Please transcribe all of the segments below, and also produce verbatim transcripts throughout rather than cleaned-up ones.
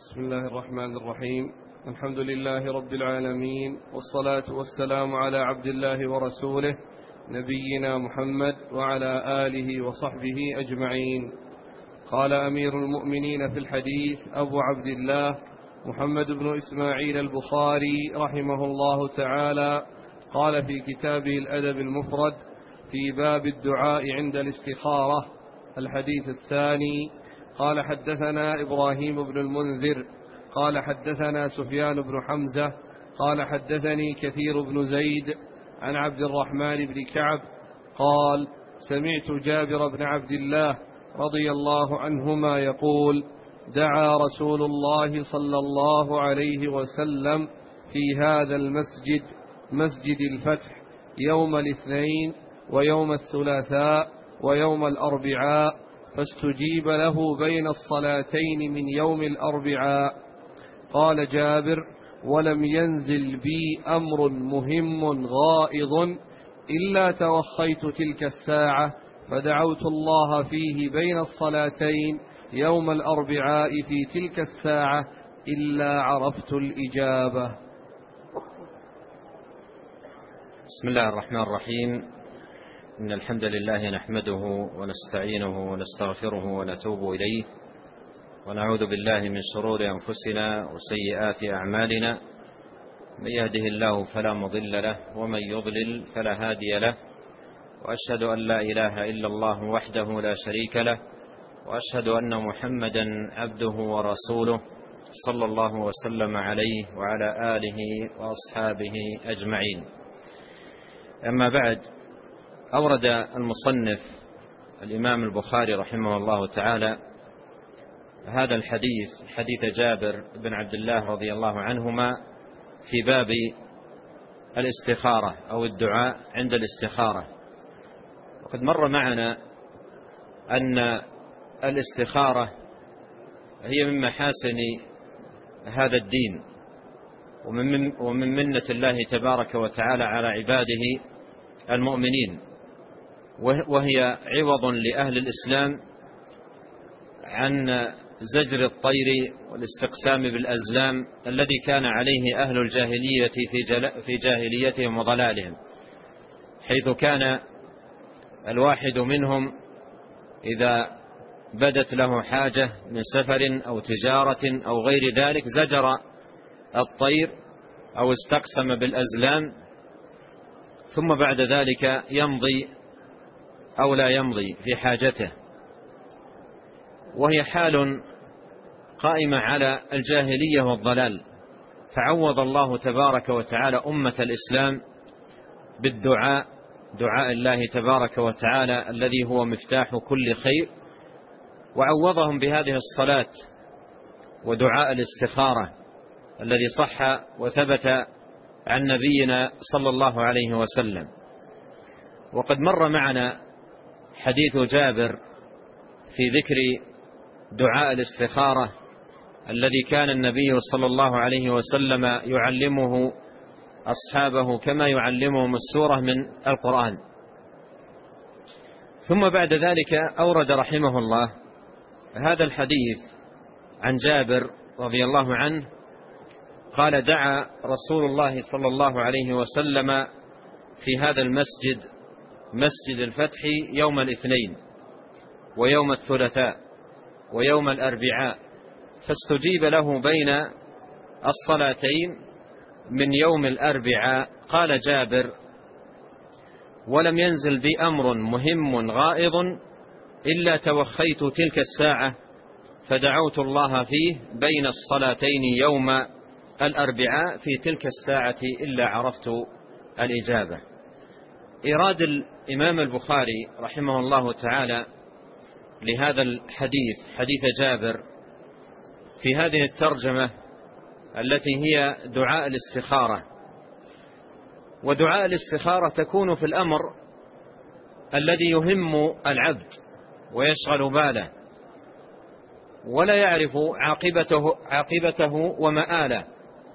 بسم الله الرحمن الرحيم. الحمد لله رب العالمين، والصلاة والسلام على عبد الله ورسوله نبينا محمد وعلى آله وصحبه أجمعين. قال أمير المؤمنين في الحديث أبو عبد الله محمد بن إسماعيل البخاري رحمه الله تعالى، قال في كتابه الأدب المفرد في باب الدعاء عند الاستخارة الحديث الثاني، قال حدثنا إبراهيم بن المنذر قال حدثنا سفيان بن حمزة قال حدثني كثير بن زيد عن عبد الرحمن بن كعب قال سمعت جابر بن عبد الله رضي الله عنهما يقول: دعا رسول الله صلى الله عليه وسلم في هذا المسجد مسجد الفتح يوم الاثنين ويوم الثلاثاء ويوم الأربعاء، فاستجيب له بين الصلاتين من يوم الأربعاء. قال جابر: ولم ينزل بي أمر مهم غائض إلا توخيت تلك الساعة، فدعوت الله فيه بين الصلاتين يوم الأربعاء في تلك الساعة إلا عرفت الإجابة. بسم الله الرحمن الرحيم. إن الحمد لله نحمده ونستعينه ونستغفره ونتوب إليه، ونعوذ بالله من شرور أنفسنا وسيئات أعمالنا، من يهده الله فلا مضل له ومن يضلل فلا هادي له، وأشهد أن لا إله إلا الله وحده لا شريك له، وأشهد أن محمدا عبده ورسوله صلى الله وسلم عليه وعلى آله وأصحابه أجمعين. أما بعد، أورد المصنف الإمام البخاري رحمه الله تعالى هذا الحديث، حديث جابر بن عبد الله رضي الله عنهما، في باب الاستخارة أو الدعاء عند الاستخارة. وقد مر معنا أن الاستخارة هي من محاسن هذا الدين ومن, ومن منة الله تبارك وتعالى على عباده المؤمنين، وهي عوض لأهل الإسلام عن زجر الطير والاستقسام بالأزلام الذي كان عليه أهل الجاهلية في جاهليتهم وضلالهم، حيث كان الواحد منهم إذا بدت له حاجة من سفر أو تجارة أو غير ذلك زجر الطير أو استقسم بالأزلام، ثم بعد ذلك يمضي أو لا يمضي في حاجته. وهي حال قائمة على الجاهلية والضلال، فعوض الله تبارك وتعالى أمة الإسلام بالدعاء، دعاء الله تبارك وتعالى الذي هو مفتاح كل خير، وعوضهم بهذه الصلاة ودعاء الاستخارة الذي صح وثبت عن نبينا صلى الله عليه وسلم. وقد مر معنا حديث جابر في ذكر دعاء الاستخارة الذي كان النبي صلى الله عليه وسلم يعلمه أصحابه كما يعلمهم السورة من القرآن. ثم بعد ذلك أورد رحمه الله هذا الحديث عن جابر رضي الله عنه قال: دعا رسول الله صلى الله عليه وسلم في هذا المسجد مسجد الفتح يوم الاثنين ويوم الثلاثاء ويوم الأربعاء، فاستجيب له بين الصلاتين من يوم الأربعاء. قال جابر: ولم ينزل بي أمر مهم غائض إلا توخيت تلك الساعة، فدعوت الله فيه بين الصلاتين يوم الأربعاء في تلك الساعة إلا عرفت الإجابة. إراد الإمام البخاري رحمه الله تعالى لهذا الحديث، حديث جابر، في هذه الترجمة التي هي دعاء الاستخارة. ودعاء الاستخارة تكون في الأمر الذي يهم العبد ويشغل باله ولا يعرف عاقبته, عاقبته ومآله.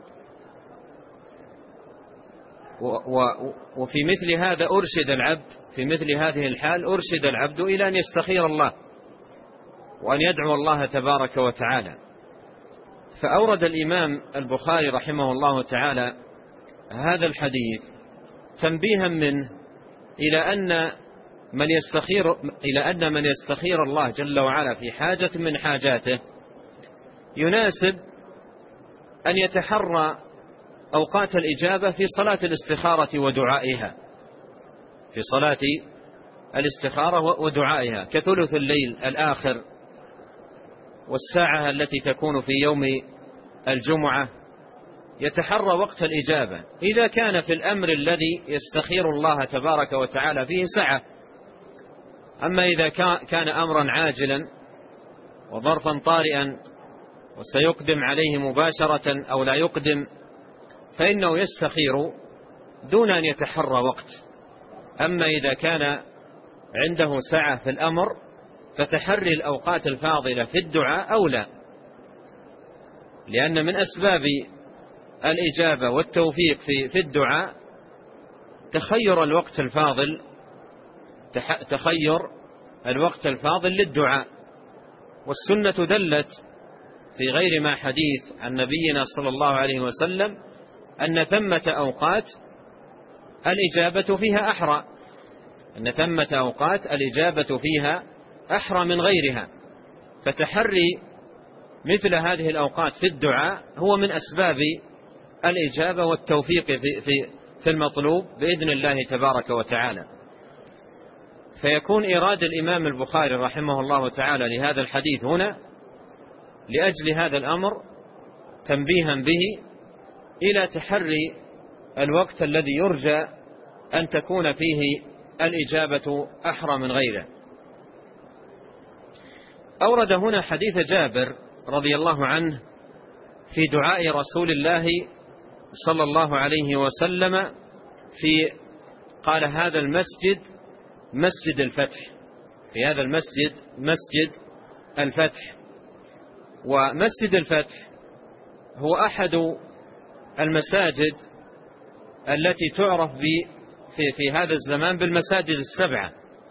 وفي مثل هذا أرشد العبد، في مثل هذه الحال أرشد العبد إلى أن يستخير الله وأن يدعو الله تبارك وتعالى. فأورد الإمام البخاري رحمه الله تعالى هذا الحديث تنبيها منه إلى أن من يستخير إلى أن من يستخير الله جل وعلا في حاجة من حاجاته يناسب أن يتحرى أوقات الإجابة في صلاة الاستخارة ودعائها، في صلاة الاستخارة ودعائها، كثلث الليل الآخر والساعة التي تكون في يوم الجمعة، يتحرى وقت الإجابة إذا كان في الأمر الذي يستخير الله تبارك وتعالى فيه سعة. أما إذا كان أمرا عاجلا وظرفا طارئا وسيقدم عليه مباشرة أو لا يقدم فإنه يستخير دون أن يتحرى وقت. أما إذا كان عنده سعة في الأمر فتحري الأوقات الفاضلة في الدعاء أولى، لأن من أسباب الإجابة والتوفيق في في الدعاء تخير الوقت الفاضل تخير الوقت الفاضل للدعاء. والسنة دلت في غير ما حديث عن نبينا صلى الله عليه وسلم أن ثمة أوقات الإجابة فيها أحرى أن ثمة أوقات الإجابة فيها أحرى من غيرها، فتحري مثل هذه الأوقات في الدعاء هو من أسباب الإجابة والتوفيق في, في, في المطلوب بإذن الله تبارك وتعالى. فيكون إيراد الإمام البخاري رحمه الله تعالى لهذا الحديث هنا لأجل هذا الأمر تنبيها به إلى تحري الوقت الذي يرجى أن تكون فيه الإجابة أحرى من غيره. أورد هنا حديث جابر رضي الله عنه في دعاء رسول الله صلى الله عليه وسلم في قال هذا المسجد مسجد الفتح، في هذا المسجد مسجد الفتح. ومسجد الفتح هو أحد المساجد التي تعرف في, في هذا الزمان بالمساجد السبعة،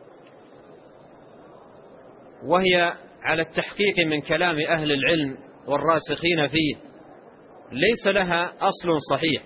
وهي على التحقيق من كلام أهل العلم والراسخين فيه ليس لها أصل صحيح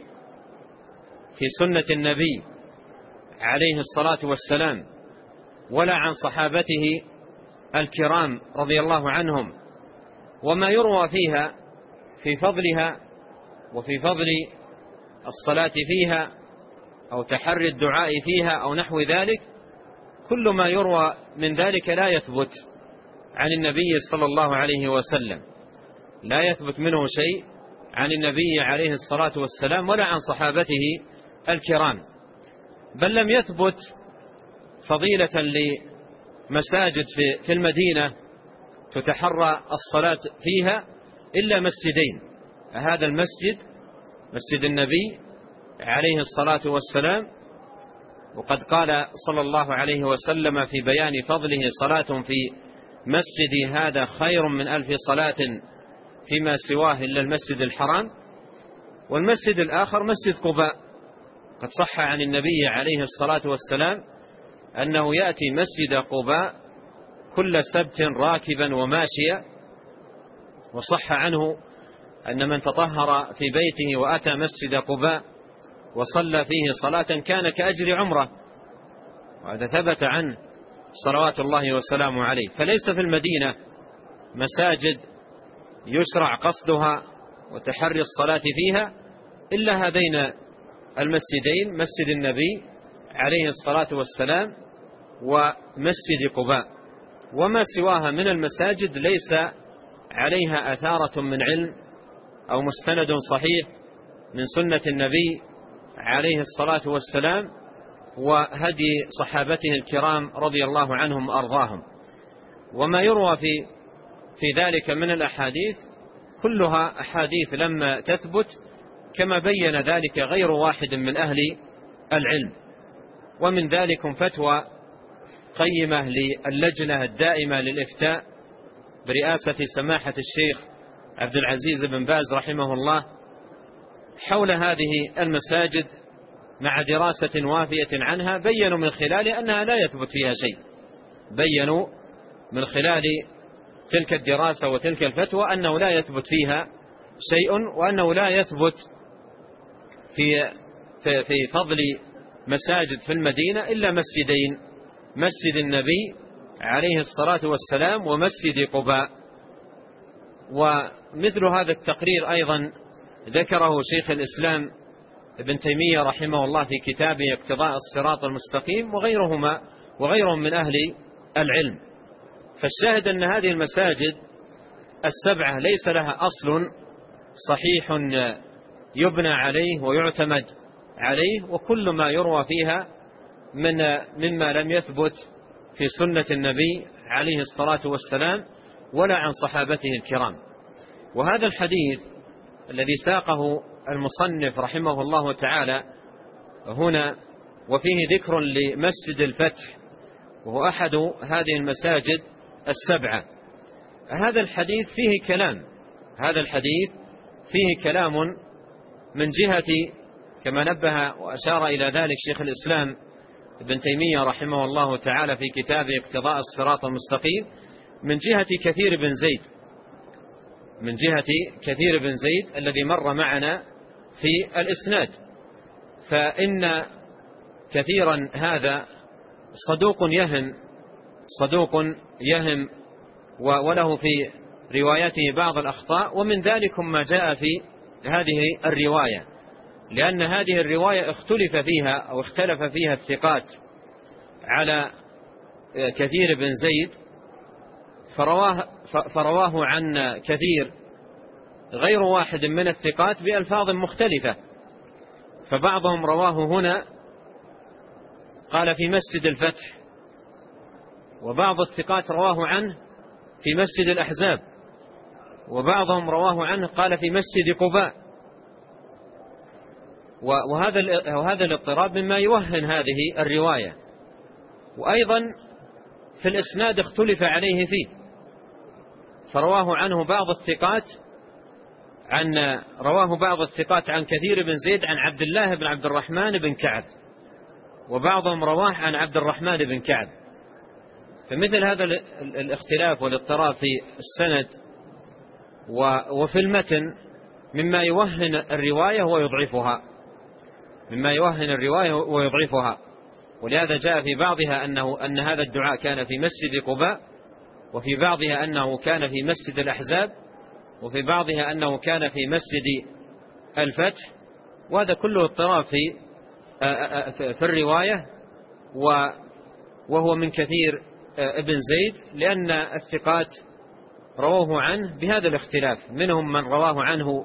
في سنة النبي عليه الصلاة والسلام ولا عن صحابته الكرام رضي الله عنهم. وما يروى فيها في فضلها وفي فضل الصلاة فيها أو تحري الدعاء فيها أو نحو ذلك، كل ما يروى من ذلك لا يثبت عن النبي صلى الله عليه وسلم، لا يثبت منه شيء عن النبي عليه الصلاة والسلام ولا عن صحابته الكرام. بل لم يثبت فضيلة لمساجد في المدينة تتحرى الصلاة فيها إلا مسجدين، هذا المسجد مسجد النبي عليه الصلاة والسلام، وقد قال صلى الله عليه وسلم في بيان فضله صلاة في مسجدي هذا خير من ألف صلاة فيما سواه إلا المسجد الحرام. والمسجد الآخر مسجد قباء، قد صح عن النبي عليه الصلاة والسلام أنه يأتي مسجد قباء كل سبت راكبا وماشيا، وصح عنه أن من تطهر في بيته وأتى مسجد قباء وصلى فيه صلاة كان كأجر عمره، وهذا ثبت عنه صلوات الله وسلامه عليه. فليس في المدينة مساجد يشرع قصدها وتحري الصلاة فيها إلا هذين المسجدين، مسجد النبي عليه الصلاة والسلام ومسجد قباء. وما سواها من المساجد ليس عليها أثارة من علم أو مستند صحيح من سنة النبي عليه الصلاة والسلام وهدي صحابته الكرام رضي الله عنهم وأرضاهم. وما يروى في في ذلك من الأحاديث كلها أحاديث لما تثبت، كما بين ذلك غير واحد من أهل العلم. ومن ذلك فتوى قيمة للجنة الدائمة للإفتاء برئاسة سماحة الشيخ عبد العزيز بن باز رحمه الله حول هذه المساجد مع دراسة وافية عنها، بيّنوا من خلال أنها لا يثبت فيها شيء، بيّنوا من خلال تلك الدراسة وتلك الفتوى أنه لا يثبت فيها شيء، وأنه لا يثبت في في فضل مساجد في المدينة إلا مسجدين: مسجد النبي عليه الصلاة والسلام ومسجد قباء. ومثل هذا التقرير أيضا ذكره شيخ الإسلام ابن تيمية رحمه الله في كتابه اقتضاء الصراط المستقيم وغيرهما وغيرهم من أهل العلم. فالشاهد أن هذه المساجد السبعة ليس لها أصل صحيح يبنى عليه ويعتمد عليه، وكل ما يروى فيها من مما لم يثبت في سنة النبي عليه الصلاة والسلام ولا عن صحابته الكرام. وهذا الحديث الذي ساقه المصنف رحمه الله تعالى هنا وفيه ذكر لمسجد الفتح، وهو أحد هذه المساجد السبعة، هذا الحديث فيه كلام هذا الحديث فيه كلام من جهة، كما نبه وأشار إلى ذلك شيخ الإسلام ابن تيمية رحمه الله تعالى في كتابه اقتضاء الصراط المستقيم، من جهة كثير بن زيد من جهة كثير بن زيد الذي مر معنا في الإسناد. فإن كثيرا هذا صدوق يهم صدوق يهم وله في روايته بعض الأخطاء، ومن ذلك ما جاء في هذه الرواية، لأن هذه الرواية اختلف فيها أو اختلف فيها الثقات على كثير بن زيد، فرواه, فرواه عن كثير غير واحد من الثقات بألفاظ مختلفة. فبعضهم رواه هنا قال في مسجد الفتح، وبعض الثقات رواه عنه في مسجد الأحزاب، وبعضهم رواه عنه قال في مسجد قباء. وهذا وهذا الاضطراب مما يوهن هذه الرواية. وأيضا في الإسناد اختلف عليه فيه، فرواه عنه بعض الثقات عن رواه بعض الثقات عن كثير بن زيد عن عبد الله بن عبد الرحمن بن كعب، وبعضهم رواه عن عبد الرحمن بن كعب. فمثل هذا الاختلاف والاضطراب في السند وفي المتن مما يوهن الرواية ويضعفها مما يوهن الرواية ويضعفها ولهذا جاء في بعضها أنه أن هذا الدعاء كان في مسجد قباء، وفي بعضها أنه كان في مسجد الأحزاب، وفي بعضها أنه كان في مسجد الفتح. وهذا كله اضطراب في في الرواية، وهو من كثير ابن زيد، لأن الثقات رواه عنه بهذا الاختلاف، منهم من رواه عنه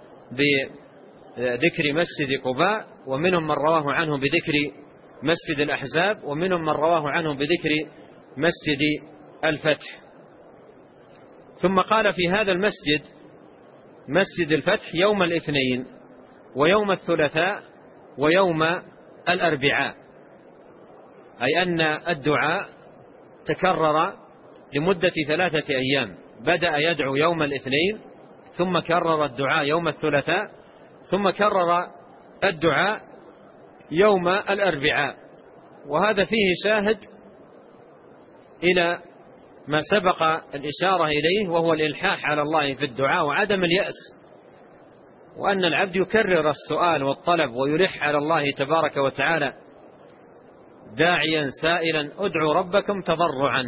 بذكر مسجد قباء، ومنهم من رواه عنه بذكر مسجد الأحزاب، ومنهم من رواه عنه بذكر مسجد الفتح. ثم قال في هذا المسجد مسجد الفتح يوم الاثنين ويوم الثلاثاء ويوم الأربعاء، أي أن الدعاء تكرر لمدة ثلاثة أيام، بدأ يدعو يوم الاثنين، ثم كرر الدعاء يوم الثلاثاء، ثم كرر الدعاء يوم الأربعاء. وهذا فيه شاهد إلى ما سبق الإشارة إليه، وهو الإلحاح على الله في الدعاء وعدم اليأس، وأن العبد يكرر السؤال والطلب ويلح على الله تبارك وتعالى داعيا سائلا ادعوا ربكم تضرعا.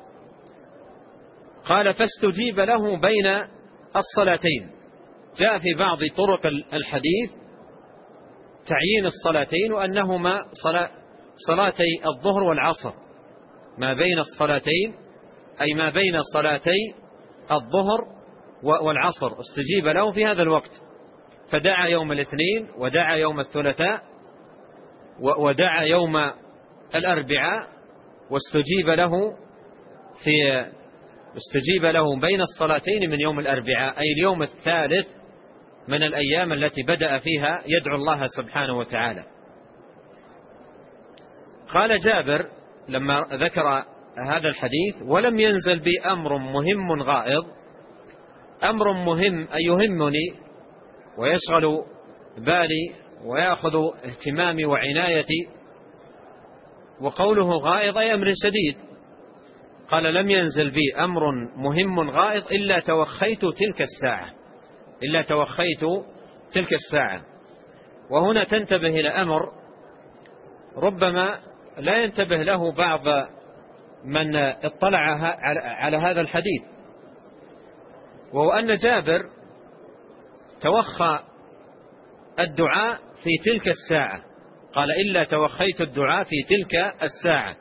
قال فاستجيب له بين الصلاتين. جاء في بعض طرق الحديث تعيين الصلاتين، وأنهما صلاتي الظهر والعصر، ما بين الصلاتين أي ما بين صلاتي الظهر والعصر استجيب له في هذا الوقت. فدعا يوم الاثنين ودعا يوم الثلاثاء ودعا يوم الأربعاء، واستجيب له في استجيب له بين الصلاتين من يوم الأربعاء، أي اليوم الثالث من الأيام التي بدأ فيها يدعو الله سبحانه وتعالى. قال جابر لما ذكر هذا الحديث ولم ينزل بي أمر مهم غائض. أمر مهم أي يهمني ويشغل بالي ويأخذ اهتمامي وعنايتي، وقوله غائض أي أمر شديد. قال لم ينزل بي أمر مهم غائض إلا توخيت تلك الساعة، إلا توخيت تلك الساعة. وهنا تنتبه إلى أمر ربما لا ينتبه له بعض من اطلع على هذا الحديث، وهو أن جابر توخى الدعاء في تلك الساعة، قال إلا توخيت الدعاء في تلك الساعة،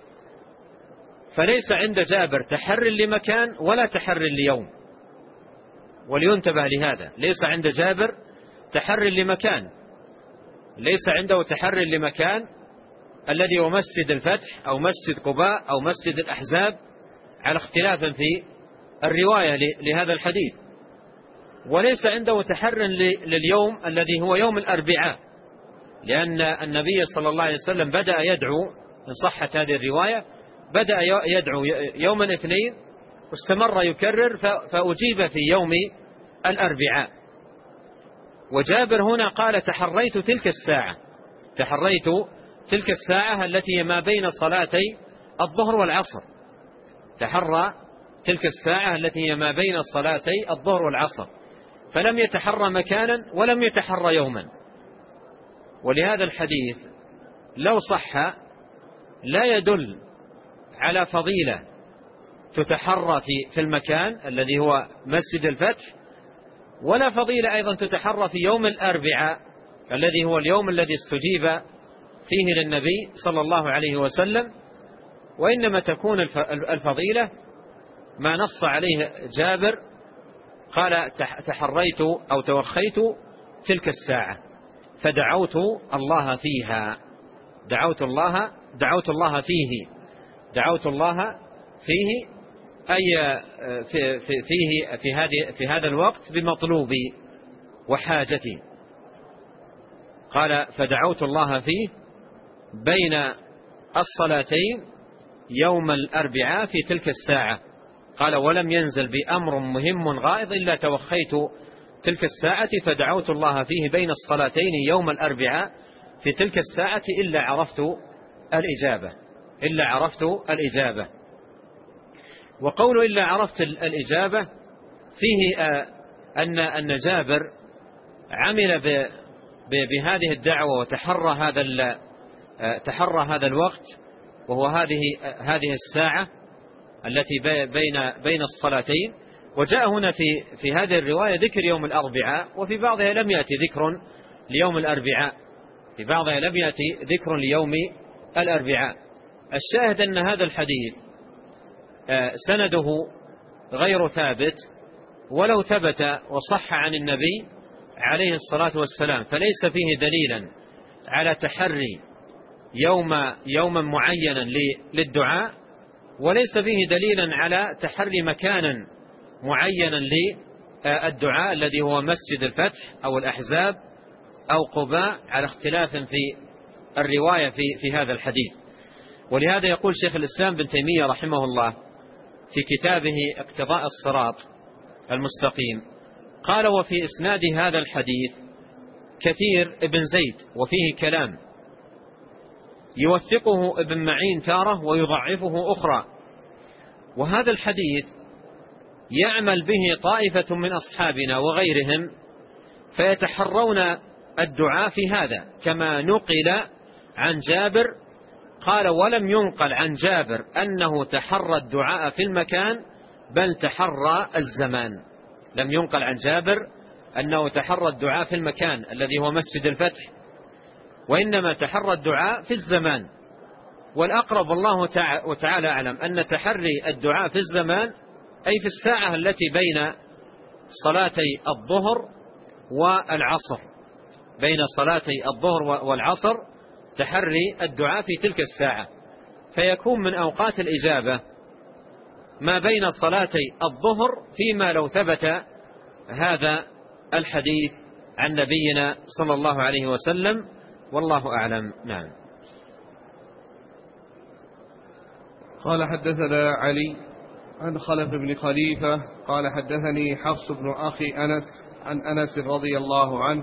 فليس عند جابر تحر لمكان ولا تحر ليوم. ولينتبه لهذا، ليس عند جابر تحر لمكان، ليس عنده تحر لمكان الذي هو مسجد الفتح أو مسجد قباء أو مسجد الأحزاب، على اختلاف في الرواية لهذا الحديث. وليس عنده تحر لليوم الذي هو يوم الأربعاء، لأن النبي صلى الله عليه وسلم بدأ يدعو، إن صحت هذه الرواية، بدأ يدعو يوم الاثنين واستمر يكرر فأجيب في يوم الأربعاء. وجابر هنا قال تحريت تلك الساعة، تحريت تلك الساعة التي ما بين صلاتي الظهر والعصر، تحرى تلك الساعة التي هي ما بين صلاتي الظهر والعصر، فلم يتحرى مكانا ولم يتحرى يوما. ولهذا الحديث لو صح لا يدل على فضيلة تتحرى في في المكان الذي هو مسجد الفتح، ولا فضيلة أيضا تتحرى في يوم الأربعاء الذي هو اليوم الذي استجيب فيه للنبي صلى الله عليه وسلم. وإنما تكون الفضيلة ما نص عليه جابر، قال تحريت أو توخيت تلك الساعة فدعوت الله فيها، دعوت الله دعوت الله فيه دعوت الله فيه أي في في فيه في هذه في هذا الوقت بمطلوبي وحاجتي. قال فدعوت الله فيه بين الصلاتين يوم الأربعاء في تلك الساعة. قال ولم ينزل بأمر مهم غائض إلا توخيت تلك الساعة فدعوت الله فيه بين الصلاتين يوم الأربعاء في تلك الساعة إلا عرفت الإجابة إلا عرفت الإجابة. وقول إلا عرفت الإجابة فيه أن أن جابر عمل بهذه الدعوة وتحرى هذا تحرى هذا الوقت، وهو هذه هذه الساعة التي بين بين الصلاتين. وجاء هنا في في هذه الرواية ذكر يوم الأربعاء، وفي بعضها لم يأتي ذكر ليوم الأربعاء، في بعضها لم يأتي ذكر ليوم الأربعاء. الشاهد أن هذا الحديث سنده غير ثابت، ولو ثبت وصح عن النبي عليه الصلاة والسلام فليس فيه دليلا على تحري يوم يوما معينا للدعاء، وليس فيه دليلا على تحري مكانا معينا للدعاء الذي هو مسجد الفتح أو الأحزاب أو قباء، على اختلاف في الرواية في في هذا الحديث. ولهذا يقول شيخ الإسلام بن تيمية رحمه الله في كتابه اقتضاء الصراط المستقيم، قال وفي إسناد هذا الحديث كثير ابن زيد وفيه كلام، يوثقه ابن معين تارة ويضعفه أخرى. وهذا الحديث يعمل به طائفة من أصحابنا وغيرهم فيتحرون الدعاء في هذا، كما نقل عن جابر قال ولم ينقل عن جابر أنه تحرى الدعاء في المكان بل تحرى الزمان. لم ينقل عن جابر أنه تحرى الدعاء في المكان الذي هو مسجد الفتح، وإنما تحرى الدعاء في الزمان. والأقرب الله تعالى أعلم أن تحري الدعاء في الزمان أي في الساعة التي بين صلاتي الظهر والعصر، بين صلاتي الظهر والعصر تحري الدعاء في تلك الساعة، فيكون من أوقات الإجابة ما بين صلاتي الظهر فيما لو ثبت هذا الحديث عن نبينا صلى الله عليه وسلم، والله أعلم. نعم. قال حدثنا علي عن خلف بن خليفة قال حدثني حفص بن أخي أنس عن أنس رضي الله عنه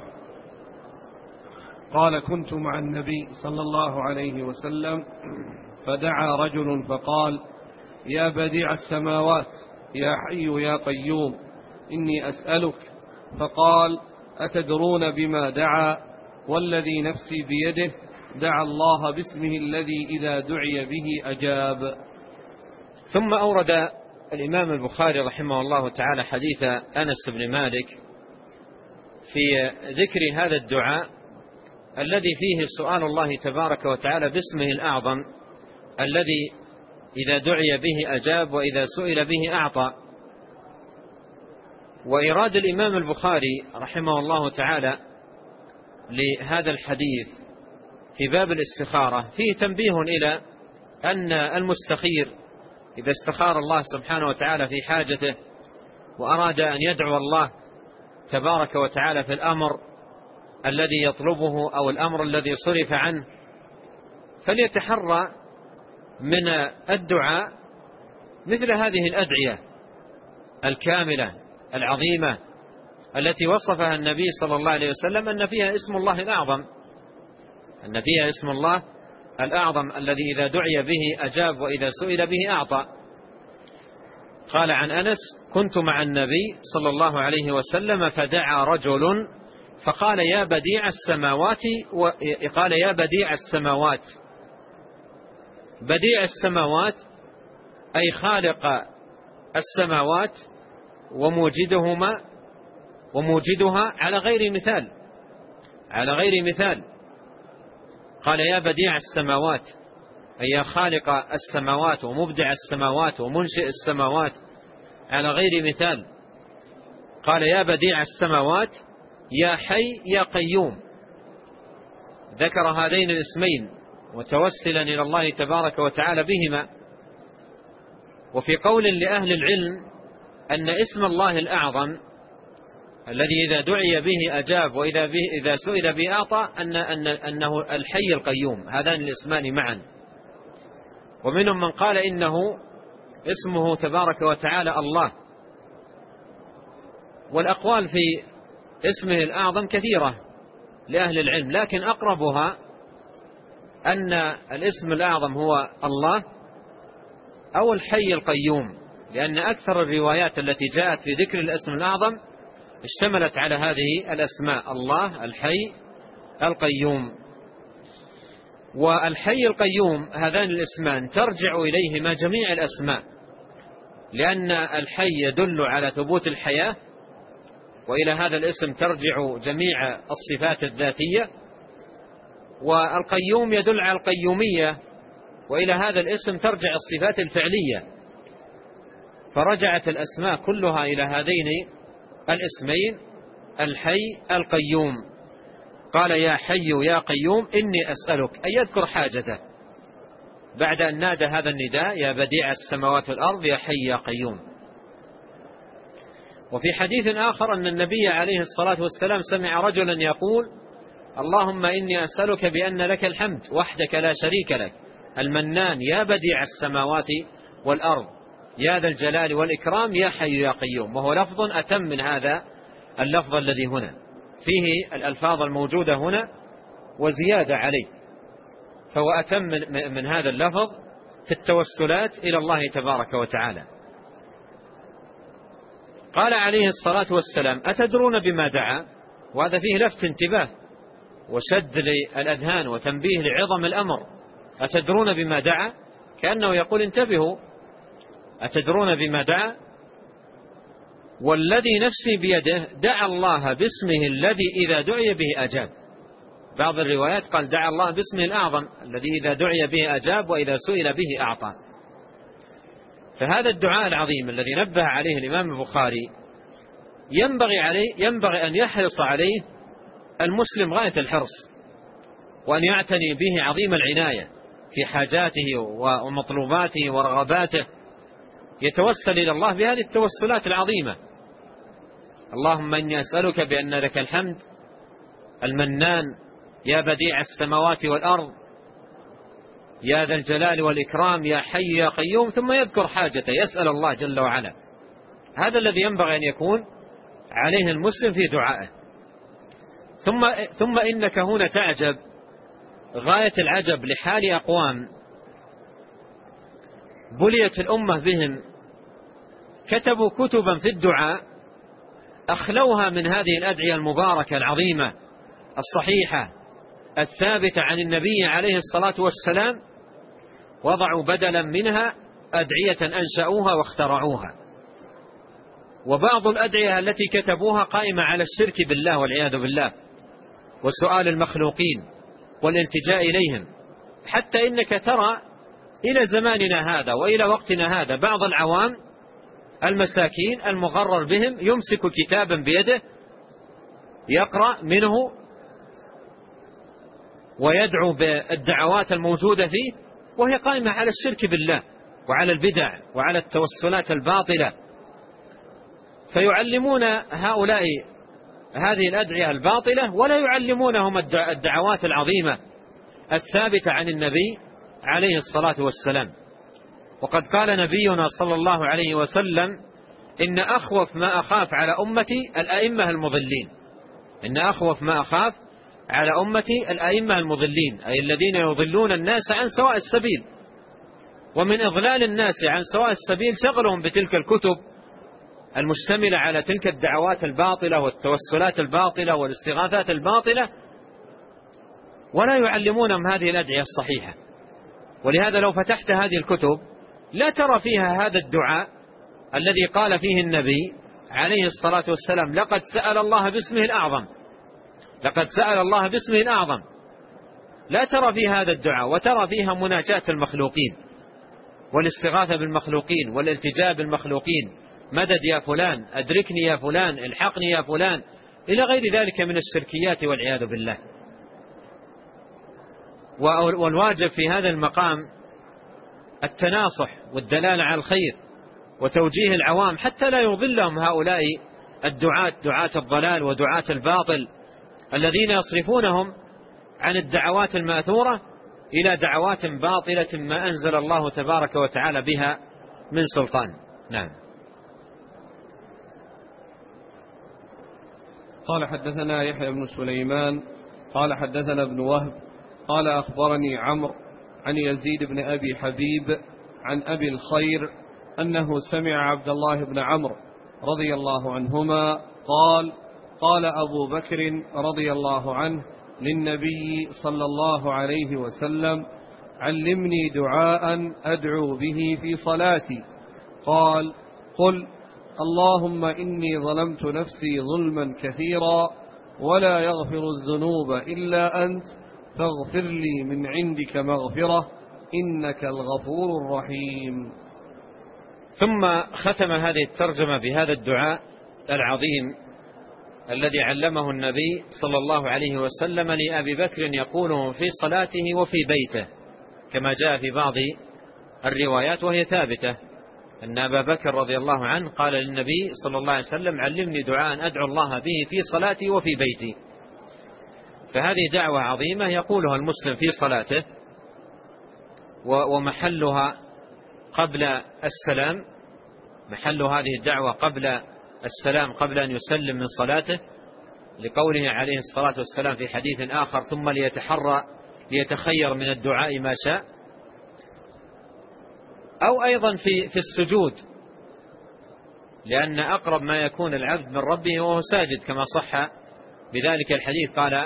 قال كنت مع النبي صلى الله عليه وسلم فدعا رجل فقال يا بديع السماوات يا حي يا قيوم إني أسألك فقال: أتدرون بما دعا؟ والذي نفسي بيده دعا الله باسمه الذي إذا دعي به أجاب. ثم أورد الإمام البخاري رحمه الله تعالى حديث أنس بن مالك في ذكر هذا الدعاء الذي فيه سؤال الله تبارك وتعالى باسمه الأعظم الذي إذا دعي به أجاب وإذا سئل به أعطى. وإراد الإمام البخاري رحمه الله تعالى لهذا الحديث في باب الاستخارة فيه تنبيه إلى أن المستخير إذا استخار الله سبحانه وتعالى في حاجته وأراد أن يدعو الله تبارك وتعالى في الأمر الذي يطلبه أو الأمر الذي صرف عنه، فليتحرى من الدعاء مثل هذه الأدعية الكاملة العظيمة التي وصفها النبي صلى الله عليه وسلم أن فيها اسم الله الأعظم، أن فيها اسم الله الأعظم الذي إذا دعي به أجاب وإذا سئل به أعطى. قال عن أنس: كنت مع النبي صلى الله عليه وسلم فدعا رجل فقال: يا بديع السماوات قال يا بديع السماوات. بديع السماوات أي خالق السماوات وموجدهما وموجدها على غير مثال، على غير مثال. قال: يا بديع السماوات أي يا خالق السماوات ومبدع السماوات ومنشئ السماوات على غير مثال. قال: يا بديع السماوات يا حي يا قيوم. ذكر هذين الاسمين متوسلا إلى الله تبارك وتعالى بهما. وفي قول لأهل العلم أن اسم الله الأعظم الذي إذا دعي به أجاب وإذا به إذا سئل به أعطى أن أن أنه الحي القيوم، هذان الاسمان معا. ومنهم من قال إنه اسمه تبارك وتعالى الله. والأقوال في اسمه الأعظم كثيرة لأهل العلم، لكن أقربها أن الاسم الأعظم هو الله أو الحي القيوم، لأن أكثر الروايات التي جاءت في ذكر الاسم الأعظم اشتملت على هذه الأسماء: الله، الحي، القيوم. والحي القيوم هذان الاسمان ترجع إليهما جميع الأسماء، لأن الحي يدل على ثبوت الحياة، وإلى هذا الاسم ترجع جميع الصفات الذاتية. والقيوم يدل على القيومية، وإلى هذا الاسم ترجع الصفات الفعلية. فرجعت الأسماء كلها إلى هذين الاسمين: الحي القيوم. قال: يا حي يا قيوم إني أسألك، أي يذكر حاجته بعد أن نادى هذا النداء: يا بديع السماوات والأرض يا حي يا قيوم. وفي حديث آخر أن النبي عليه الصلاة والسلام سمع رجلا يقول: اللهم إني أسألك بأن لك الحمد وحدك لا شريك لك، المنان يا بديع السماوات والأرض يا ذا الجلال والإكرام يا حي يا قيوم. وهو لفظ أتم من هذا اللفظ الذي هنا، فيه الألفاظ الموجودة هنا وزيادة عليه، فهو أتم من هذا اللفظ في التوسلات إلى الله تبارك وتعالى. قال عليه الصلاة والسلام: أتدرون بما دعا؟ وهذا فيه لفت انتباه وشد للأذهان وتنبيه لعظم الأمر. أتدرون بما دعا؟ كأنه يقول: انتبهوا، أتدرون بما دعا؟ والذي نفسي بيده دعا الله باسمه الذي إذا دعي به أجاب. بعض الروايات قال: دعا الله باسمه الأعظم الذي إذا دعي به أجاب وإذا سئل به أعطى. فهذا الدعاء العظيم الذي نبه عليه الإمام البخاري ينبغي عليه ينبغي أن يحرص عليه المسلم غاية الحرص، وأن يعتني به عظيم العناية في حاجاته ومطلوباته ورغباته، يتوسل إلى الله بهذه التوسلات العظيمة: اللهم إني أسألك بأن لك الحمد المنان يا بديع السماوات والأرض يا ذا الجلال والإكرام يا حي يا قيوم، ثم يذكر حاجته، يسأل الله جل وعلا. هذا الذي ينبغي أن يكون عليه المسلم في دعائه. ثم, ثم إنك هنا تعجب غاية العجب لحال أقوام بليت الأمة بهم، كتبوا كتبا في الدعاء أخلوها من هذه الأدعية المباركة العظيمة الصحيحة الثابتة عن النبي عليه الصلاة والسلام، وضعوا بدلا منها أدعية أنشأوها واخترعوها. وبعض الأدعية التي كتبوها قائمة على الشرك بالله والعياذ بالله وسؤال المخلوقين والالتجاء إليهم، حتى إنك ترى إلى زماننا هذا وإلى وقتنا هذا بعض العوام المساكين المغرر بهم يمسك كتابا بيده يقرأ منه ويدعو بالدعوات الموجودة فيه، وهي قائمة على الشرك بالله وعلى البدع وعلى التوسلات الباطلة، فيعلمون هؤلاء هذه الأدعية الباطلة ولا يعلمونهم الدعوات العظيمة الثابتة عن النبي عليه الصلاة والسلام. وقد قال نبينا صلى الله عليه وسلم: إن أخوف ما أخاف على أمتي الأئمة المضلين. إن أخوف ما أخاف على أمتي الأئمة المضلين، أي الذين يضلون الناس عن سواء السبيل. ومن إضلال الناس عن سواء السبيل شغلهم بتلك الكتب المشتملة على تلك الدعوات الباطلة والتوسلات الباطلة والاستغاثات الباطلة، ولا يعلمونهم هذه الأدعية الصحيحة. ولهذا لو فتحت هذه الكتب لا ترى فيها هذا الدعاء الذي قال فيه النبي عليه الصلاة والسلام: لقد سأل الله باسمه الأعظم، لقد سأل الله باسمه الأعظم. لا ترى فيها هذا الدعاء، وترى فيها مناجاة المخلوقين والاستغاثة بالمخلوقين والالتجاء بالمخلوقين: مدد يا فلان، أدركني يا فلان، الحقني يا فلان، إلى غير ذلك من الشركيات والعياذ بالله. والواجب في هذا المقام التناصح والدلالة على الخير وتوجيه العوام حتى لا يضلهم هؤلاء الدعاة، دعاة الضلال ودعاة الباطل، الذين يصرفونهم عن الدعوات الماثورة إلى دعوات باطلة ما أنزل الله تبارك وتعالى بها من سلطان. نعم. قال: حدثنا يحيى بن سليمان قال حدثنا ابن وهب قال أخبرني عمرو عن يزيد بن أبي حبيب عن أبي الخير أنه سمع عبد الله بن عمرو رضي الله عنهما قال: قال أبو بكر رضي الله عنه للنبي صلى الله عليه وسلم: علمني دعاء أدعو به في صلاتي. قال: قل اللهم إني ظلمت نفسي ظلما كثيرا ولا يغفر الذنوب إلا أنت فاغفر لي من عندك مغفرة إنك الغفور الرحيم. ثم ختم هذه الترجمة بهذا الدعاء العظيم الذي علمه النبي صلى الله عليه وسلم لأبي بكر يقوله في صلاته وفي بيته، كما جاء في بعض الروايات وهي ثابتة أن أبا بكر رضي الله عنه قال للنبي صلى الله عليه وسلم: علمني دعاء أدعو الله به في صلاتي وفي بيتي. فهذه دعوة عظيمة يقولها المسلم في صلاته، ومحلها قبل السلام، محل هذه الدعوة قبل السلام، قبل أن يسلم من صلاته، لقوله عليه الصلاة والسلام في حديث آخر: ثم ليتحرى ليتخير من الدعاء ما شاء. أو أيضا في في السجود، لأن أقرب ما يكون العبد من ربه وهو ساجد، كما صح بذلك الحديث. قال: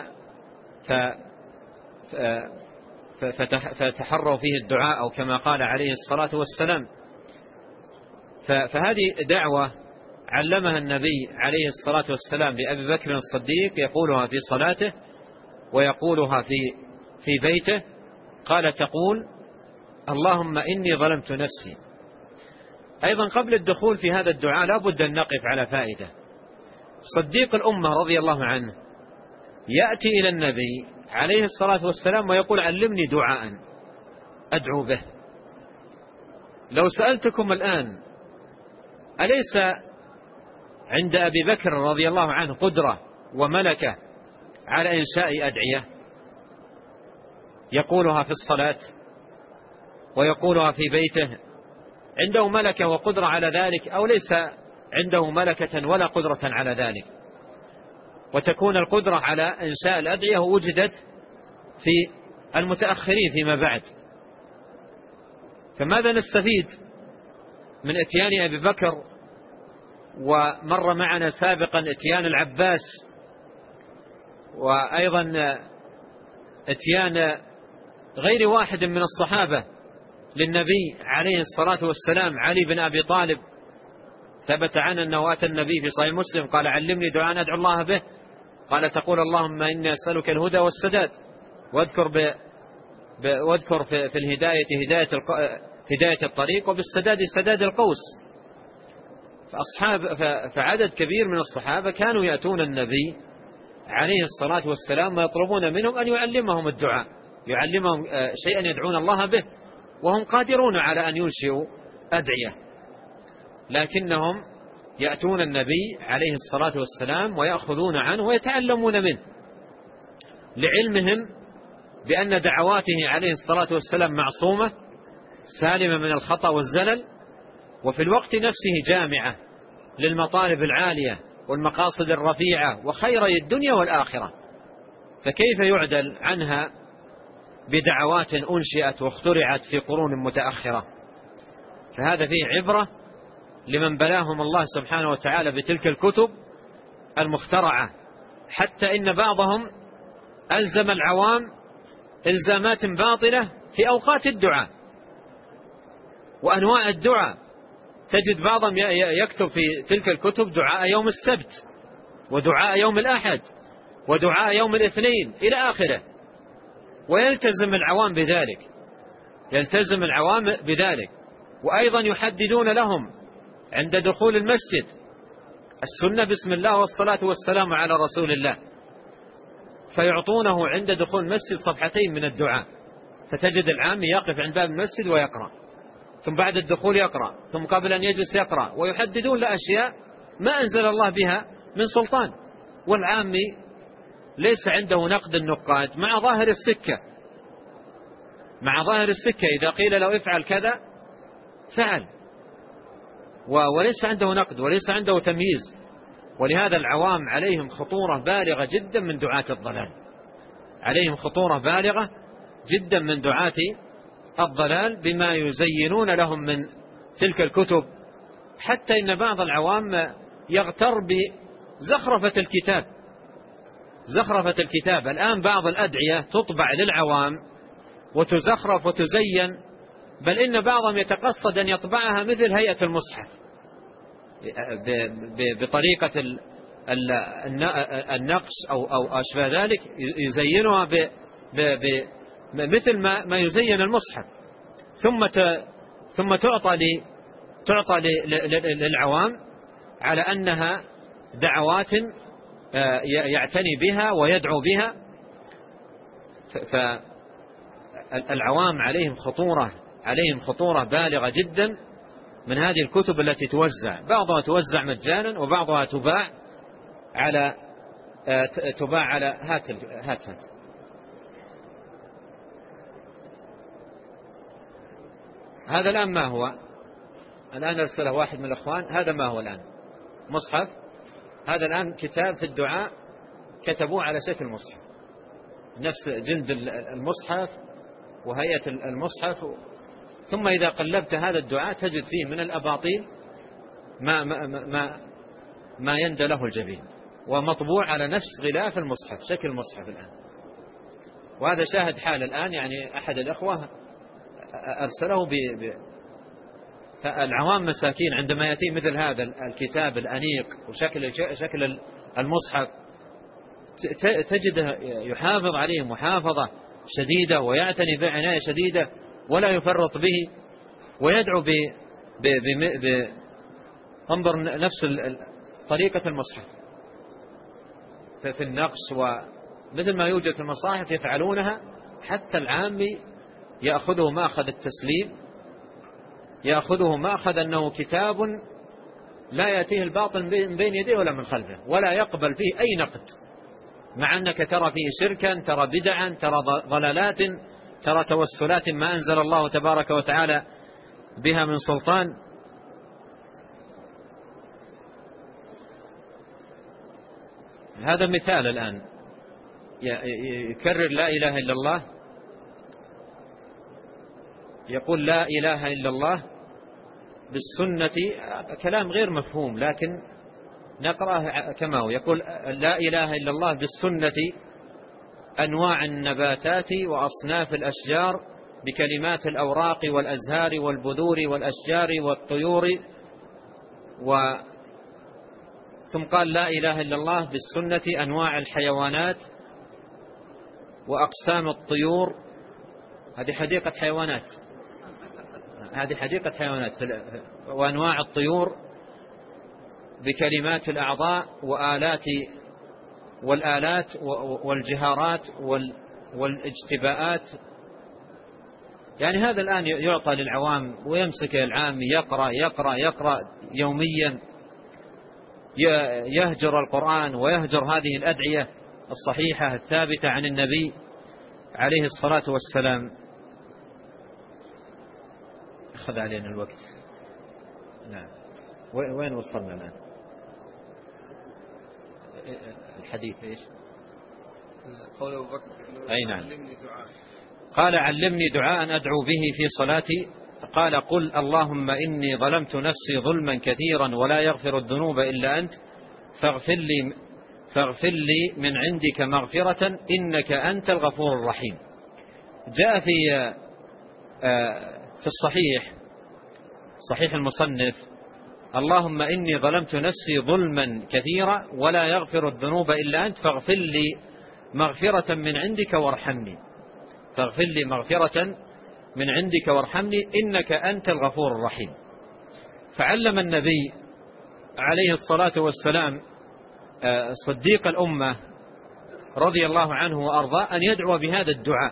فتحروا فيه الدعاء، أو كما قال عليه الصلاة والسلام. فهذه دعوة علمها النبي عليه الصلاة والسلام لأبي بكر الصديق، يقولها في صلاته ويقولها في في بيته. قال: تقول اللهم إني ظلمت نفسي. أيضا قبل الدخول في هذا الدعاء لا بد أن نقف على فائدة. صديق الأمة رضي الله عنه يأتي إلى النبي عليه الصلاة والسلام ويقول: علمني دعاء أدعو به. لو سألتكم الآن: أليس عند أبي بكر رضي الله عنه قدرة وملكة على إنشاء أدعية يقولها في الصلاة ويقولها في بيته؟ عنده ملكة وقدرة على ذلك، أو ليس عنده ملكة ولا قدرة على ذلك؟ وتكون القدرة على إنشاء الأدعية وجدت في المتأخرين فيما بعد. فماذا نستفيد من اتيان أبي بكر ومر معنا سابقا اتيان العباس، وأيضا اتيان غير واحد من الصحابة للنبي عليه الصلاة والسلام، علي بن أبي طالب ثبت عنه أنه أتى النبي في صحيح مسلم قال علمني دعاء أدعو الله به، قال تقول اللهم إني أسألك الهدى والسداد، واذكر ب... ب... واذكر في... في الهداية هداية الق... هداية الطريق، وبالسداد سداد القوس. فأصحاب ف... فعدد كبير من الصحابة كانوا يأتون النبي عليه الصلاة والسلام ويطلبون منهم أن يعلمهم الدعاء، يعلمهم شيئا يدعون الله به، وهم قادرون على أن ينشئوا أدعية، لكنهم يأتون النبي عليه الصلاة والسلام ويأخذون عنه ويتعلمون منه، لعلمهم بأن دعواته عليه الصلاة والسلام معصومة سالمة من الخطأ والزلل، وفي الوقت نفسه جامعة للمطالب العالية والمقاصد الرفيعة وخيري الدنيا والآخرة، فكيف يعدل عنها بدعوات أنشئت واخترعت في قرون متأخرة؟ فهذا فيه عبرة لمن بلاهم الله سبحانه وتعالى بتلك الكتب المخترعة، حتى إن بعضهم ألزم العوام إلزامات باطلة في أوقات الدعاء وأنواع الدعاء. تجد بعضهم يكتب في تلك الكتب دعاء يوم السبت، ودعاء يوم الأحد، ودعاء يوم الاثنين إلى آخره، ويلتزم العوام بذلك، يلتزم العوام بذلك. وأيضا يحددون لهم عند دخول المسجد السنة بسم الله والصلاة والسلام على رسول الله، فيعطونه عند دخول المسجد صفحتين من الدعاء، فتجد العام يقف عند باب المسجد ويقرأ، ثم بعد الدخول يقرأ، ثم قبل أن يجلس يقرأ، ويحددون لأشياء ما أنزل الله بها من سلطان. والعامي ليس عنده نقد النقاد مع ظاهر السكة، مع ظاهر السكة إذا قيل له افعل كذا فعل، وليس عنده نقد وليس عنده تمييز. ولهذا العوام عليهم خطورة بالغة جدا من دعاة الضلال، عليهم خطورة بالغة جدا من دعاة الضلال بما يزينون لهم من تلك الكتب، حتى إن بعض العوام يغتر بزخرفة الكتاب، زخرفة الكتاب. الآن بعض الأدعية تطبع للعوام وتزخرف وتزين، بل إن بعضهم يتقصد أن يطبعها مثل هيئة المصحف بطريقة النقش أو أو أشبه ذلك، يزينها مثل ما ما يزين المصحف، ثم ثم تعطى تعطى للعوام على أنها دعوات يعتني بها ويدعو بها. فالعوام عليهم خطورة عليهم خطورة بالغة جدا من هذه الكتب التي توزع، بعضها توزع مجانا وبعضها تباع على تباع على هات هات هات هذا الآن ما هو؟ الآن أرسله واحد من الأخوان، هذا ما هو الآن؟ مصحف. هذا الآن كتاب في الدعاء كتبوه على شكل مصحف، نفس جلد المصحف وهيئة المصحف، ثم إذا قلبت هذا الدعاء تجد فيه من الأباطيل ما ما ما ما يندى له الجبين، ومطبوع على نفس غلاف المصحف، شكل المصحف الآن. وهذا شاهد حال الآن، يعني أحد الأخوة أرسله ب... ب... فالعوام مساكين عندما يأتي مثل هذا الكتاب الأنيق وشكل شكل المصحف تجده يحافظ عليه محافظة شديدة ويعتني بعناية شديدة ولا يفرط به، ويدعو ب... ب... ب... ب... انظر نفس طريقة المصحف في النقش، ومثل ما يوجد في المصاحف يفعلونها، حتى العامي يأخذه مأخذ التسليم، يأخذه مأخذ أنه كتاب لا يأتيه الباطل من بين يديه ولا من خلفه، ولا يقبل فيه أي نقد، مع أنك ترى فيه شركا، ترى بدعا، ترى ضلالات، ترى توسلات ما أنزل الله تبارك وتعالى بها من سلطان. هذا مثال الآن يكرر لا إله إلا الله، يقول لا إله إلا الله بالسنة كلام غير مفهوم، لكن نقرأه كما هو. يقول لا إله إلا الله بالسنة أنواع النباتات وأصناف الأشجار بكلمات الأوراق والأزهار والبذور والأشجار والطيور و ثم قال لا إله إلا الله بالسنة أنواع الحيوانات وأقسام الطيور. هذه حديقة حيوانات، هذه حديقة حيوانات. وأنواع الطيور بكلمات الأعضاء وآلات والآلات والجهارات والاجتباءات. يعني هذا الآن يعطى للعوام ويمسك العام يقرأ يقرأ يقرأ يوميا، يهجر القرآن ويهجر هذه الأدعية الصحيحة الثابتة عن النبي عليه الصلاة والسلام. أخذ علينا الوقت. نعم، وين وصلنا الآن؟ الحديث إيش؟ قول أبو بكر أي نعم. قال علمني دعاء أدعو به في صلاتي. قال قل اللهم إني ظلمت نفسي ظلما كثيرا ولا يغفر الذنوب إلا أنت فاغفر لي, فاغفر لي من عندك مغفرة إنك أنت الغفور الرحيم. جاء في في الصحيح صحيح المصنف اللهم إني ظلمت نفسي ظلما كثيرا ولا يغفر الذنوب إلا أنت فاغفر لي مغفرة من عندك وارحمني، فاغفر لي مغفرة من عندك وارحمني إنك أنت الغفور الرحيم. فعلم النبي عليه الصلاة والسلام صديق الأمة رضي الله عنه وأرضاه أن يدعو بهذا الدعاء.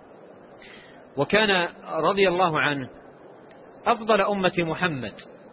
وكان رضي الله عنه أفضل أمة محمد،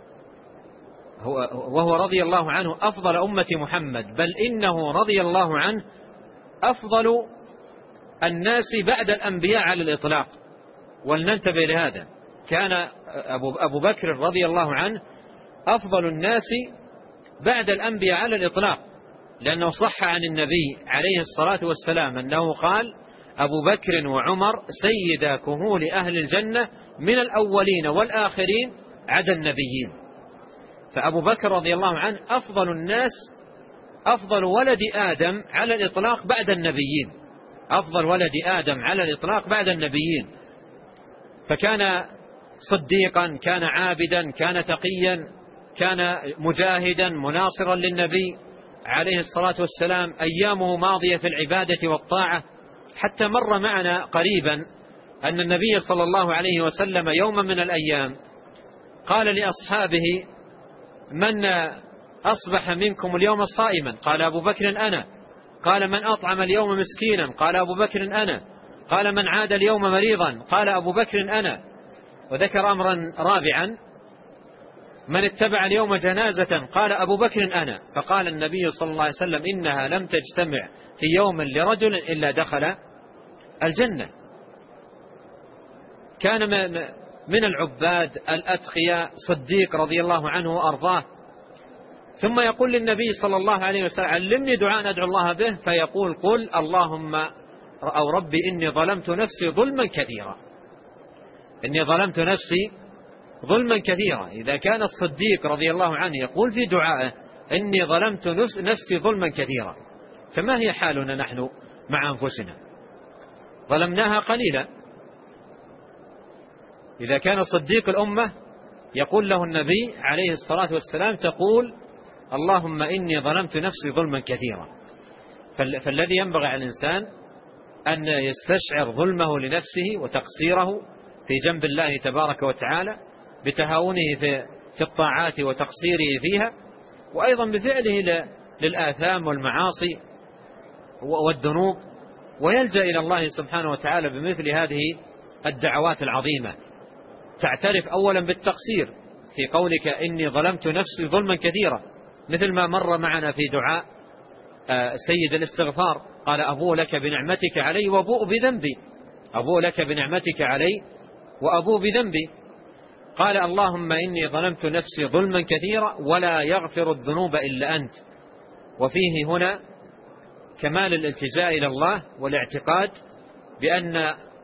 وهو رضي الله عنه أفضل أمة محمد، بل إنه رضي الله عنه أفضل الناس بعد الأنبياء على الإطلاق. ولننتبه لهذا، كان أبو بكر رضي الله عنه أفضل الناس بعد الأنبياء على الإطلاق، لأنه صح عن النبي عليه الصلاة والسلام أنه قال أبو بكر وعمر سيدا كهول أهل الجنة من الأولين والآخرين عدا النبيين. فأبو بكر رضي الله عنه أفضل الناس، أفضل ولد آدم على الإطلاق بعد النبيين، أفضل ولد آدم على الإطلاق بعد النبيين. فكان صديقا، كان عابدا، كان تقيا، كان مجاهدا مناصرا للنبي عليه الصلاة والسلام، أيامه ماضية في العبادة والطاعة. حتى مر معنا قريبا أن النبي صلى الله عليه وسلم يوما من الأيام قال لأصحابه من أصبح منكم اليوم صائما؟ قال أبو بكر أنا. قال من أطعم اليوم مسكينا؟ قال أبو بكر أنا. قال من عاد اليوم مريضا؟ قال أبو بكر أنا. وذكر أمرا رابعا من اتبع اليوم جنازة؟ قال أبو بكر أنا. فقال النبي صلى الله عليه وسلم إنها لم تجتمع في يوم لرجل إلا دخل الجنة. كان من العباد الأتقياء صديق رضي الله عنه وأرضاه. ثم يقول للنبي صلى الله عليه وسلم علمني دعاء أدعو الله به، فيقول قل اللهم أو ربي إني ظلمت نفسي ظلما كثيرا، إني ظلمت نفسي ظلما كثيرا. إذا كان الصديق رضي الله عنه يقول في دعائه إني ظلمت نفسي ظلما كثيرا، فما هي حالنا نحن مع أنفسنا؟ ظلمناها قليلا. إذا كان صديق الأمة يقول له النبي عليه الصلاة والسلام تقول اللهم إني ظلمت نفسي ظلما كثيرا. فالذي ينبغي على الإنسان أن يستشعر ظلمه لنفسه وتقصيره في جنب الله تبارك وتعالى بتهاونه في الطاعات وتقصيره فيها، وأيضا بفعله للآثام والمعاصي والذنوب، ويلجأ إلى الله سبحانه وتعالى بمثل هذه الدعوات العظيمة. تعترف أولا بالتقصير في قولك إني ظلمت نفسي ظلما كثيرا، مثل ما مر معنا في دعاء سيد الاستغفار قال أبوء لك بنعمتك علي وأبوء بذنبي، أبوء لك بنعمتك علي وأبوء بذنبي. قال اللهم إني ظلمت نفسي ظلما كثيرا ولا يغفر الذنوب إلا أنت. وفيه هنا كمال الالتجاء إلى الله والاعتقاد بأن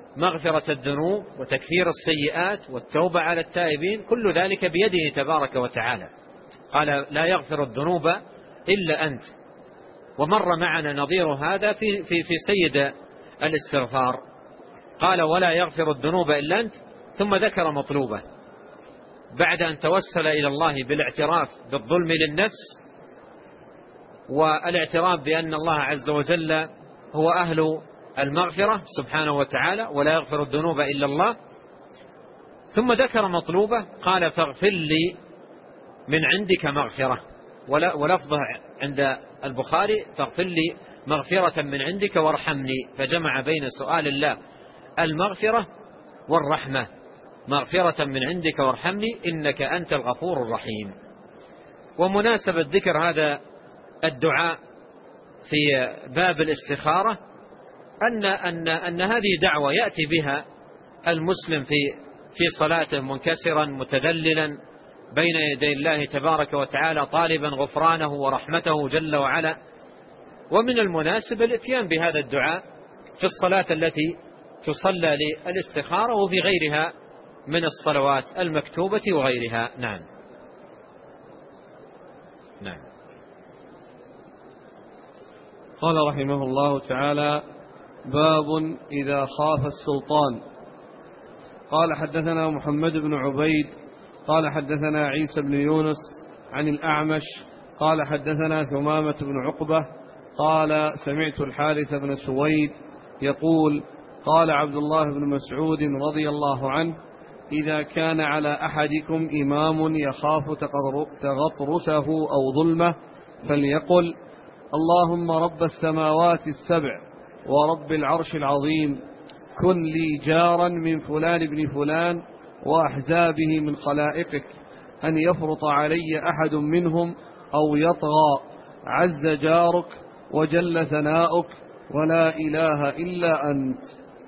مغفرة الذنوب وتكفير السيئات والتوبة على التائبين، كل ذلك بيده تبارك وتعالى. قال لا يغفر الذنوب إلا أنت. ومر معنا نظير هذا في, في, في سيد الاستغفار، قال ولا يغفر الذنوب إلا أنت، ثم ذكر مطلوبه بعد أن توسل إلى الله بالاعتراف بالظلم للنفس والاعتراف بأن الله عز وجل هو أهل المغفرة سبحانه وتعالى ولا يغفر الذنوب إلا الله. ثم ذكر مطلوبه قال فاغفر لي من عندك مغفرة، ولفظه عند البخاري فاغفر لي مغفرة من عندك وارحمني، فجمع بين سؤال الله المغفرة والرحمة، مغفرة من عندك وارحمني إنك أنت الغفور الرحيم. ومناسبة ذكر هذا الدعاء في باب الاستخارة أن, أن, أن هذه دعوة يأتي بها المسلم في, في صلاته منكسرا متذللا بين يدي الله تبارك وتعالى طالبا غفرانه ورحمته جل وعلا. ومن المناسب الاتيان بهذا الدعاء في الصلاة التي تصلى للاستخارة وفي غيرها من الصلوات المكتوبة وغيرها. نعم نعم. قال رحمه الله تعالى باب إذا خاف السلطان. قال حدثنا محمد بن عبيد قال حدثنا عيسى بن يونس عن الأعمش قال حدثنا ثمامة بن عقبة قال سمعت الحارث بن سويد يقول قال عبد الله بن مسعود رضي الله عنه إذا كان على أحدكم إمام يخاف تغطرسه أو ظلمه فليقل اللهم رب السماوات السبع ورب العرش العظيم كن لي جارا من فلان بن فلان وأحزابه من خلائقك أن يفرط علي أحد منهم أو يطغى عز جارك وجل ثناؤك ولا إله إلا أنت.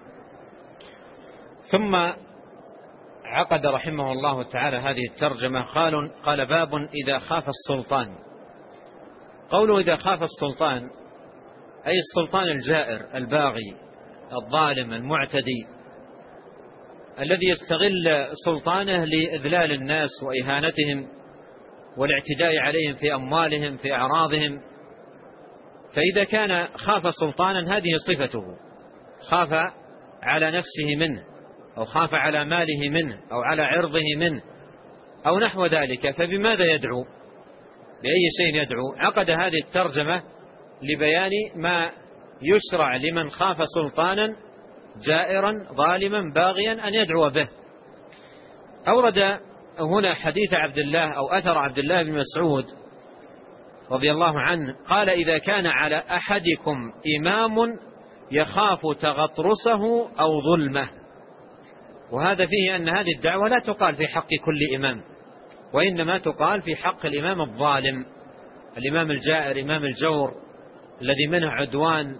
ثم عقد رحمه الله تعالى هذه الترجمة قال, قال باب إذا خاف السلطان. قوله إذا خاف السلطان أي السلطان الجائر الباغي الظالم المعتدي الذي يستغل سلطانه لإذلال الناس وإهانتهم والاعتداء عليهم في أموالهم في أعراضهم. فإذا كان خاف سلطانا هذه صفته، خاف على نفسه منه أو خاف على ماله منه أو على عرضه منه أو نحو ذلك، فبماذا يدعو؟ بأي شيء يدعو؟ عقد هذه الترجمة لبيان ما يشرع لمن خاف سلطانا جائرا ظالما باغيا أن يدعو به. أورد هنا حديث عبد الله أو أثر عبد الله بن مسعود رضي الله عنه قال إذا كان على أحدكم إمام يخاف تغطرسه أو ظلمه. وهذا فيه أن هذه الدعوة لا تقال في حق كل إمام، وإنما تقال في حق الإمام الظالم، الإمام الجائر، إمام الجور الذي منه عدوان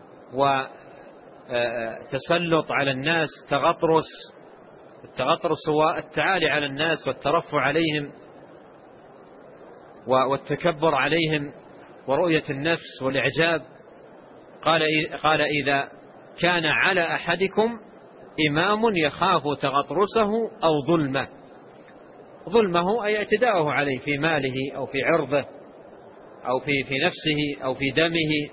وتسلط على الناس، تغطرس. التغطرس هو التعالي على الناس والترفع عليهم والتكبر عليهم ورؤية النفس والإعجاب. قال قال إذا كان على أحدكم إمام يخاف تغطرسه أو ظلمه. ظلمه أي اعتداءه عليه في ماله أو في عرضه أو في في نفسه أو في دمه.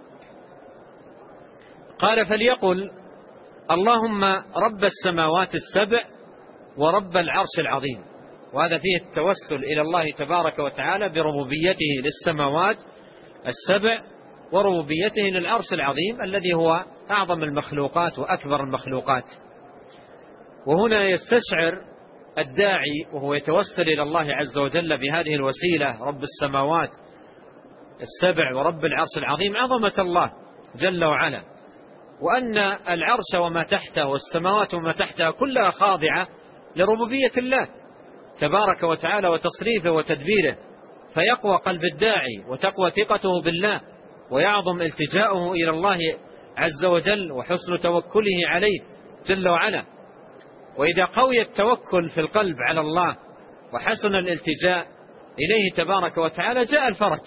قال فليقل اللهم رب السماوات السبع ورب العرش العظيم. وهذا فيه التوسل إلى الله تبارك وتعالى بربوبيته للسماوات السبع وربوبيته للعرش العظيم الذي هو أعظم المخلوقات وأكبر المخلوقات. وهنا يستشعر الداعي وهو يتوسل إلى الله عز وجل بهذه الوسيلة رب السماوات السبع ورب العرش العظيم عظمة الله جل وعلا، وأن العرش وما تحته والسماوات وما تحتها كلها خاضعة لربوبية الله تبارك وتعالى وتصريفه وتدبيره، فيقوى قلب الداعي وتقوى ثقته بالله ويعظم التجاؤه إلى الله عز وجل وحسن توكله عليه جل وعلا. وإذا قوي التوكل في القلب على الله وحسن الالتجاء إليه تبارك وتعالى جاء الفرج،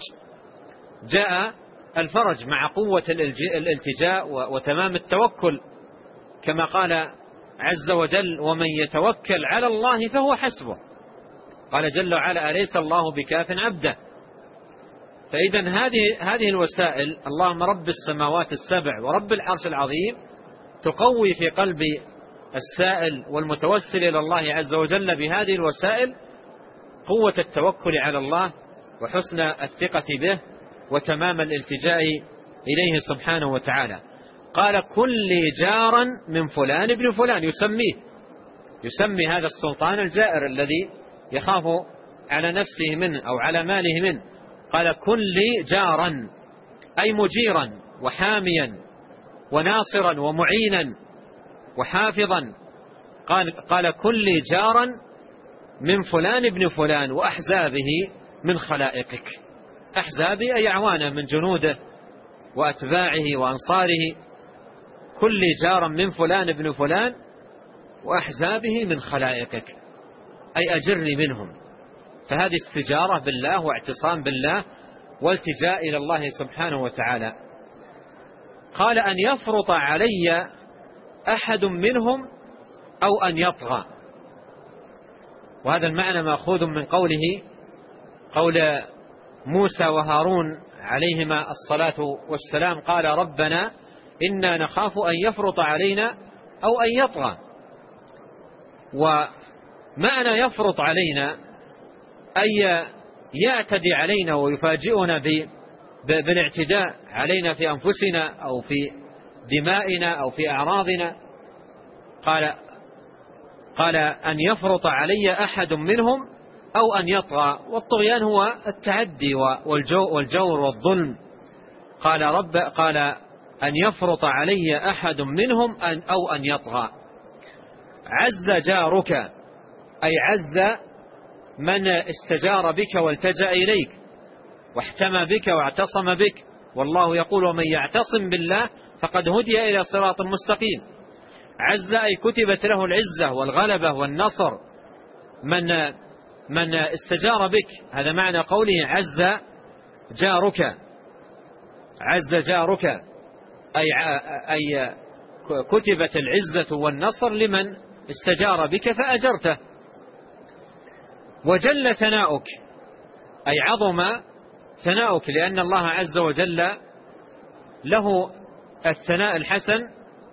جاء الفرج مع قوة الالتجاء وتمام التوكل. كما قال عز وجل: ومن يتوكل على الله فهو حسبه. قال جل وعلا: أليس الله بكاف عبده؟ فإذا هذه هذه الوسائل، اللهم رب السماوات السبع ورب العرش العظيم، تقوي في قلب السائل والمتوسل إلى الله عز وجل بهذه الوسائل قوة التوكل على الله وحسن الثقة به وتمام الالتجاء إليه سبحانه وتعالى. قال: كن لي جارا من فلان ابن فلان، يسميه يسمي هذا السلطان الجائر الذي يخاف على نفسه منه أو على ماله منه. قال: كن لي جارا، أي مجيرا وحاميا وناصرا ومعينا وحافظا. قال, قال كن لي جارا من فلان ابن فلان وأحزابه من خلائقك. أحزابه أي أعوانه من جنوده وأتباعه وأنصاره. كن لي جارا من فلان ابن فلان وأحزابه من خلائقك، أي أجرني منهم. فهذه استجارة بالله واعتصام بالله والتجاء إلى الله سبحانه وتعالى. قال: أن يفرط علي أحد منهم أو أن يطغى. وهذا المعنى مأخوذ من قوله قول موسى وهارون عليهما الصلاة والسلام: قال: ربنا إنا نخاف أن يفرط علينا أو أن يطغى. ومعنى يفرط علينا أي يعتدي علينا ويفاجئنا بالاعتداء علينا في أنفسنا أو في دمائنا أو في أعراضنا. قال قال أن يفرط علي أحد منهم أو أن يطغى. والطغيان هو التعدي والجور والظلم. قال رب قال أن يفرط علي أحد منهم أن أو أن يطغى. عز جارك، أي عز من استجار بك والتجأ إليك واحتمى بك واعتصم بك. والله يقول: ومن يعتصم بالله فقد هدي إلى صراط مستقيم. عز أي كتبت له العزة والغلبة والنصر. من من استجار بك، هذا معنى قوله عز جارك. عز جارك أي أي كتبت العزة والنصر لمن استجار بك فأجرته. وجل ثناؤك، أي عظم ثناؤك، لأن الله عز وجل له الثناء الحسن،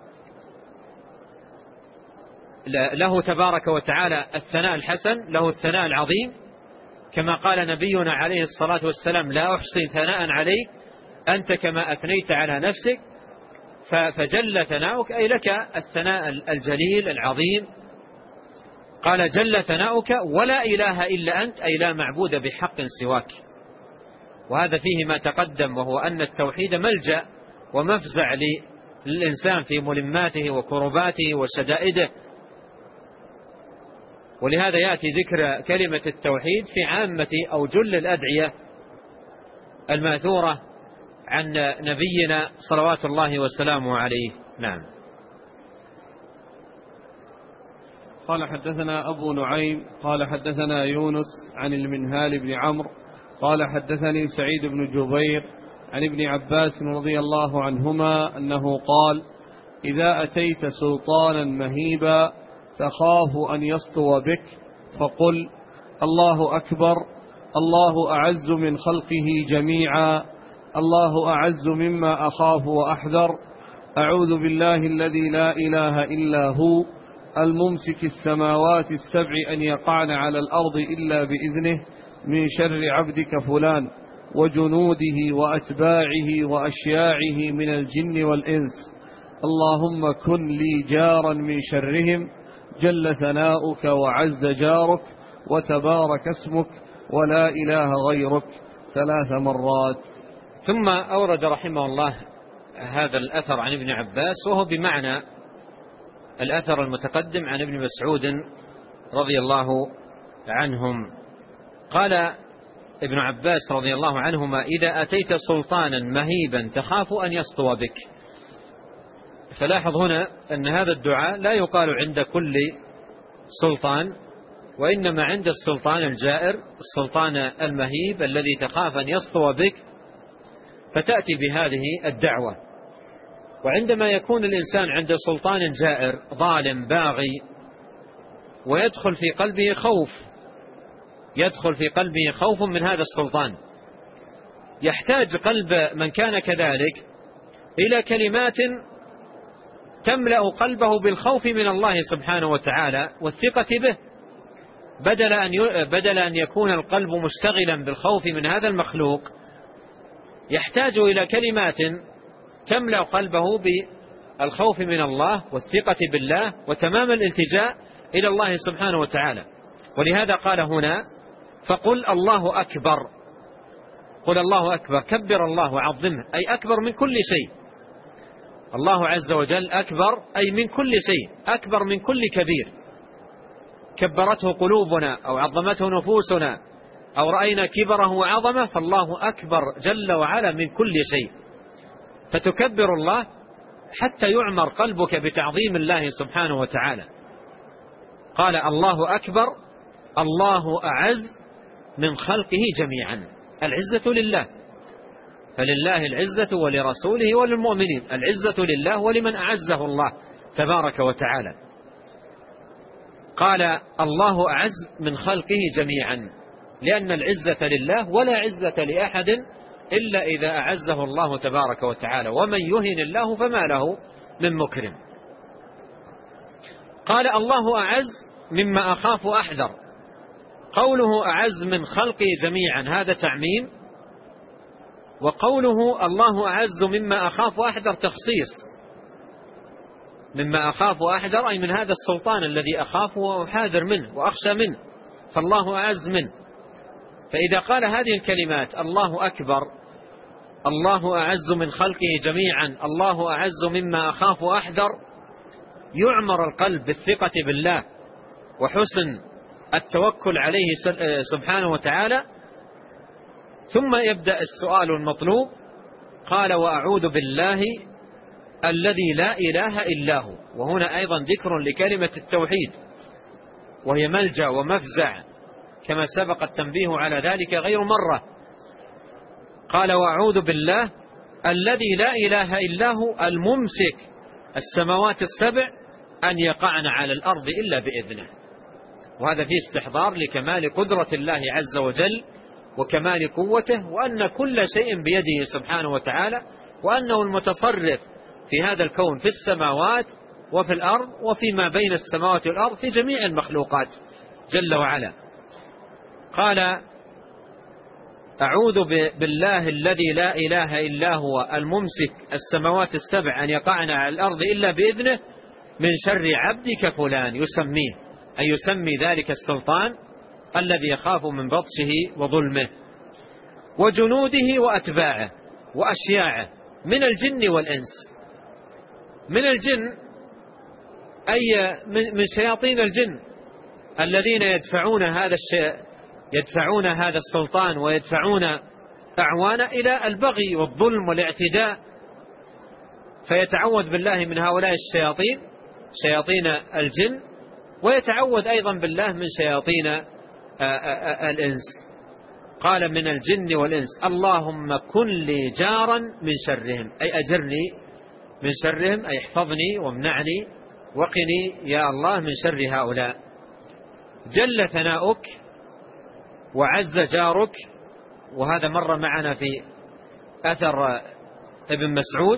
له تبارك وتعالى الثناء الحسن، له الثناء العظيم، كما قال نبينا عليه الصلاة والسلام: لا أحصي ثناء عليك أنت كما أثنيت على نفسك. فجل ثناؤك أي لك الثناء الجليل العظيم. قال: جل ثناؤك ولا إله إلا أنت، أي لا معبود بحق سواك. وهذا فيه ما تقدم، وهو أن التوحيد ملجأ ومفزع للإنسان في ملماته وكرباته وشدائده. ولهذا يأتي ذكر كلمة التوحيد في عامة أو جل الأدعية الماثورة عن نبينا صلوات الله وسلامه عليه. نعم. قال: حدثنا أبو نعيم قال حدثنا يونس عن المنهال بن عمرو قال حدثني سعيد بن جبير عن ابن عباس رضي الله عنهما أنه قال: إذا أتيت سلطانا مهيبا تخاف أن يسطو بك فقل: الله أكبر، الله أعز من خلقه جميعا، الله أعز مما أخاف وأحذر، أعوذ بالله الذي لا إله إلا هو الممسك السماوات السبع أن يقعن على الأرض إلا بإذنه، من شر عبدك فلان وجنوده وأتباعه وأشياعه من الجن والإنس، اللهم كن لي جارا من شرهم، جل ثناؤك وعز جارك وتبارك اسمك ولا إله غيرك، ثلاث مرات. ثم أورد رحمه الله هذا الأثر عن ابن عباس، وهو بمعنى الأثر المتقدم عن ابن مسعود رضي الله عنهم. قال ابن عباس رضي الله عنهما: إذا أتيت سلطانا مهيبا تخاف أن يسطو بك. فلاحظ هنا أن هذا الدعاء لا يقال عند كل سلطان، وإنما عند السلطان الجائر، السلطان المهيب الذي تخاف أن يسطو بك، فتأتي بهذه الدعوة. وعندما يكون الإنسان عند سلطان جائر ظالم باغي ويدخل في قلبه خوف يدخل في قلبه خوف من هذا السلطان، يحتاج قلب من كان كذلك إلى كلمات تملأ قلبه بالخوف من الله سبحانه وتعالى والثقة به، بدل أن بدل أن يكون القلب مشتغلا بالخوف من هذا المخلوق، يحتاج إلى كلمات تملأ قلبه بالخوف من الله والثقة بالله وتمام الالتجاء إلى الله سبحانه وتعالى. ولهذا قال هنا فقل الله أكبر، قل الله أكبر، كبر الله وعظمه، أي أكبر من كل شيء. الله عز وجل أكبر أي من كل شيء، أكبر من كل كبير كبرته قلوبنا أو عظمته نفوسنا أو رأينا كبره وعظمه، فالله أكبر جل وعلا من كل شيء. فتكبر الله حتى يعمر قلبك بتعظيم الله سبحانه وتعالى. قال الله أكبر، الله أعز من خلقه جميعا. العزة لله، فلله العزة ولرسوله وللمؤمنين، العزة لله ولمن أعزه الله تبارك وتعالى. قال الله أعز من خلقه جميعا، لأن العزة لله ولا عزة لأحد إلا إذا أعزه الله تبارك وتعالى، ومن يهن الله فما له من مكرم. قال الله أعز مما أخاف أحذر. قوله أعز من خلقه جميعا هذا تعميم، وقوله الله أعز مما أخاف أحذر تخصيص. مما أخاف أحذر أي من هذا السلطان الذي أخافه وأحاذر منه وأخشى منه، فالله أعز منه. فإذا قال هذه الكلمات الله أكبر، الله أعز من خلقه جميعا، الله أعز مما أخاف أحذر، يعمر القلب بالثقة بالله وحسن التوكل عليه سبحانه وتعالى. ثم يبدأ السؤال المطلوب، قال وأعوذ بالله الذي لا إله إلا هو. وهنا أيضا ذكر لكلمة التوحيد، وهي ملجأ ومفزع كما سبق التنبيه على ذلك غير مرة. قال وأعوذ بالله الذي لا إله إلا هو الممسك السماوات السبع أن يقعن على الأرض إلا بإذنه. وهذا فيه استحضار لكمال قدرة الله عز وجل وكمال قوته، وأن كل شيء بيده سبحانه وتعالى، وأنه المتصرف في هذا الكون في السماوات وفي الأرض وفيما بين السماوات والأرض في جميع المخلوقات جل وعلا. قال أعوذ بالله الذي لا إله إلا هو الممسك السماوات السبع أن يقعن على الأرض إلا بإذنه من شر عبدك فلان، يسميه أي يسمي ذلك السلطان الذي يخاف من بطشه وظلمه، وجنوده وأتباعه وأشياعه من الجن والإنس. من الجن أي من شياطين الجن الذين يدفعون هذا الشيء يدفعون هذا السلطان ويدفعون أعوانه إلى البغي والظلم والاعتداء، فيتعوذ بالله من هؤلاء الشياطين شياطين الجن، ويتعوذ أيضا بالله من شياطين الإنس. قال من الجن والإنس اللهم كن لي جارا من شرهم، أي أجرني من شرهم، أي احفظني وامنعني وقني يا الله من شر هؤلاء. جل ثناؤك وعز جارك، وهذا مر معنا في أثر ابن مسعود.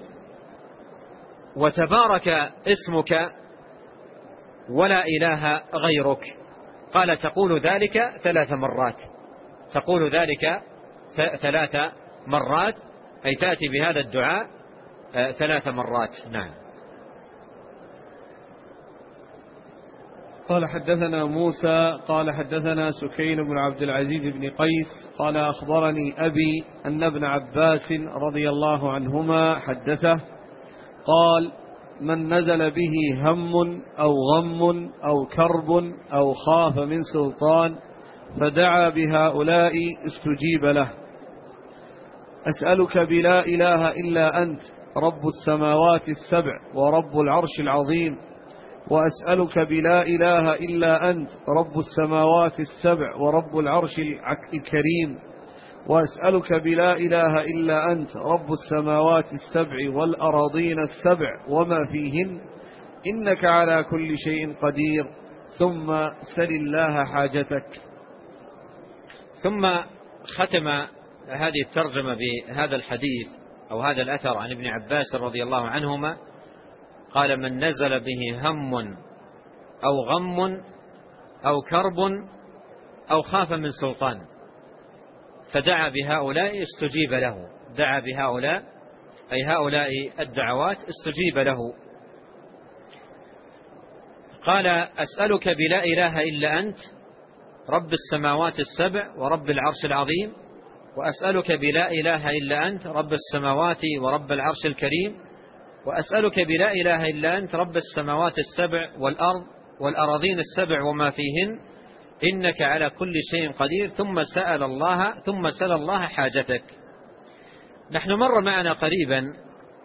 وتبارك اسمك ولا إله غيرك. قال تقول ذلك ثلاث مرات، تقول ذلك ثلاث مرات أي تأتي بهذا الدعاء ثلاث مرات. نعم. قال حدثنا موسى قال حدثنا سكين بن عبد العزيز بن قيس قال أخبرني أبي أن ابن عباس رضي الله عنهما حدثه قال من نزل به هم أو غم أو كرب أو خاف من سلطان فدعا بهؤلاء استجيب له. أسألك بلا إله إلا أنت رب السماوات السبع ورب العرش العظيم، وأسألك بلا إله إلا أنت رب السماوات السبع ورب العرش الكريم، وأسألك بلا إله إلا أنت رب السماوات السبع والأراضين السبع وما فيهن إنك على كل شيء قدير ثم سل الله حاجتك. ثم ختم هذه الترجمة بهذا الحديث أو هذا الأثر عن ابن عباس رضي الله عنهما قال: من نزل به هم أو غم أو كرب أو خاف من سلطان فدعا بهؤلاء استجيب له. دعا بهؤلاء أي هؤلاء الدعوات استجيب له. قال: أسألك بلا إله إلا أنت رب السماوات السبع ورب العرش العظيم، وأسألك بلا إله إلا أنت رب السماوات ورب العرش الكريم، وأسألك بلا إله إلا أنت رب السماوات السبع والأرض والأراضين السبع وما فيهن إنك على كل شيء قدير ثم سأل الله ثم سأل الله حاجتك. نحن مر معنا قريبا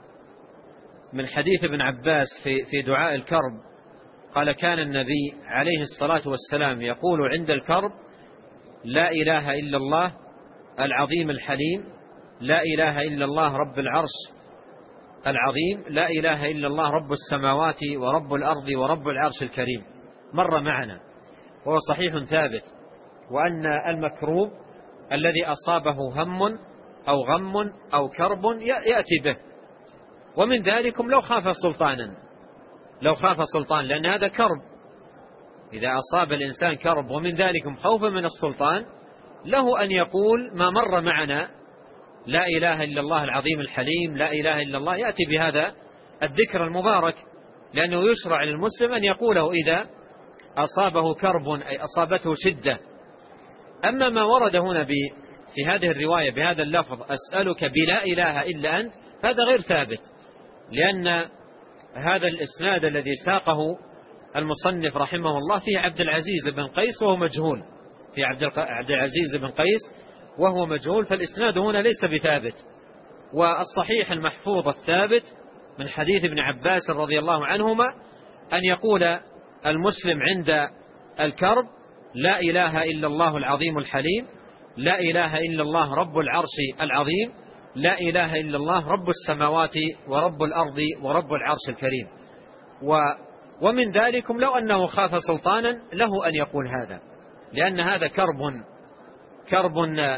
من حديث ابن عباس في في دعاء الكرب، قال: كان النبي عليه الصلاة والسلام يقول عند الكرب: لا إله إلا الله العظيم الحليم، لا إله إلا الله رب العرش العظيم، لا إله إلا الله رب السماوات ورب الأرض ورب العرش الكريم. مر معنا وهو صحيح ثابت، وأن المكروب الذي أصابه هم أو غم أو كرب يأتي به، ومن ذلكم لو خاف سلطانا، لو خاف سلطان، لأن هذا كرب. إذا أصاب الإنسان كرب ومن ذلكم خوف من السلطان له أن يقول ما مر معنا: لا إله إلا الله العظيم الحليم، لا إله إلا الله، يأتي بهذا الذكر المبارك، لأنه يشرع للمسلم أن يقوله إذا أصابه كرب أي أصابته شدة. أما ما ورد هنا في هذه الرواية بهذا اللفظ: أسألك بلا إله إلا أنت، هذا غير ثابت، لأن هذا الإسناد الذي ساقه المصنف رحمه الله فيه عبد العزيز بن قيس وهو مجهول، في عبد العزيز بن قيس وهو مجهول، فالإسناد هنا ليس بثابت. والصحيح المحفوظ الثابت من حديث ابن عباس رضي الله عنهما أن يقول المسلم عند الكرب: لا إله إلا الله العظيم الحليم، لا إله إلا الله رب العرش العظيم، لا إله إلا الله رب السماوات ورب الأرض ورب العرش الكريم. ومن ذلكم لو أنه خاف سلطانا له أن يقول هذا، لأن هذا كرب كرب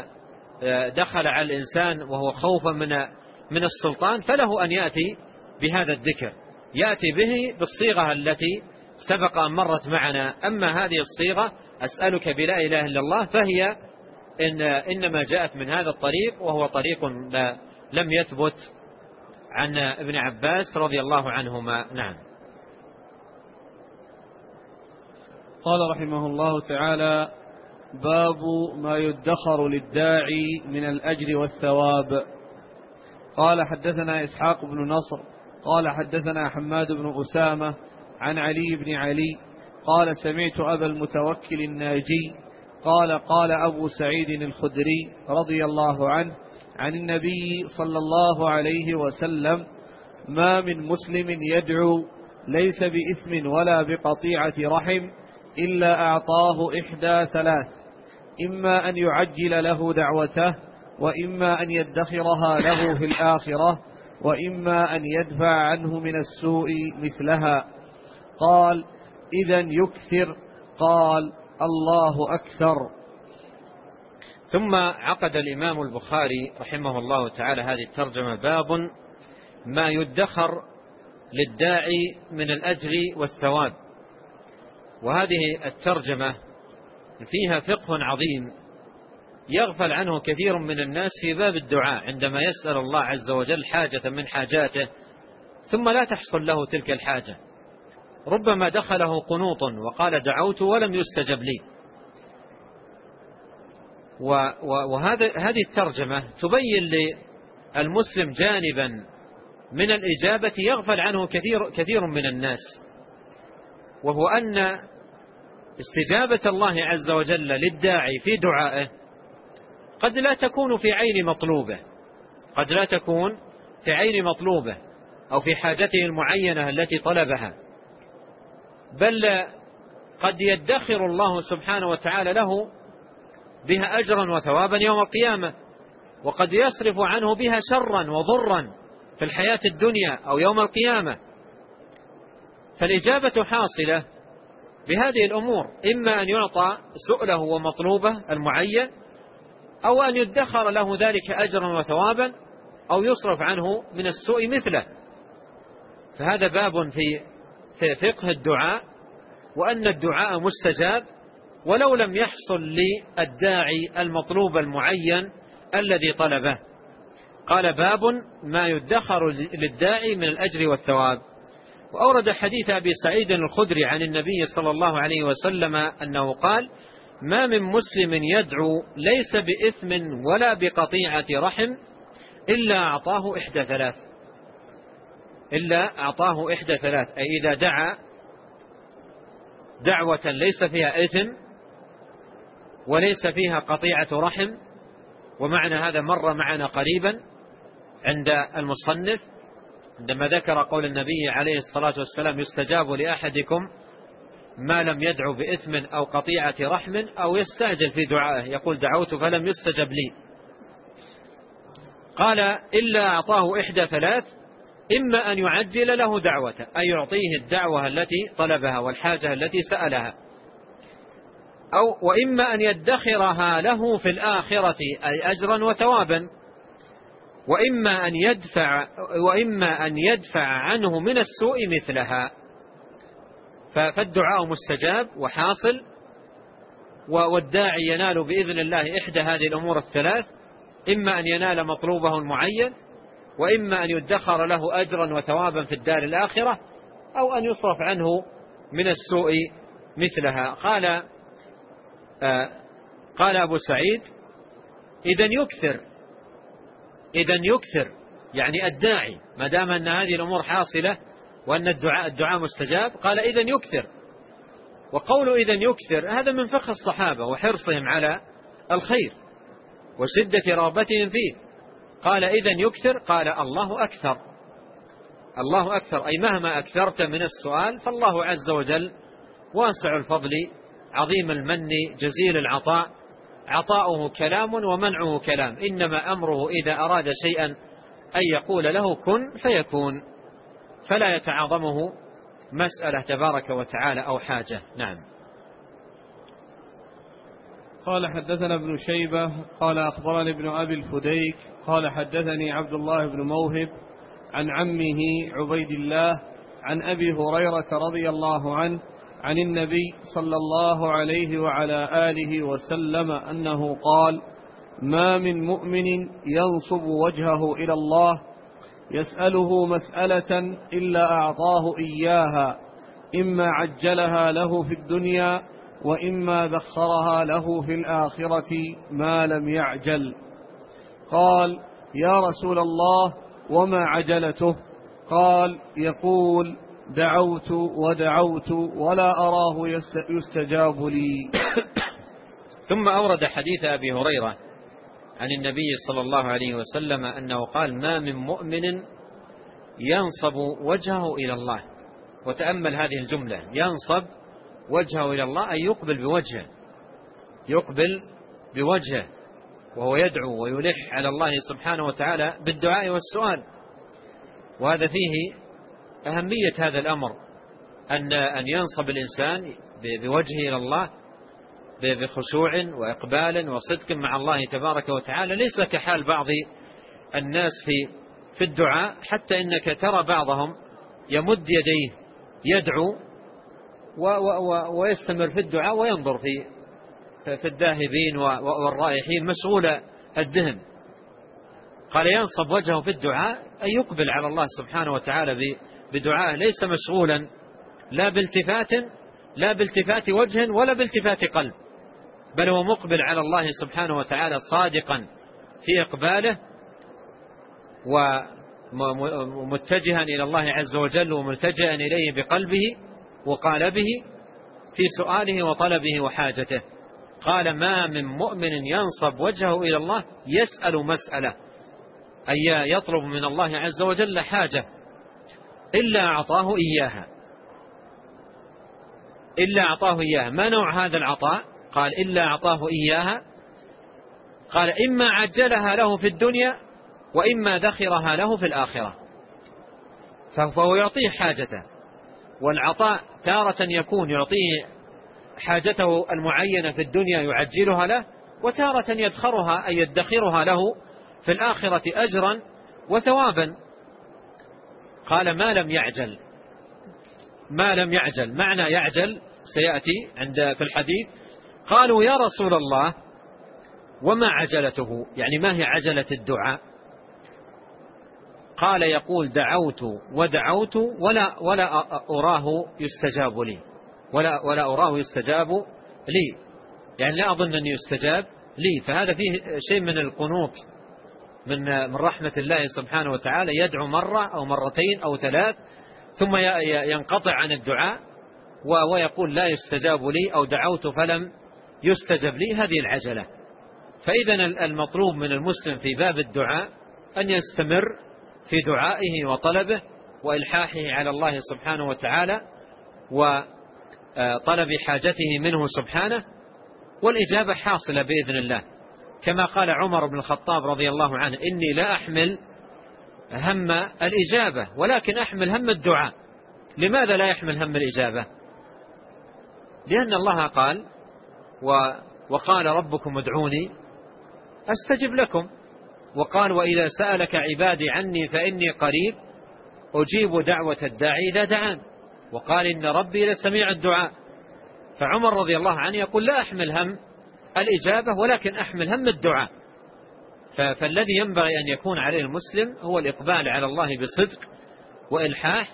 دخل على الإنسان وهو خوف من من السلطان، فله أن يأتي بهذا الذكر، يأتي به بالصيغة التي سبق أن مرت معنا. أما هذه الصيغة أسألك بلا إله إلا الله فهي إن إنما جاءت من هذا الطريق، وهو طريق لم يثبت عن ابن عباس رضي الله عنهما. نعم. قال رحمه الله تعالى: باب ما يدخر للداعي من الأجر والثواب. قال: حدثنا إسحاق بن نصر قال حدثنا حماد بن أسامة عن علي بن علي قال: سمعت أبا المتوكل الناجي قال: قال أبو سعيد الخدري رضي الله عنه عن النبي صلى الله عليه وسلم: ما من مسلم يدعو ليس بإثم ولا بقطيعة رحم إلا أعطاه إحدى ثلاث: إما أن يعجل له دعوته، وإما أن يدخرها له في الآخرة، وإما أن يدفع عنه من السوء مثلها. قال: إذن يكثر. قال: الله أكثر. ثم عقد الإمام البخاري رحمه الله تعالى هذه الترجمة: باب ما يدخر للداعي من الأجر والثواب. وهذه الترجمة فيها فقه عظيم يغفل عنه كثير من الناس في باب الدعاء، عندما يسأل الله عز وجل حاجة من حاجاته ثم لا تحصل له تلك الحاجة، ربما دخله قنوط وقال دعوت ولم يستجب لي. وهذا هذه الترجمة تبين للمسلم جانبا من الإجابة يغفل عنه كثير كثير من الناس، وهو أن استجابة الله عز وجل للداعي في دعائه قد لا تكون في عين مطلوبه، قد لا تكون في عين مطلوبه أو في حاجته المعينة التي طلبها، بل قد يدخر الله سبحانه وتعالى له بها أجرا وثوابا يوم القيامة. وقد يصرف عنه بها شرا وضرا في الحياة الدنيا أو يوم القيامة. فالإجابة حاصلة بهذه الأمور، إما أن يعطى سؤله ومطلوبه المعين، أو أن يدخر له ذلك أجرا وثوابا، أو يصرف عنه من السوء مثله. فهذا باب في فقه الدعاء، وأن الدعاء مستجاب ولو لم يحصل للداعي المطلوب المعين الذي طلبه. قال باب ما يدخر للداعي من الأجر والثواب. وأورد حديث أبي سعيد الخدري عن النبي صلى الله عليه وسلم أنه قال: ما من مسلم يدعو ليس بإثم ولا بقطيعة رحم إلا أعطاه إحدى ثلاث إلا أعطاه إحدى ثلاث أي إذا دعا دعوة ليس فيها إثم وليس فيها قطيعة رحم، ومعنى هذا مر معنا قريبا عند المصنف عندما ذكر قول النبي عليه الصلاة والسلام: يستجاب لأحدكم ما لم يدعو بإثم أو قطيعة رحم أو يستعجل في دعائه، يقول دعوت فلم يستجب لي. قال: إلا أعطاه إحدى ثلاث: إما أن يعجل له دعوته، أي يعطيه الدعوة التي طلبها والحاجة التي سألها، أو وإما أن يدخرها له في الآخرة أي أجرا وثوابا، وإما أن يدفع وإما أن يدفع عنه من السوء مثلها. فالدعاء مستجاب وحاصل، والداعي ينال بإذن الله إحدى هذه الأمور الثلاث: إما أن ينال مطلوبه المعين، وإما أن يدخر له أجرا وثوابا في الدار الآخرة، أو أن يصرف عنه من السوء مثلها. قال آه قال أبو سعيد: إذن يكثر إذن يكثر يعني الداعي ما دام أن هذه الأمور حاصلة وأن الدعاء الدعاء مستجاب، قال: إذن يكثر. وقوله إذن يكثر هذا من فقه الصحابة وحرصهم على الخير وشدة رغبتهم فيه. قال: إذن يكثر، قال: الله أكثر الله أكثر أي مهما أكثرت من السؤال فالله عز وجل واسع الفضل عظيم المن جزيل العطاء، عطاؤه كلام ومنعه كلام، إنما أمره إذا أراد شيئا أن يقول له كن فيكون، فلا يتعاظمه مسألة تبارك وتعالى أو حاجة. نعم. قال: حدثنا ابن شيبة قال أخبرني ابن أبي الفديك قال حدثني عبد الله بن موهب عن عمه عبيد الله عن أبي هريرة رضي الله عنه عن النبي صلى الله عليه وعلى آله وسلم أنه قال: ما من مؤمن ينصب وجهه إلى الله يسأله مسألة إلا أعطاه إياها، إما عجلها له في الدنيا وإما ذخرها له في الآخرة ما لم يعجل. قال: يا رسول الله وما عجلته؟ قال: يقول: دعوت ودعوت ولا أراه يستجاب لي. ثم أورد حديث أبي هريرة عن النبي صلى الله عليه وسلم أنه قال: ما من مؤمن ينصب وجهه إلى الله. وتأمل هذه الجملة: ينصب وجهه إلى الله، أي يقبل بوجهه يقبل بوجهه وهو يدعو ويلح على الله سبحانه وتعالى بالدعاء والسؤال. وهذا فيه أهمية هذا الأمر، أن أن ينصب الإنسان بوجهه إلى الله بخشوع وإقبال وصدق مع الله تبارك وتعالى، ليس كحال بعض الناس في في الدعاء، حتى إنك ترى بعضهم يمد يديه يدعو ويستمر في الدعاء وينظر في في الذاهبين والرائحين مشغول الذهن. قال: ينصب وجهه في الدعاء أي يقبل على الله سبحانه وتعالى بدعائه، ليس مشغولا لا بالتفات لا بالتفات وجه ولا بالتفات قلب، بل هو مقبل على الله سبحانه وتعالى صادقا في إقباله ومتجها إلى الله عز وجل وملتجئا إليه بقلبه وقالبه في سؤاله وطلبه وحاجته. قال: ما من مؤمن ينصب وجهه إلى الله يسأل مسألة، أي يطلب من الله عز وجل حاجة، إلا أعطاه إياها إلا أعطاه إياها ما نوع هذا العطاء؟ قال: إلا أعطاه إياها قال إما عجلها له في الدنيا وإما دخرها له في الآخرة، فهو يعطيه حاجته. والعطاء تارة يكون يعطيه حاجته المعينة في الدنيا يعجلها له، وتارة يدخرها أي يدخرها له في الآخرة أجرا وثوابا. قال ما لم يعجل، ما لم يعجل معنى يعجل سيأتي عند في الحديث. قالوا يا رسول الله وما عجلته، يعني ما هي عجلة الدعاء؟ قال يقول دعوت ودعوت ولا ولا أراه يستجاب لي، ولا ولا أراه يستجاب لي، يعني لا أظن أن يستجاب لي. فهذا فيه شيء من القنوط من من رحمة الله سبحانه وتعالى، يدعو مرة أو مرتين أو ثلاث ثم ينقطع عن الدعاء ويقول لا يستجاب لي أو دعوت فلم يستجب لي، هذه العجلة. فإذا المطلوب من المسلم في باب الدعاء أن يستمر في دعائه وطلبه وإلحاحه على الله سبحانه وتعالى وطلب حاجته منه سبحانه، والإجابة حاصلة بإذن الله، كما قال عمر بن الخطاب رضي الله عنه إني لا أحمل هم الإجابة ولكن أحمل هم الدعاء. لماذا لا يحمل هم الإجابة؟ لأن الله قال وقال ربكم ادعوني أستجب لكم، وقال وإذا سألك عبادي عني فإني قريب أجيب دعوة الداعي إذا دعان، وقال إن ربي لسميع الدعاء. فعمر رضي الله عنه يقول لا أحمل هم الإجابة ولكن أحمل هم الدعاء. فالذي ينبغي أن يكون عليه المسلم هو الإقبال على الله بصدق وإلحاح،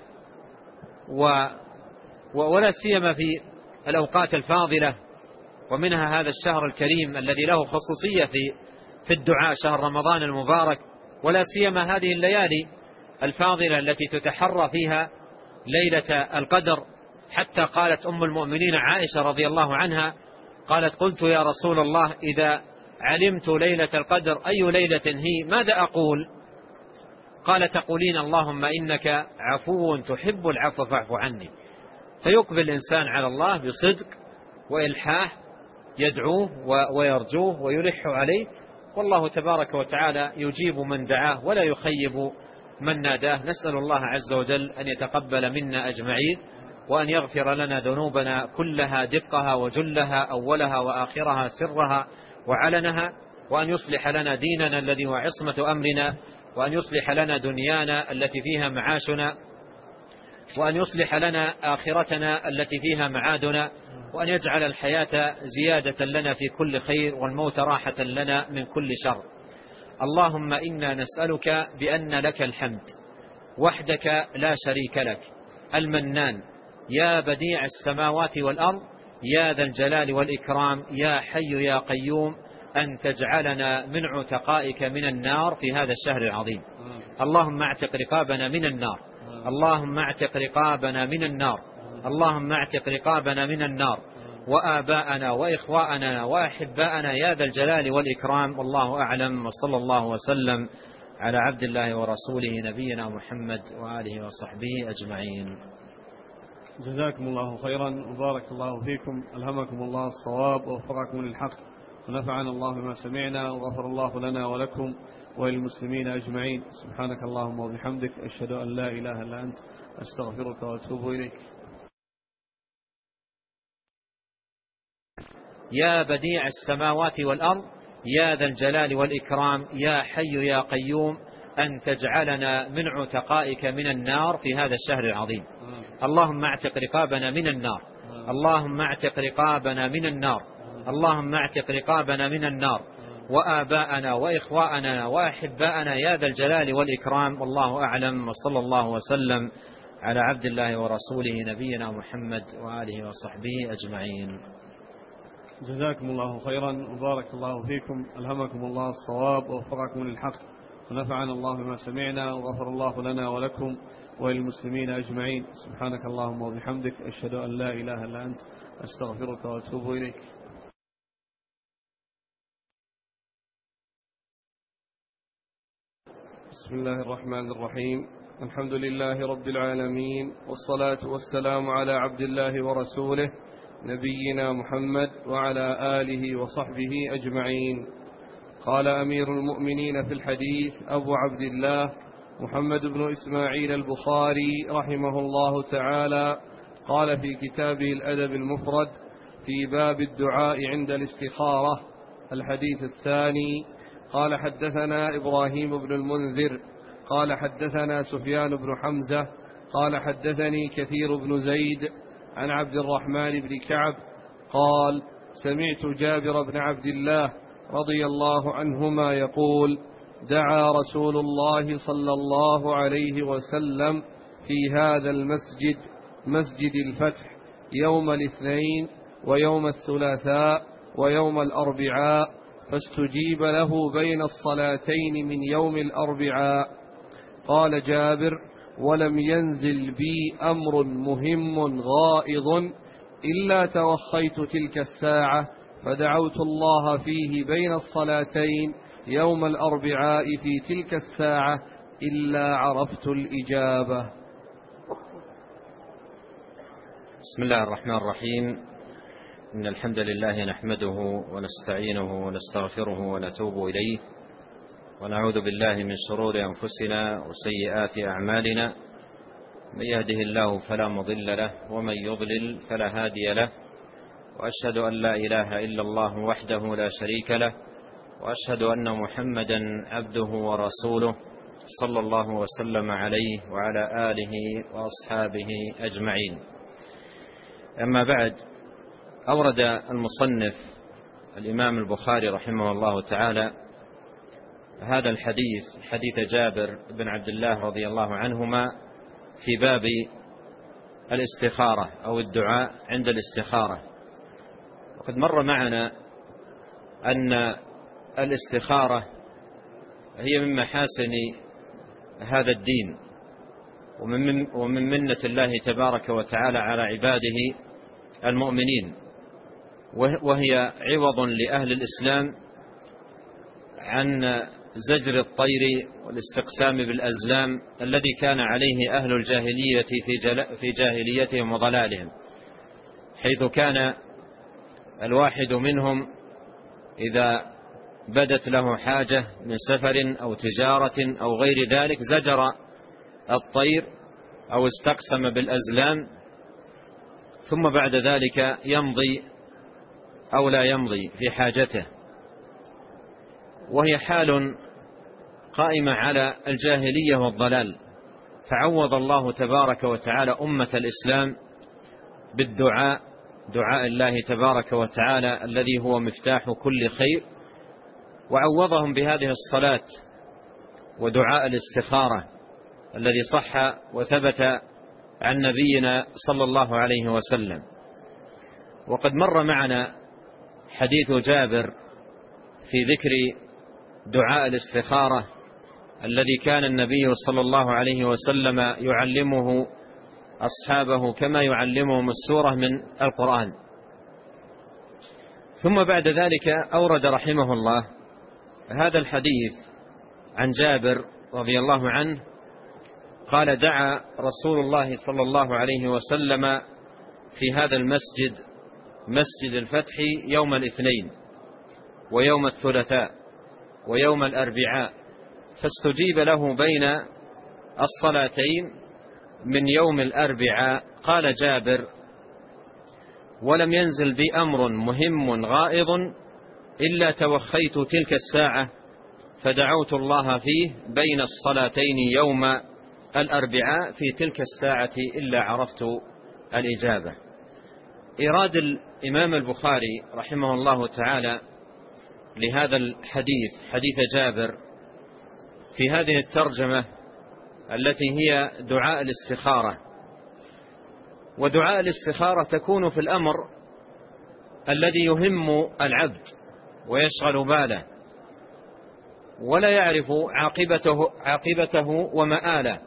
ولا سيما في الأوقات الفاضلة، ومنها هذا الشهر الكريم الذي له خصوصية في في الدعاء، شهر رمضان المبارك، ولا سيما هذه الليالي الفاضلة التي تتحرى فيها ليلة القدر. حتى قالت أم المؤمنين عائشة رضي الله عنها قالت قلت يا رسول الله إذا علمت ليلة القدر أي ليلة هي ماذا أقول؟ قال تقولين اللهم إنك عفو تحب العفو فاعف عني. فيقبل الإنسان على الله بصدق وإلحاح، يدعوه ويرجوه ويلح عليه، والله تبارك وتعالى يجيب من دعاه ولا يخيب من ناداه. نسأل الله عز وجل أن يتقبل منا أجمعين، وأن يغفر لنا ذنوبنا كلها دقها وجلها أولها وآخرها سرها وعلنها، وأن يصلح لنا ديننا الذي هو عصمة أمرنا، وأن يصلح لنا دنيانا التي فيها معاشنا، وأن يصلح لنا آخرتنا التي فيها معادنا، وأن يجعل الحياة زيادة لنا في كل خير والموت راحة لنا من كل شر. اللهم إنا نسألك بأن لك الحمد وحدك لا شريك لك المنان، يا بديع السماوات والأرض، يا ذا الجلال والإكرام، يا حي يا قيوم، أن تجعلنا من عتقائك من النار في هذا الشهر العظيم. اللهم اعتق رقابنا من النار، اللهم اعتق رقابنا من النار، اللهم اعتق رقابنا من النار، وآباءنا وإخواءنا وأحباءنا يا ذا الجلال والإكرام. والله أعلم، وصلى الله وسلم على عبد الله ورسوله نبينا محمد وآله وصحبه أجمعين. جزاكم الله خيرا وبارك الله فيكم، ألهمكم الله الصواب ووفقكم للحق، ونفعنا الله بما سمعنا، وغفر الله لنا ولكم وللمسلمين أجمعين. سبحانك اللهم وبحمدك، أشهد أن لا إله إلا أنت، أستغفرك وأتوب إليك. يا بديع السماوات والأرض، يا ذا الجلال والإكرام، يا حي يا قيوم، أن تجعلنا من عتقائك من النار في هذا الشهر العظيم. اللهم اعتق رقابنا من النار، اللهم اعتق رقابنا من النار، اللهم اعتق رقابنا من النار، وآباءنا وإخواءنا وأحباءنا يا ذا الجلال والإكرام. والله أعلم، وصلى الله وسلم على عبد الله ورسوله نبينا محمد وآله وصحبه أجمعين. جزاكم الله خيرا وبارك الله فيكم، ألهمكم الله الصواب ووفقكم للحق، ونفعنا الله بما سمعنا، وغفر الله لنا ولكم وللمسلمين أجمعين. سبحانك اللهم وبحمدك، أشهد أن لا إله إلا أنت، أستغفرك وأتوب إليك. بسم الله الرحمن الرحيم، الحمد لله رب العالمين، والصلاة والسلام على عبد الله ورسوله نبينا محمد وعلى آله وصحبه أجمعين. قال أمير المؤمنين في الحديث أبو عبد الله محمد بن إسماعيل البخاري رحمه الله تعالى قال في كتابه الأدب المفرد في باب الدعاء عند الاستخارة الحديث الثاني قال حدثنا إبراهيم بن المنذر قال حدثنا سفيان بن حمزة قال حدثني كثير بن زيد عن عبد الرحمن بن كعب قال سمعت جابر بن عبد الله رضي الله عنهما يقول دعا رسول الله صلى الله عليه وسلم في هذا المسجد مسجد الفتح يوم الاثنين ويوم الثلاثاء ويوم الأربعاء فاستجيب له بين الصلاتين من يوم الأربعاء. قال جابر ولم ينزل بي أمر مهم غائض إلا توخيت تلك الساعة فدعوت الله فيه بين الصلاتين يوم الأربعاء في تلك الساعة إلا عرفت الإجابة. بسم الله الرحمن الرحيم. إن الحمد لله نحمده ونستعينه ونستغفره ونتوب إليه ونعوذ بالله من شرور أنفسنا وسيئات أعمالنا من يهده الله فلا مضل له ومن يضلل فلا هادي له وأشهد أن لا إله إلا الله وحده لا شريك له وأشهد أن محمدا عبده ورسوله صلى الله وسلم عليه وعلى آله وأصحابه أجمعين. أما بعد، أورد المصنف الإمام البخاري رحمه الله تعالى هذا الحديث حديث جابر بن عبد الله رضي الله عنهما في باب الاستخارة أو الدعاء عند الاستخارة. وقد مر معنا أن الاستخارة هي من محاسن هذا الدين ومن, ومن منة الله تبارك وتعالى على عباده المؤمنين، وهي عوض لأهل الإسلام عن زجر الطير والاستقسام بالأزلام الذي كان عليه أهل الجاهلية في جاهليتهم وضلالهم، حيث كان الواحد منهم إذا بدت له حاجة من سفر أو تجارة أو غير ذلك زجر الطير أو استقسم بالأزلام، ثم بعد ذلك يمضي أو لا يمضي في حاجته، وهي حال قائمة على الجاهلية والضلال. فعوض الله تبارك وتعالى أمة الإسلام بالدعاء، دعاء الله تبارك وتعالى الذي هو مفتاح كل خير، وعوضهم بهذه الصلاة ودعاء الاستخارة الذي صح وثبت عن نبينا صلى الله عليه وسلم. وقد مر معنا حديث جابر في ذكر دعاء الاستخارة الذي كان النبي صلى الله عليه وسلم يعلمه أصحابه كما يعلمهم السورة من القرآن. ثم بعد ذلك أورد رحمه الله هذا الحديث عن جابر رضي الله عنه قال دعا رسول الله صلى الله عليه وسلم في هذا المسجد مسجد الفتح يوم الاثنين ويوم الثلاثاء ويوم الأربعاء فاستجيب له بين الصلاتين من يوم الأربعاء. قال جابر ولم ينزل بي أمر مهم غائض إلا توخيت تلك الساعة فدعوت الله فيه بين الصلاتين يوم الأربعاء في تلك الساعة إلا عرفت الإجابة. إراد الإمام البخاري رحمه الله تعالى لهذا الحديث حديث جابر في هذه الترجمة التي هي دعاء الاستخارة. ودعاء الاستخارة تكون في الأمر الذي يهم العبد ويشغل باله ولا يعرف عاقبته, عاقبته ومآله.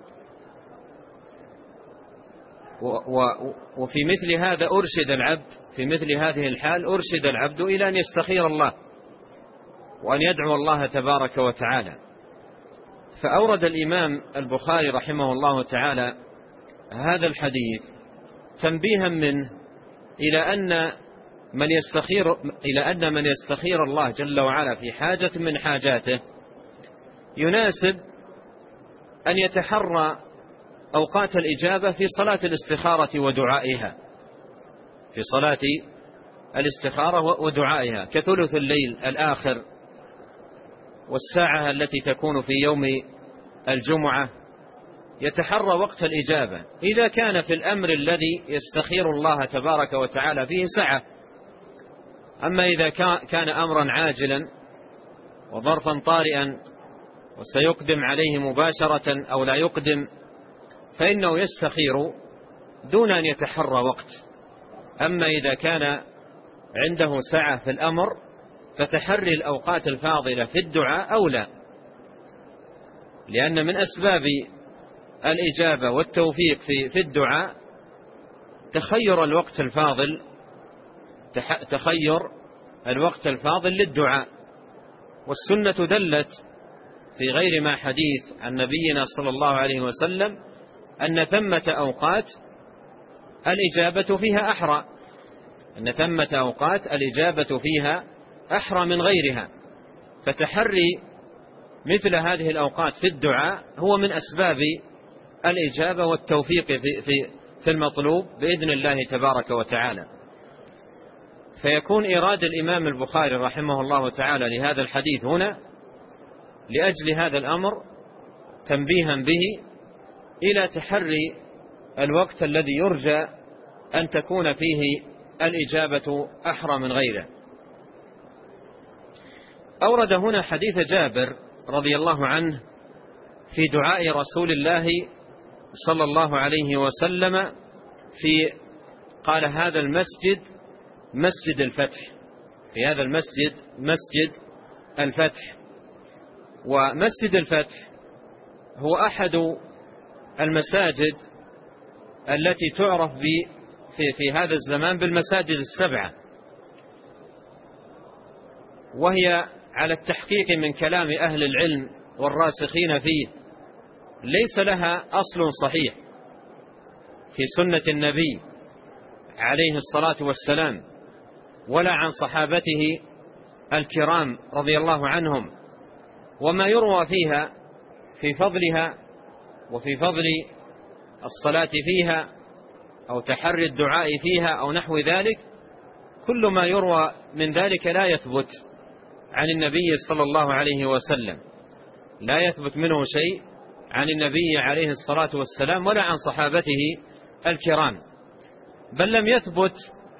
وفي مثل هذا أرشد العبد في مثل هذه الحال أرشد العبد إلى أن يستخير الله وأن يدعو الله تبارك وتعالى. فأورد الإمام البخاري رحمه الله تعالى هذا الحديث تنبيها منه إلى أن من يستخير إلى أن من يستخير الله جل وعلا في حاجة من حاجاته يناسب أن يتحرى أوقات الإجابة في صلاة الاستخارة ودعائها، في صلاة الاستخارة ودعائها، كثلث الليل الآخر والساعة التي تكون في يوم الجمعة، يتحرى وقت الإجابة إذا كان في الأمر الذي يستخير الله تبارك وتعالى فيه سعة. أما إذا كان أمرا عاجلا وظرفا طارئا وسيقدم عليه مباشرة أو لا يقدم فإنه يستخير دون أن يتحرى وقت. أما إذا كان عنده سعة في الأمر فتحري الأوقات الفاضلة في الدعاء أولى، لأن من أسباب الإجابة والتوفيق في في الدعاء تخير الوقت الفاضل، تخير الوقت الفاضل للدعاء. والسنة دلت في غير ما حديث عن نبينا صلى الله عليه وسلم أن ثمة أوقات الإجابة فيها أحرى، أن ثمة أوقات الإجابة فيها أحرى من غيرها، فتحري مثل هذه الأوقات في الدعاء هو من أسباب الإجابة والتوفيق في, في, في المطلوب بإذن الله تبارك وتعالى. فيكون إيراد الإمام البخاري رحمه الله تعالى لهذا الحديث هنا لأجل هذا الأمر تنبيها به إلى تحري الوقت الذي يرجى أن تكون فيه الإجابة أحرى من غيره. أورد هنا حديث جابر رضي الله عنه في دعاء رسول الله صلى الله عليه وسلم في قال هذا المسجد مسجد الفتح، في هذا المسجد مسجد الفتح. ومسجد الفتح هو أحد المساجد التي تعرف في, في هذا الزمان بالمساجد السبعة، وهي على التحقيق من كلام أهل العلم والراسخين فيه ليس لها أصل صحيح في سنة النبي عليه الصلاة والسلام ولا عن صحابته الكرام رضي الله عنهم. وما يروى فيها في فضلها وفي فضل الصلاة فيها أو تحري الدعاء فيها أو نحو ذلك، كل ما يروى من ذلك لا يثبت عن النبي صلى الله عليه وسلم، لا يثبت منه شيء عن النبي عليه الصلاة والسلام ولا عن صحابته الكرام. بل لم يثبت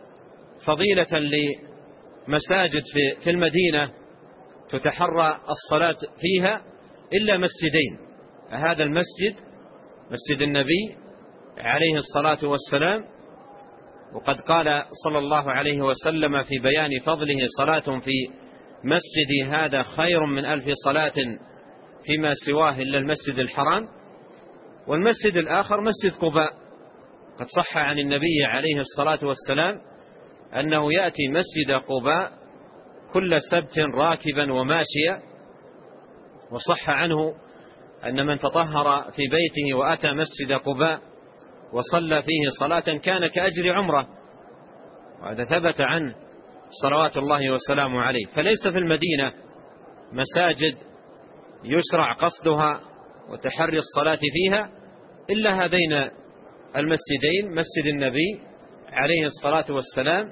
فضيلة لمساجد في المدينة تتحرى الصلاة فيها إلا مسجدين، هذا المسجد مسجد النبي عليه الصلاة والسلام، وقد قال صلى الله عليه وسلم في بيان فضله صلاة في مسجدي هذا خير من ألف صلاة فيما سواه إلا المسجد الحرام. والمسجد الآخر مسجد قباء، قد صح عن النبي عليه الصلاة والسلام أنه يأتي مسجد قباء كل سبت راكبا وماشيا، وصح عنه أن من تطهر في بيته وأتى مسجد قباء وصلى فيه صلاة كان كأجر عمره، وهذا ثبت عنه صلوات الله وسلامه عليه. فليس في المدينة مساجد يشرع قصدها وتحري الصلاة فيها إلا هذين المسجدين، مسجد النبي عليه الصلاة والسلام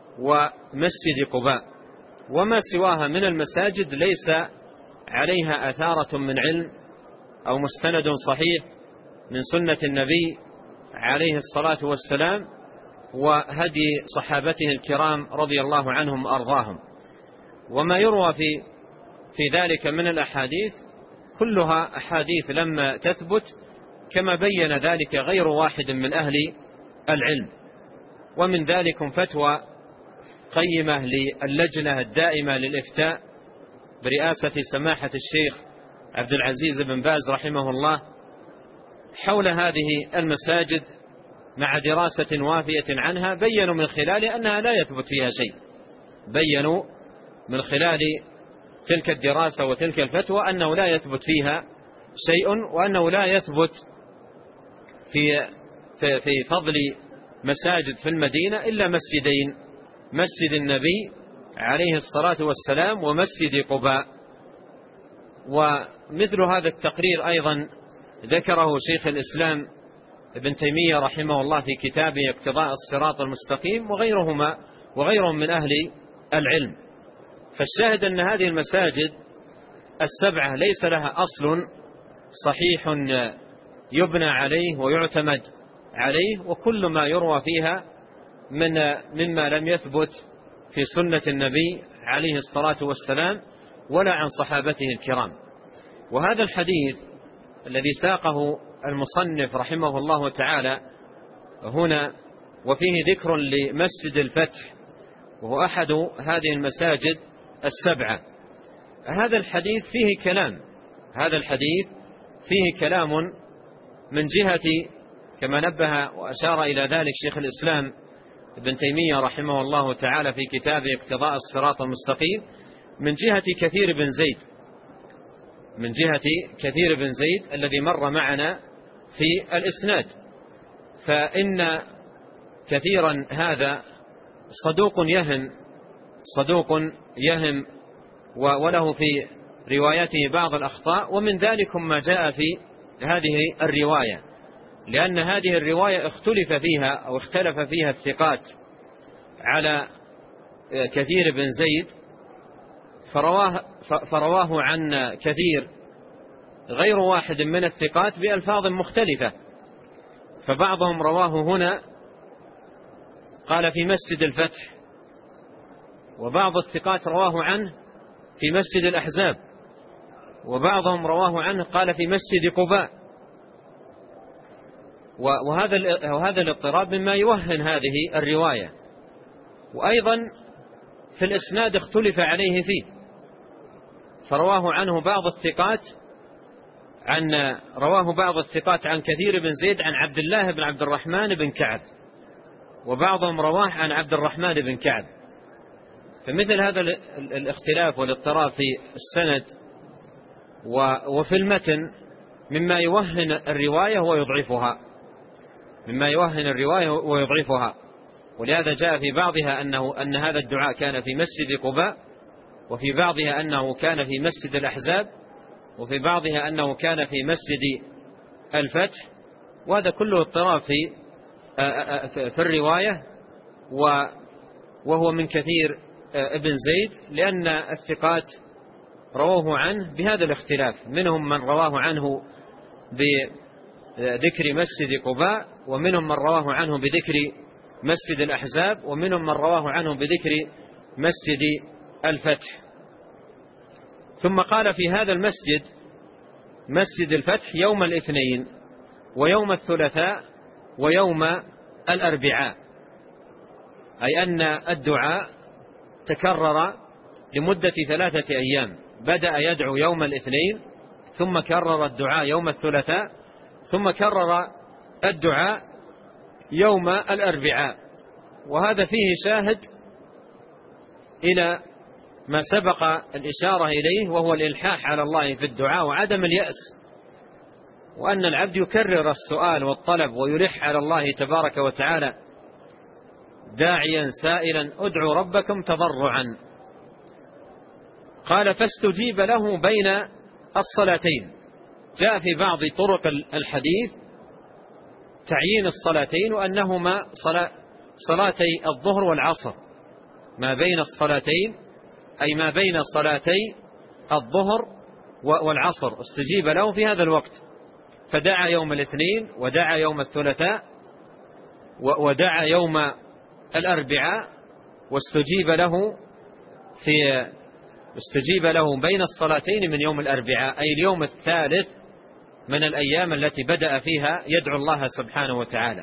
ومسجد قباء. وما سواها من المساجد ليس عليها أثارة من علم أو مستند صحيح من سنة النبي عليه الصلاة والسلام وهدي صحابته الكرام رضي الله عنهم وأرضاهم. وما يروى في في ذلك من الأحاديث كلها أحاديث لما تثبت، كما بين ذلك غير واحد من أهل العلم. ومن ذلك فتوى قيمة للجنة الدائمة للإفتاء برئاسة سماحة الشيخ عبد العزيز بن باز رحمه الله حول هذه المساجد مع دراسة وافية عنها، بيّنوا من خلال أنها لا يثبت فيها شيء، بيّنوا من خلال تلك الدراسة وتلك الفتوى أنه لا يثبت فيها شيء، وأنه لا يثبت في في فضل مساجد في المدينة إلا مسجدين مسجد النبي عليه الصلاة والسلام ومسجد قباء. ومثل هذا التقرير أيضا ذكره شيخ الإسلام ابن تيمية رحمه الله في كتابه اقتضاء الصراط المستقيم وغيرهما وغيرهم من أهل العلم. فالشاهد أن هذه المساجد السبعة ليس لها أصل صحيح يبنى عليه ويعتمد عليه، وكل ما يروى فيها من مما لم يثبت في سنة النبي عليه الصلاة والسلام ولا عن صحابته الكرام. وهذا الحديث الذي ساقه المصنف رحمه الله تعالى هنا وفيه ذكر لمسجد الفتح وهو أحد هذه المساجد السبعة، هذا الحديث فيه كلام هذا الحديث فيه كلام من جهة كما نبه وأشار إلى ذلك شيخ الإسلام ابن تيمية رحمه الله تعالى في كتابه اقتضاء الصراط المستقيم، من جهة كثير بن زيد من جهة كثير بن زيد الذي مر معنا في الإسناد. فإن كثيرا هذا صدوق يهم صدوق يهم وله في روايته بعض الأخطاء، ومن ذلك ما جاء في هذه الرواية، لأن هذه الرواية اختلف فيها أو اختلف فيها الثقات على كثير بن زيد، فرواه, فرواه عن كثير غير واحد من الثقات بألفاظ مختلفة. فبعضهم رواه هنا قال في مسجد الفتح، وبعض الثقات رواه عنه في مسجد الأحزاب، وبعضهم رواه عنه قال في مسجد قباء. وهذا وهذا الاضطراب مما يوهن هذه الرواية. وأيضا في الإسناد اختلف عليه فيه، فرواه عنه بعض الثقات عن رواه بعض الثقات عن كثير بن زيد عن عبد الله بن عبد الرحمن بن كعب، وبعضهم رواه عن عبد الرحمن بن كعب. فمثل هذا الاختلاف والاضطراب في السند وفي المتن مما يوهن الرواية ويضعفها مما يوهن الرواية ويضعفها ولهذا جاء في بعضها أنه أن هذا الدعاء كان في مسجد قباء، وفي بعضها أنه كان في مسجد الأحزاب، وفي بعضها أنه كان في مسجد الفتح. وهذا كله اضطراب في في الرواية، وهو من كثير ابن زيد، لأن الثقات رواه عنه بهذا الاختلاف، منهم من رواه عنه بذكر مسجد قباء، ومنهم من رواه عنه بذكر مسجد الأحزاب، ومنهم من رواه عنه بذكر مسجد الفتح. ثم قال في هذا المسجد مسجد الفتح يوم الاثنين ويوم الثلاثاء ويوم الأربعاء، أي أن الدعاء تكرر لمدة ثلاثة أيام، بدأ يدعو يوم الاثنين، ثم كرر الدعاء يوم الثلاثاء، ثم كرر الدعاء يوم الأربعاء. وهذا فيه شاهد إلى ما سبق الإشارة إليه، وهو الإلحاح على الله في الدعاء وعدم اليأس، وأن العبد يكرر السؤال والطلب ويلح على الله تبارك وتعالى داعيا سائلا ادعوا ربكم تضرعا. قال فاستجيب له بين الصلاتين. جاء في بعض طرق الحديث تعيين الصلاتين وأنهما صلاتي الظهر والعصر، ما بين الصلاتين أي ما بين صلاتي الظهر والعصر استجيب له في هذا الوقت، فدعا يوم الاثنين ودعا يوم الثلاثاء ودعا يوم الأربعاء، واستجيب له في استجيب له بين الصلاتين من يوم الأربعاء، أي اليوم الثالث من الأيام التي بدأ فيها يدعو الله سبحانه وتعالى.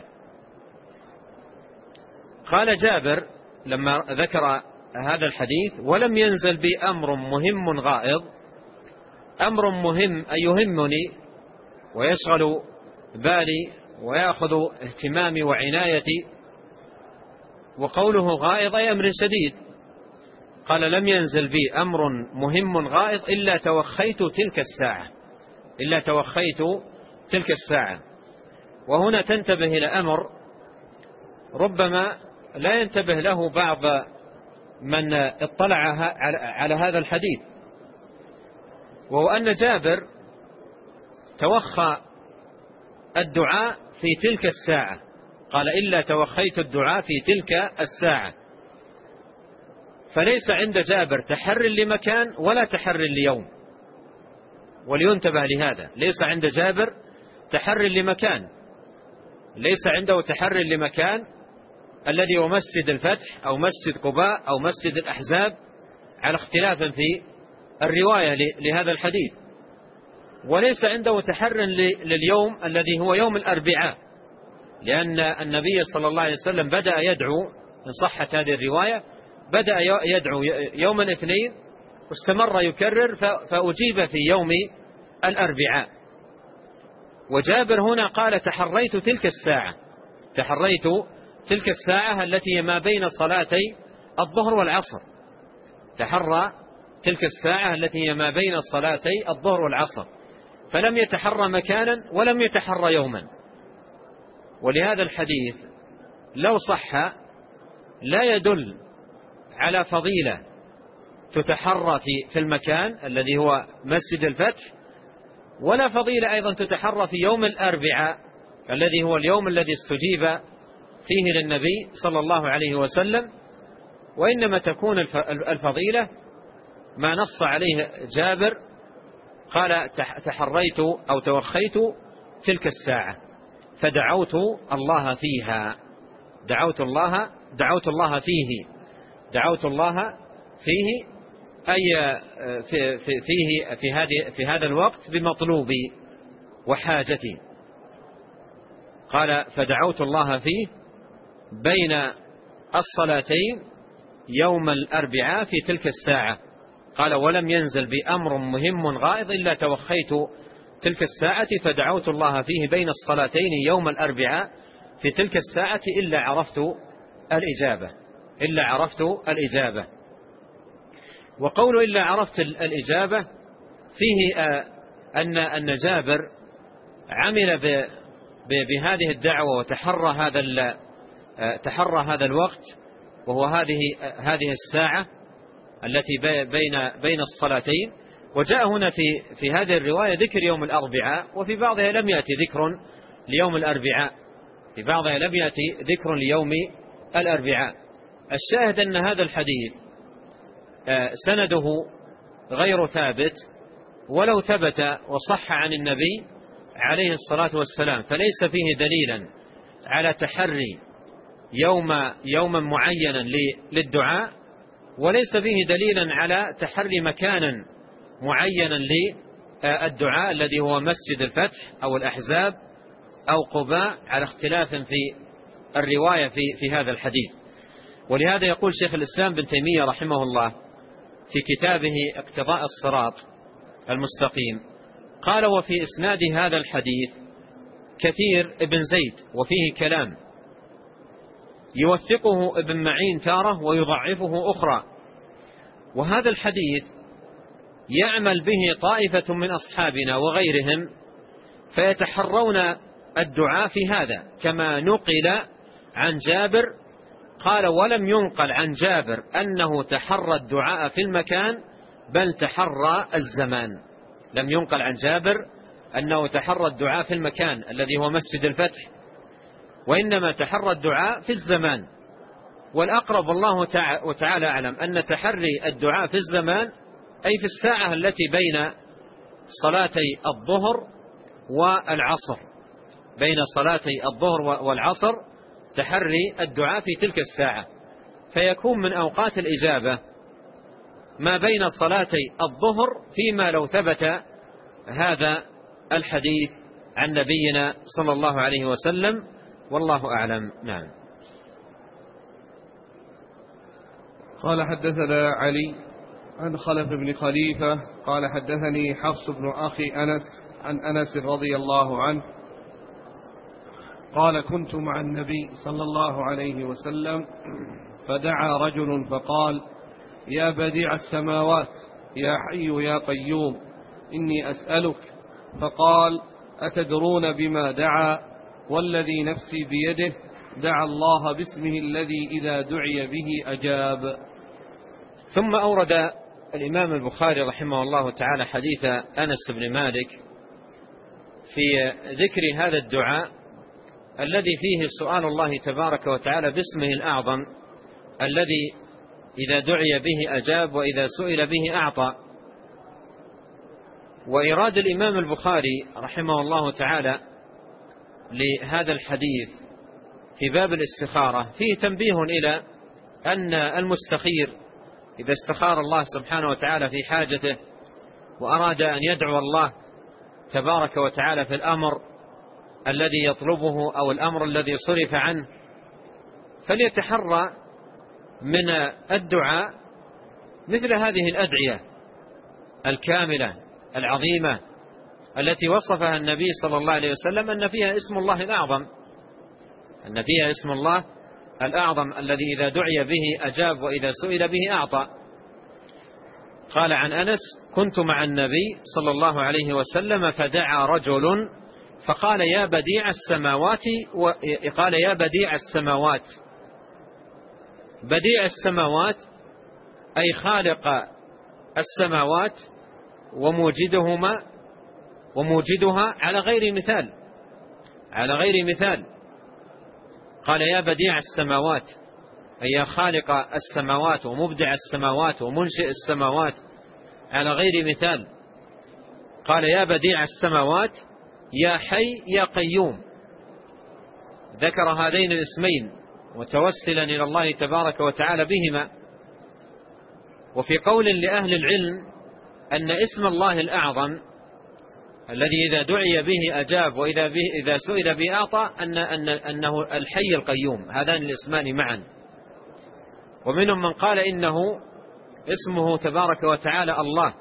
قال جابر لما ذكر هذا الحديث ولم ينزل بي أمر مهم غائض، أمر مهم أي يهمني ويشغل بالي ويأخذ اهتمامي وعنايتي، وقوله غائض أي أمر شديد. قال لم ينزل بي أمر مهم غائض إلا توخيت تلك الساعة إلا توخيت تلك الساعة. وهنا تنتبه إلى أمر ربما لا ينتبه له بعض من اطلع على هذا الحديث، وهو أن جابر توخى الدعاء في تلك الساعة، قال إلا توخيت الدعاء في تلك الساعة. فليس عند جابر تحر لمكان ولا تحر ليوم، ولينتبه لهذا، ليس عند جابر تحر لمكان، ليس عنده تحر لمكان الذي هو مسجد الفتح أو مسجد قباء أو مسجد الأحزاب، على اختلاف في الرواية لهذا الحديث. وليس عنده تحر لليوم الذي هو يوم الأربعاء، لأن النبي صلى الله عليه وسلم بدأ يدعو، إن صحت هذه الرواية، بدأ يدعو يوم الاثنين واستمر يكرر فأجيب في يوم الأربعاء. وجابر هنا قال تحريت تلك الساعة، تحريت تلك الساعة التي ما بين صلاتي الظهر والعصر، تحرى تلك الساعة التي هي ما بين صلاتي الظهر والعصر، فلم يتحرى مكانا ولم يتحرى يوما. ولهذا الحديث لو صح لا يدل على فضيلة تتحرى في في المكان الذي هو مسجد الفتح، ولا فضيلة أيضا تتحرى في يوم الأربعاء الذي هو اليوم الذي استجيب فيه للنبي صلى الله عليه وسلم. وإنما تكون الفضيلة ما نص عليه جابر، قال تحريت أو توخيت تلك الساعة فدعوت الله فيها، دعوت الله دعوت الله فيه دعوت الله فيه أي في في فيه في هذه في هذا الوقت بمطلوبي وحاجتي. قال فدعوت الله فيه بين الصلاتين يوم الأربعاء في تلك الساعة. قال ولم ينزل بأمر مهم غائض إلا توخيت تلك الساعة فدعوت الله فيه بين الصلاتين يوم الأربعاء في تلك الساعة إلا عرفت الإجابة إلا عرفت الإجابة. وقول إلا عرفت الإجابة فيه أن أن جابر عمل بهذه الدعوة وتحرى هذا تحرى هذا الوقت، وهو هذه هذه الساعة التي بين بين الصلاتين. وجاء هنا في في هذه الرواية ذكر يوم الأربعاء، وفي بعضها لم يأتي ذكر ليوم الأربعاء، في بعضها لم يأتي ذكر ليوم الأربعاء. الشاهد أن هذا الحديث سنده غير ثابت، ولو ثبت وصح عن النبي عليه الصلاة والسلام فليس فيه دليلا على تحري يوم يوما معينا للدعاء، وليس فيه دليلا على تحري مكانا معينا للدعاء الذي هو مسجد الفتح أو الأحزاب أو قباء، على اختلاف في الرواية في في هذا الحديث. ولهذا يقول شيخ الإسلام بن تيمية رحمه الله في كتابه اقتضاء الصراط المستقيم، قال وفي إسناد هذا الحديث كثير ابن زيد وفيه كلام، يوثقه ابن معين تارة ويضعفه أخرى. وهذا الحديث يعمل به طائفة من أصحابنا وغيرهم فيتحرون الدعاء في هذا، كما نقل عن جابر قال ولم ينقل عن جابر أنه تحرى الدعاء في المكان بل تحرى الزمان. لم ينقل عن جابر أنه تحرى الدعاء في المكان الذي هو مسجد الفتح، وإنما تحرى الدعاء في الزمان. والأقرب الله تعالى أعلم أن تحري الدعاء في الزمان أي في الساعة التي بين صلاتي الظهر والعصر، بين صلاتي الظهر والعصر تحري الدعاء في تلك الساعة، فيكون من أوقات الإجابة ما بين صلاتي الظهر فيما لو ثبت هذا الحديث عن نبينا صلى الله عليه وسلم، والله أعلم. نعم. قال حدثنا علي عن خلف بن خليفة قال حدثني حفص بن أخي أنس عن أنس رضي الله عنه قال كنت مع النبي صلى الله عليه وسلم فدعا رجل فقال يا بديع السماوات يا حي يا قيوم إني أسألك، فقال أتدرون بما دعا؟ والذي نفسي بيده دعا الله باسمه الذي إذا دعي به أجاب. ثم أورد الإمام البخاري رحمه الله تعالى حديث أنس بن مالك في ذكر هذا الدعاء الذي فيه سؤال الله تبارك وتعالى باسمه الأعظم الذي إذا دعي به أجاب وإذا سئل به أعطى. وإراد الإمام البخاري رحمه الله تعالى لهذا الحديث في باب الاستخارة فيه تنبيه إلى أن المستخير إذا استخار الله سبحانه وتعالى في حاجته وأراد أن يدعو الله تبارك وتعالى في الأمر الذي يطلبه أو الأمر الذي صرف عنه فليتحرى من الدعاء مثل هذه الأدعية الكاملة العظيمة التي وصفها النبي صلى الله عليه وسلم أن فيها اسم الله الأعظم أن فيها اسم الله الأعظم الذي إذا دعي به أجاب وإذا سئل به أعطى. قال عن أنس: كنت مع النبي صلى الله عليه وسلم فدعا رجل فقال يا بديع السماوات قال يا بديع السماوات. بديع السماوات أي خالق السماوات وموجدهما وموجدها على غير مثال على غير مثال قال يا بديع السماوات أي يا خالق السماوات ومبدع السماوات ومنشئ السماوات على غير مثال. قال يا بديع السماوات يا حي يا قيوم. ذكر هذين الاسمين متوسلا إلى الله تبارك وتعالى بهما. وفي قول لأهل العلم أن اسم الله الأعظم الذي إذا دعي به أجاب وإذا به إذا سئل به أعطى أن أن أنه الحي القيوم، هذان الاسمان معا. ومنهم من قال إنه اسمه تبارك وتعالى الله.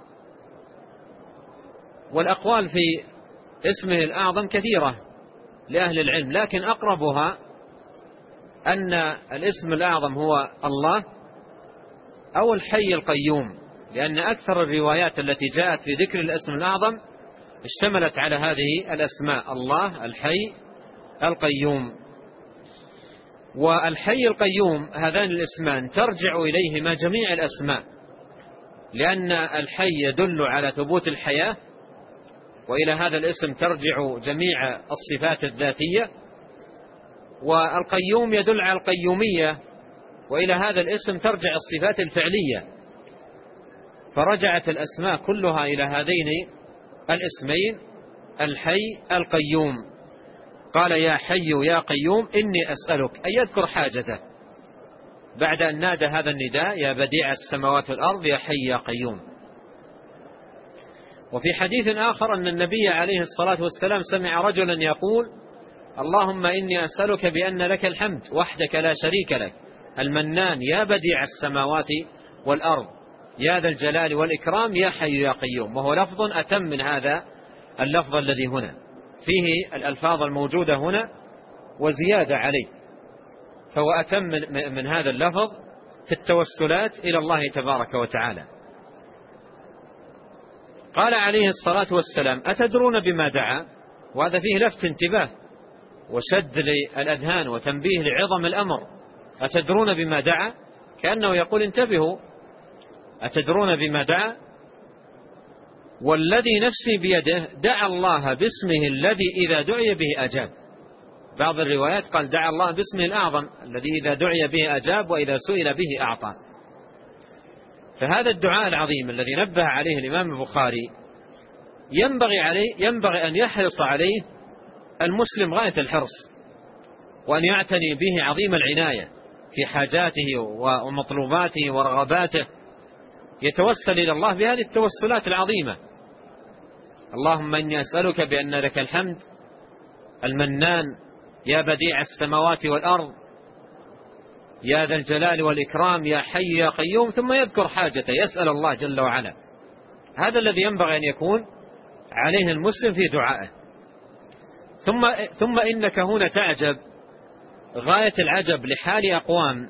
والأقوال في اسمه الأعظم كثيرة لأهل العلم، لكن أقربها أن الاسم الأعظم هو الله أو الحي القيوم، لأن أكثر الروايات التي جاءت في ذكر الاسم الأعظم اشتملت على هذه الأسماء: الله، الحي، القيوم. والحي القيوم هذان الاسمان ترجع إليهما جميع الأسماء، لأن الحي يدل على ثبوت الحياة، وإلى هذا الاسم ترجع جميع الصفات الذاتية. والقيوم يدل على القيومية، وإلى هذا الاسم ترجع الصفات الفعلية. فرجعت الأسماء كلها إلى هذين الاسمين: الحي القيوم. قال يا حي يا قيوم إني أسألك، أي يذكر حاجته بعد أن نادى هذا النداء: يا بديع السماوات والأرض يا حي يا قيوم. وفي حديث آخر أن النبي عليه الصلاة والسلام سمع رجلا يقول: اللهم إني أسألك بأن لك الحمد وحدك لا شريك لك، المنان، يا بديع السماوات والأرض، يا ذا الجلال والإكرام، يا حي يا قيوم. وهو لفظ أتم من هذا اللفظ الذي هنا، فيه الألفاظ الموجودة هنا وزيادة عليه، فهو أتم من هذا اللفظ في التوسلات إلى الله تبارك وتعالى. قال عليه الصلاة والسلام: أتدرون بما دعا؟ وهذا فيه لفت انتباه وشد للأذهان وتنبيه لعظم الأمر. أتدرون بما دعا؟ كأنه يقول: انتبهوا، أتدرون بما دعا؟ والذي نفسي بيده دعا الله باسمه الذي إذا دعي به أجاب. بعض الروايات قال دعا الله باسمه الأعظم الذي إذا دعي به أجاب وإذا سئل به أعطى. فهذا الدعاء العظيم الذي نبه عليه الإمام البخاري ينبغي عليه ينبغي أن يحرص عليه المسلم غاية الحرص، وأن يعتني به عظيم العناية في حاجاته ومطلوباته ورغباته، يتوسل إلى الله بهذه التوسلات العظيمة: اللهم إني أسألك بأن لك الحمد المنان، يا بديع السماوات والأرض، يا ذا الجلال والإكرام، يا حي يا قيوم. ثم يذكر حاجته، يسأل الله جل وعلا. هذا الذي ينبغي أن يكون عليه المسلم في دعائه. ثم, ثم إنك هنا تعجب غاية العجب لحال أقوام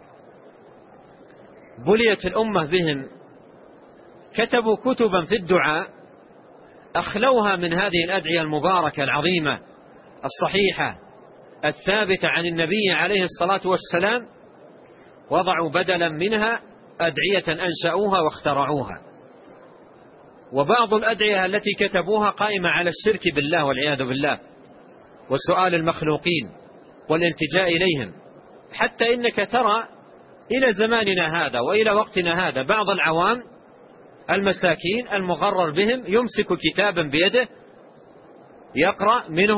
بليت الأمة بهم، كتبوا كتبا في الدعاء أخلوها من هذه الأدعية المباركة العظيمة الصحيحة الثابتة عن النبي عليه الصلاة والسلام، وضعوا بدلا منها أدعية أنشأوها واخترعوها، وبعض الأدعية التي كتبوها قائمة على الشرك بالله والعياذ بالله وسؤال المخلوقين والالتجاء إليهم، حتى إنك ترى إلى زماننا هذا وإلى وقتنا هذا بعض العوام المساكين المغرر بهم يمسك كتابا بيده يقرأ منه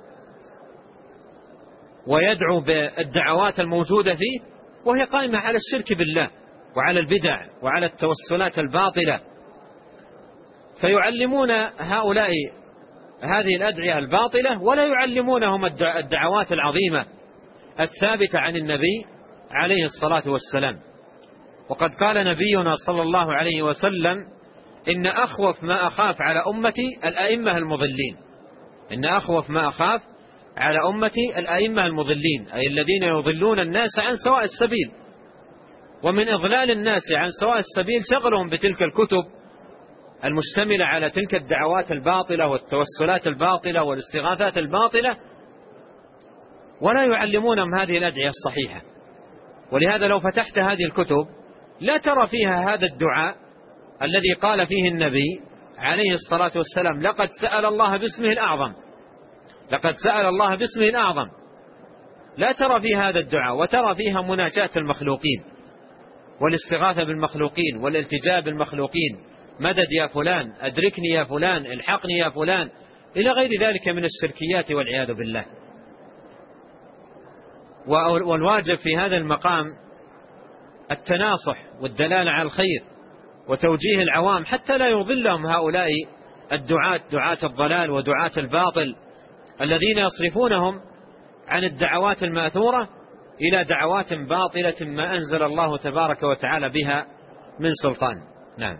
ويدعو بالدعوات الموجودة فيه، وهي قائمة على الشرك بالله وعلى البدع وعلى التوسلات الباطلة، فيعلمون هؤلاء هذه الأدعية الباطلة ولا يعلمونهم الدعوات العظيمة الثابتة عن النبي عليه الصلاة والسلام. وقد قال نبينا صلى الله عليه وسلم: إن أخوف ما أخاف على أمتي الأئمة المضلين، إن أخوف ما أخاف على أمتي الأئمة المضلين، أي الذين يضلون الناس عن سواء السبيل. ومن إضلال الناس عن سواء السبيل شغلهم بتلك الكتب المشتملة على تلك الدعوات الباطلة والتوسلات الباطلة والاستغاثات الباطلة، ولا يعلمونهم هذه الأدعية الصحيحة. ولهذا لو فتحت هذه الكتب لا ترى فيها هذا الدعاء الذي قال فيه النبي عليه الصلاة والسلام: لقد سأل الله باسمه الأعظم، لقد سأل الله باسمه الأعظم. لا ترى فيها هذا الدعاء، وترى فيها مناجاة المخلوقين والاستغاثة بالمخلوقين والالتجاء بالمخلوقين: مدد يا فلان، أدركني يا فلان، الحقني يا فلان، إلى غير ذلك من الشركيات والعياذ بالله. والواجب في هذا المقام التناصح والدلالة على الخير وتوجيه العوام حتى لا يضلهم هؤلاء الدعاة، دعاة الضلال ودعاة الباطل، الذين يصرفونهم عن الدعوات الماثورة إلى دعوات باطلة ما أنزل الله تبارك وتعالى بها من سلطان. نعم.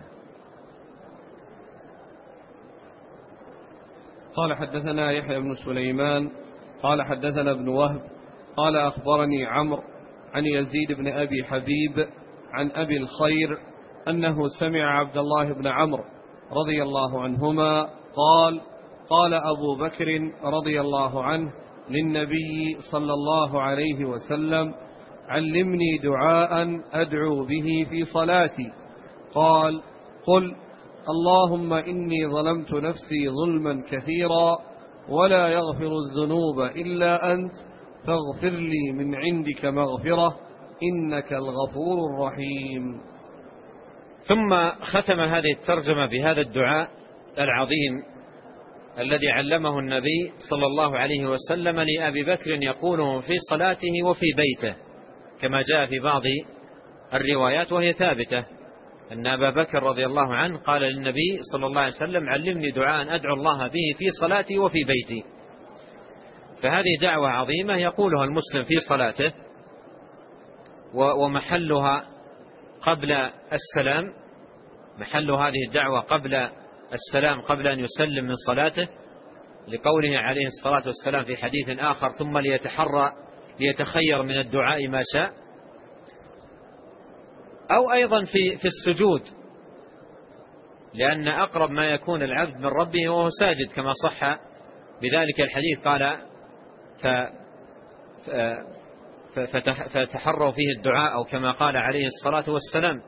قال: حدثنا يحيى بن سليمان قال حدثنا ابن وهب قال أخبرني عمرو عن يزيد بن أبي حبيب عن أبي الخير أنه سمع عبد الله بن عمرو رضي الله عنهما قال: قال أبو بكر رضي الله عنه للنبي صلى الله عليه وسلم: علمني دعاء أدعو به في صلاتي. قال: قل اللهم إني ظلمت نفسي ظلما كثيرا ولا يغفر الذنوب إلا أنت فاغفر لي من عندك مغفرة إنك الغفور الرحيم. ثم ختم هذه الترجمة بهذا الدعاء العظيم الذي علمه النبي صلى الله عليه وسلم لأبي بكر يقوله في صلاته وفي بيته، كما جاء في بعض الروايات وهي ثابتة أن أبا بكر رضي الله عنه قال للنبي صلى الله عليه وسلم: علمني دعاء أدعو الله به في صلاتي وفي بيتي. فهذه دعوة عظيمة يقولها المسلم في صلاته، ومحلها قبل السلام، محل هذه الدعوة قبل السلام، قبل أن يسلم من صلاته، لقوله عليه الصلاة والسلام في حديث آخر: ثم ليتحرى ليتخير من الدعاء ما شاء. أو أيضا في في السجود، لأن أقرب ما يكون العبد من ربه وهو ساجد، كما صح بذلك الحديث. قال: فتحروا فيه الدعاء، أو كما قال عليه الصلاة والسلام.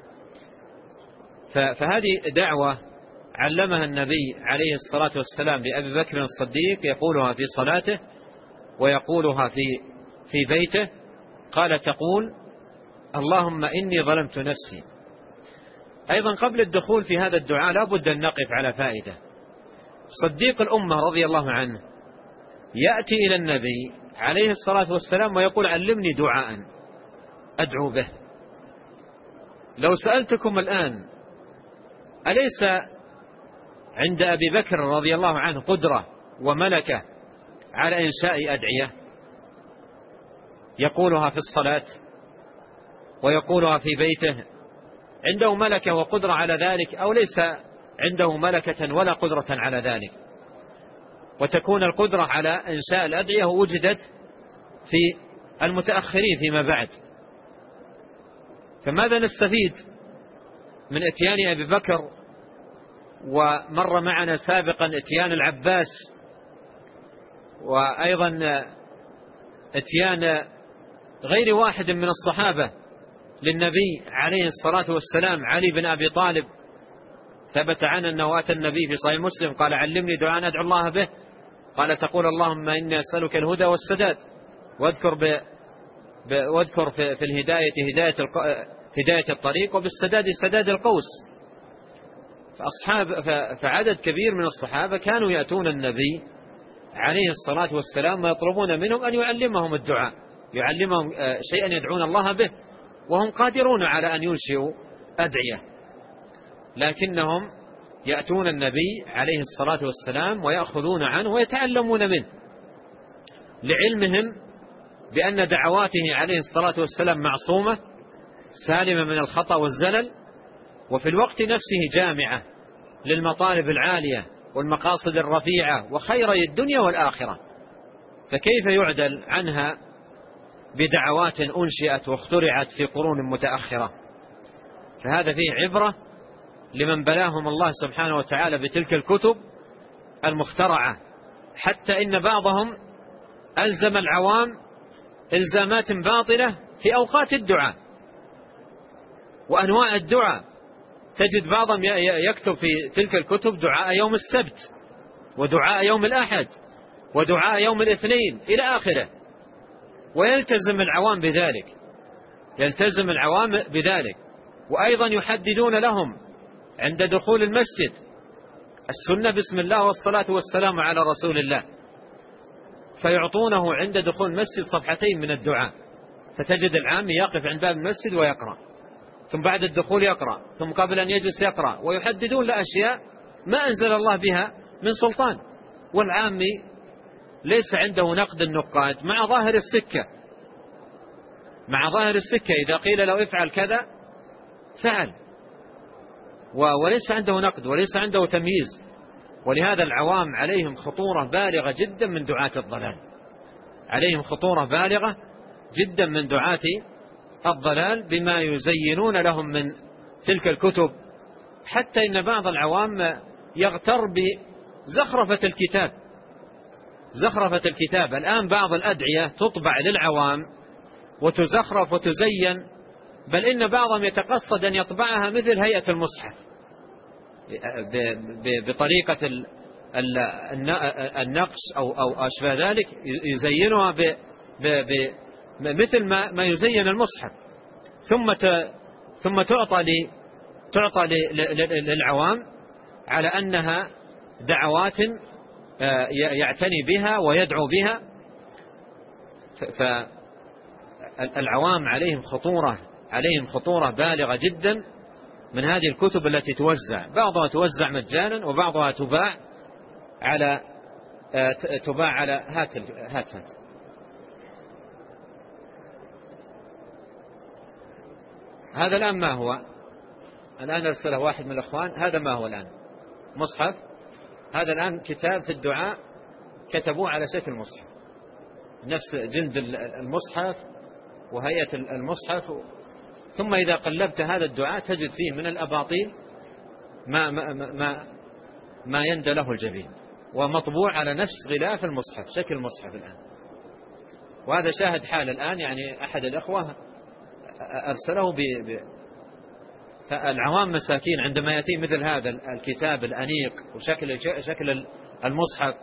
فهذه دعوة علمها النبي عليه الصلاة والسلام لأبي بكر الصديق، يقولها في صلاته ويقولها في في بيته. قال: تقول اللهم إني ظلمت نفسي. أيضا قبل الدخول في هذا الدعاء لا بد أن نقف على فائدة. صديق الأمة رضي الله عنه يأتي إلى النبي عليه الصلاة والسلام ويقول: علمني دعاء أدعو به. لو سألتكم الآن: أليس عند أبي بكر رضي الله عنه قدرة وملكة على إنشاء أدعية يقولها في الصلاة ويقولها في بيته؟ عنده ملكة وقدرة على ذلك، أو ليس عنده ملكة ولا قدرة على ذلك؟ وتكون القدرة على إنشاء الأدعية وجدت في المتأخرين فيما بعد. فماذا نستفيد من اتيان أبي بكر، ومر معنا سابقا اتيان العباس، وأيضا اتيان غير واحد من الصحابة للنبي عليه الصلاة والسلام علي بن أبي طالب، ثبت عنه أنه أتى النبي في صحيح مسلم قال علمني دعاء أدعو الله به، قال تقول اللهم إني أسألك الهدى والسداد، واذكر ب... ب... واذكر في... في الهداية هداية الق... هداية الطريق، وبالسداد سداد القوس. فأصحاب ف... فعدد كبير من الصحابة كانوا يأتون النبي عليه الصلاة والسلام ويطلبون منهم أن يعلمهم الدعاء، يعلمهم شيئا يدعون الله به، وهم قادرون على أن ينشئوا أدعية، لكنهم يأتون النبي عليه الصلاة والسلام ويأخذون عنه ويتعلمون منه، لعلمهم بأن دعواته عليه الصلاة والسلام معصومة سالمة من الخطأ والزلل، وفي الوقت نفسه جامعة للمطالب العالية والمقاصد الرفيعة وخيري الدنيا والآخرة، فكيف يعدل عنها بدعوات أنشئت واخترعت في قرون متأخرة؟ فهذا فيه عبرة لمن بلاهم الله سبحانه وتعالى بتلك الكتب المخترعة، حتى إن بعضهم ألزم العوام إلزامات باطلة في أوقات الدعاء وأنواع الدعاء. تجد بعضهم يكتب في تلك الكتب دعاء يوم السبت، ودعاء يوم الأحد، ودعاء يوم الاثنين إلى آخره، ويلتزم العوام بذلك، يلتزم العوام بذلك. وأيضا يحددون لهم عند دخول المسجد السنة بسم الله والصلاة والسلام على رسول الله، فيعطونه عند دخول المسجد صفحتين من الدعاء، فتجد العام يقف عند باب المسجد ويقرأ، ثم بعد الدخول يقرأ، ثم قبل أن يجلس يقرأ، ويحددون لأشياء ما أنزل الله بها من سلطان. والعامي ليس عنده نقد النقاد مع ظاهر السكة، مع ظاهر السكة إذا قيل له افعل كذا فعل، وليس عنده نقد وليس عنده تمييز. ولهذا العوام عليهم خطورة بالغة جدا من دعاة الضلال، عليهم خطورة بالغة جدا من دعاة الضلال بما يزينون لهم من تلك الكتب، حتى إن بعض العوام يغتر بزخرفة الكتاب، زخرفة الكتاب. الآن بعض الأدعية تطبع للعوام وتزخرف وتزين، بل إن بعضهم يتقصد أن يطبعها مثل هيئة المصحف بطريقة النقش أو أو أشبه ذلك، يزينها مثل ما ما يزين المصحف، ثم ثم تعطى تعطى للعوام على أنها دعوات يعتني بها ويدعو بها. فالعوام عليهم خطورة عليهم خطورة بالغة جدا من هذه الكتب التي توزع، بعضها توزع مجانا وبعضها تباع على تباع على هات هات هات هذا الآن ما هو؟ الآن أرسله واحد من الأخوان، هذا ما هو الآن؟ مصحف. هذا الآن كتاب في الدعاء كتبوه على شكل مصحف، نفس جلد المصحف وهيئة المصحف. ثم إذا قلبت هذا الدعاء تجد فيه من الأباطيل ما ما ما ما يندى له الجبين، ومطبوع على نفس غلاف المصحف، شكل المصحف الآن. وهذا شاهد حال الآن، يعني أحد الأخوة أرسله ب... ب... فالعوام مساكين عندما يأتي مثل هذا الكتاب الأنيق وشكل شكل المصحف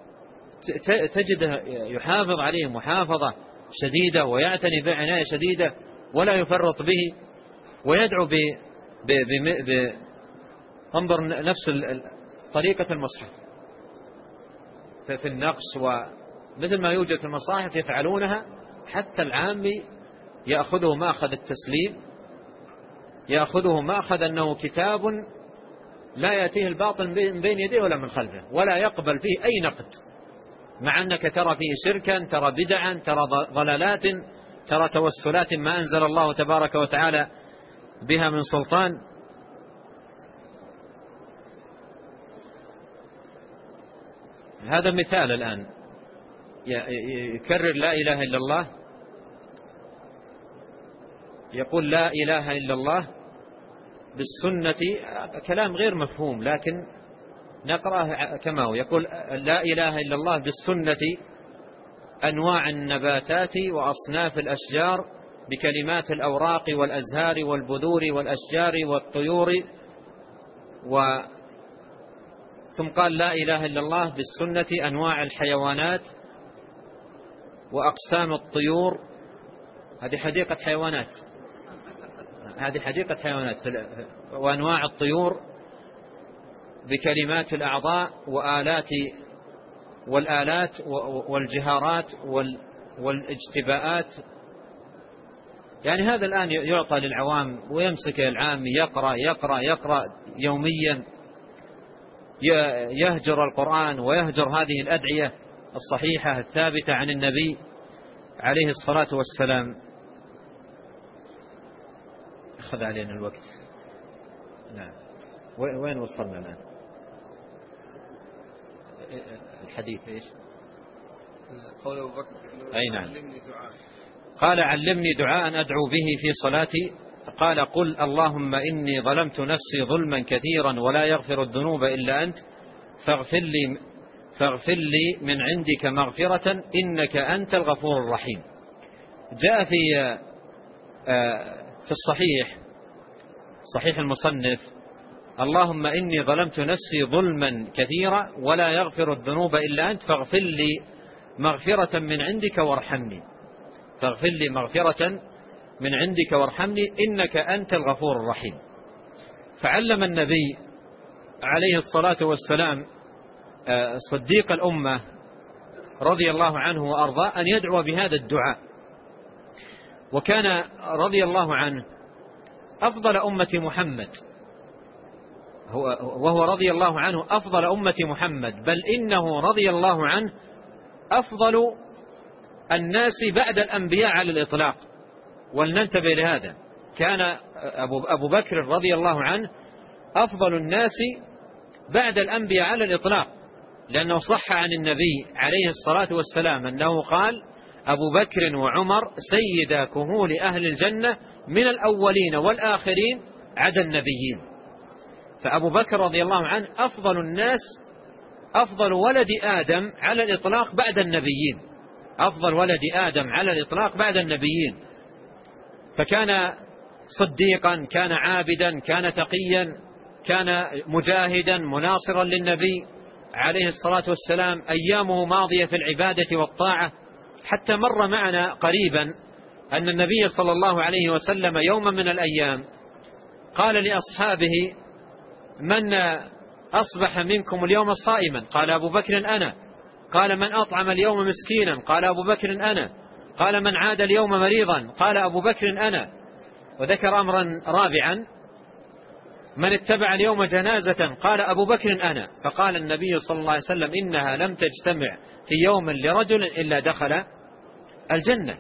تجده يحافظ عليه محافظة شديدة ويعتني بعناية شديدة ولا يفرط به، ويدعو ب... ب... ب... ب... انظر نفس طريقة المصحف في النقش، ومثل ما يوجد في المصاحف يفعلونها، حتى العامي يأخذه مأخذ التسليم، يأخذه مأخذ أنه كتاب لا يأتيه الباطل من بين يديه ولا من خلفه، ولا يقبل فيه أي نقد، مع أنك ترى فيه شركا، ترى بدعا، ترى ضلالات، ترى توسلات ما أنزل الله تبارك وتعالى بها من سلطان. هذا مثال الآن يكرر لا إله إلا الله، يقول لا إله إلا الله بالسنة، كلام غير مفهوم لكن نقرأه كما هو. يقول لا إله إلا الله بالسنة أنواع النباتات وأصناف الأشجار بكلمات الأوراق والأزهار والبذور والأشجار والطيور و ثم قال لا إله إلا الله بالسنة أنواع الحيوانات وأقسام الطيور. هذه حديقة حيوانات، هذه حديقة حيوانات، وأنواع الطيور بكلمات الأعضاء وآلات والآلات والجهارات والاجتباءات. يعني هذا الآن يعطى للعوام ويمسك العام يقرأ يقرأ يقرأ يوميا، يهجر القرآن ويهجر هذه الأدعية الصحيحة الثابتة عن النبي عليه الصلاة والسلام. أخذ علينا الوقت. نعم، وين وصلنا الآن؟ الحديث إيش؟ قول أبو بكر أي نعم. قال علمني دعاء أدعو به في صلاتي. قال قل اللهم إني ظلمت نفسي ظلما كثيرا ولا يغفر الذنوب إلا أنت فاغفر لي, فاغفر لي من عندك مغفرة إنك أنت الغفور الرحيم. جاء في في الصحيح صحيح المصنف اللهم إني ظلمت نفسي ظلما كثيرا ولا يغفر الذنوب إلا أنت فاغفر لي مغفرة من عندك وارحمني، فاغفر لي مغفرة من عندك وارحمني إنك أنت الغفور الرحيم. فعلم النبي عليه الصلاة والسلام صديق الأمة رضي الله عنه وأرضاه أن يدعو بهذا الدعاء. وكان رضي الله عنه أفضل أمة محمد، وهو رضي الله عنه أفضل أمة محمد، بل إنه رضي الله عنه أفضل الناس بعد الأنبياء على الإطلاق. ولننتبه لهذا، كان أبو بكر رضي الله عنه أفضل الناس بعد الأنبياء على الإطلاق، لأنه صح عن النبي عليه الصلاة والسلام أنه قال أبو بكر وعمر سيدا كهول أهل الجنة من الأولين والآخرين عدا النبيين. فأبو بكر رضي الله عنه أفضل الناس، أفضل ولد آدم على الإطلاق بعد النبيين، أفضل ولد آدم على الإطلاق بعد النبيين. فكان صديقا، كان عابدا، كان تقيا، كان مجاهدا مناصرا للنبي عليه الصلاة والسلام، أيامه ماضية في العبادة والطاعة. حتى مر معنا قريبا أن النبي صلى الله عليه وسلم يوما من الأيام قال لأصحابه من أصبح منكم اليوم صائما؟ قال أبو بكر أنا. قال من أطعم اليوم مسكينا؟ قال أبو بكر أنا. قال من عاد اليوم مريضا؟ قال أبو بكر أنا. وذكر أمرا رابعا من اتبع اليوم جنازة؟ قال أبو بكر أنا. فقال النبي صلى الله عليه وسلم إنها لم تجتمع في يوم لرجل إلا دخل الجنة.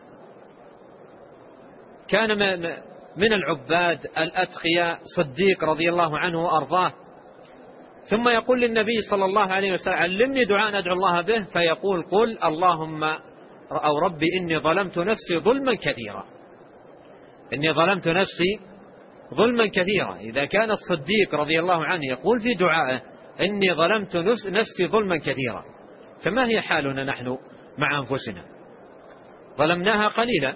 كان من العباد الأتقياء صديق رضي الله عنه وأرضاه. ثم يقول للنبي صلى الله عليه وسلم علمني دعاء أدعو الله به، فيقول قل اللهم أو ربي إني ظلمت نفسي ظلما كثيرا، إني ظلمت نفسي ظلما كثيرا. إذا كان الصديق رضي الله عنه يقول في دعائه إني ظلمت نفسي ظلما كثيرا، فما هي حالنا نحن مع أنفسنا؟ ظلمناها قليلا.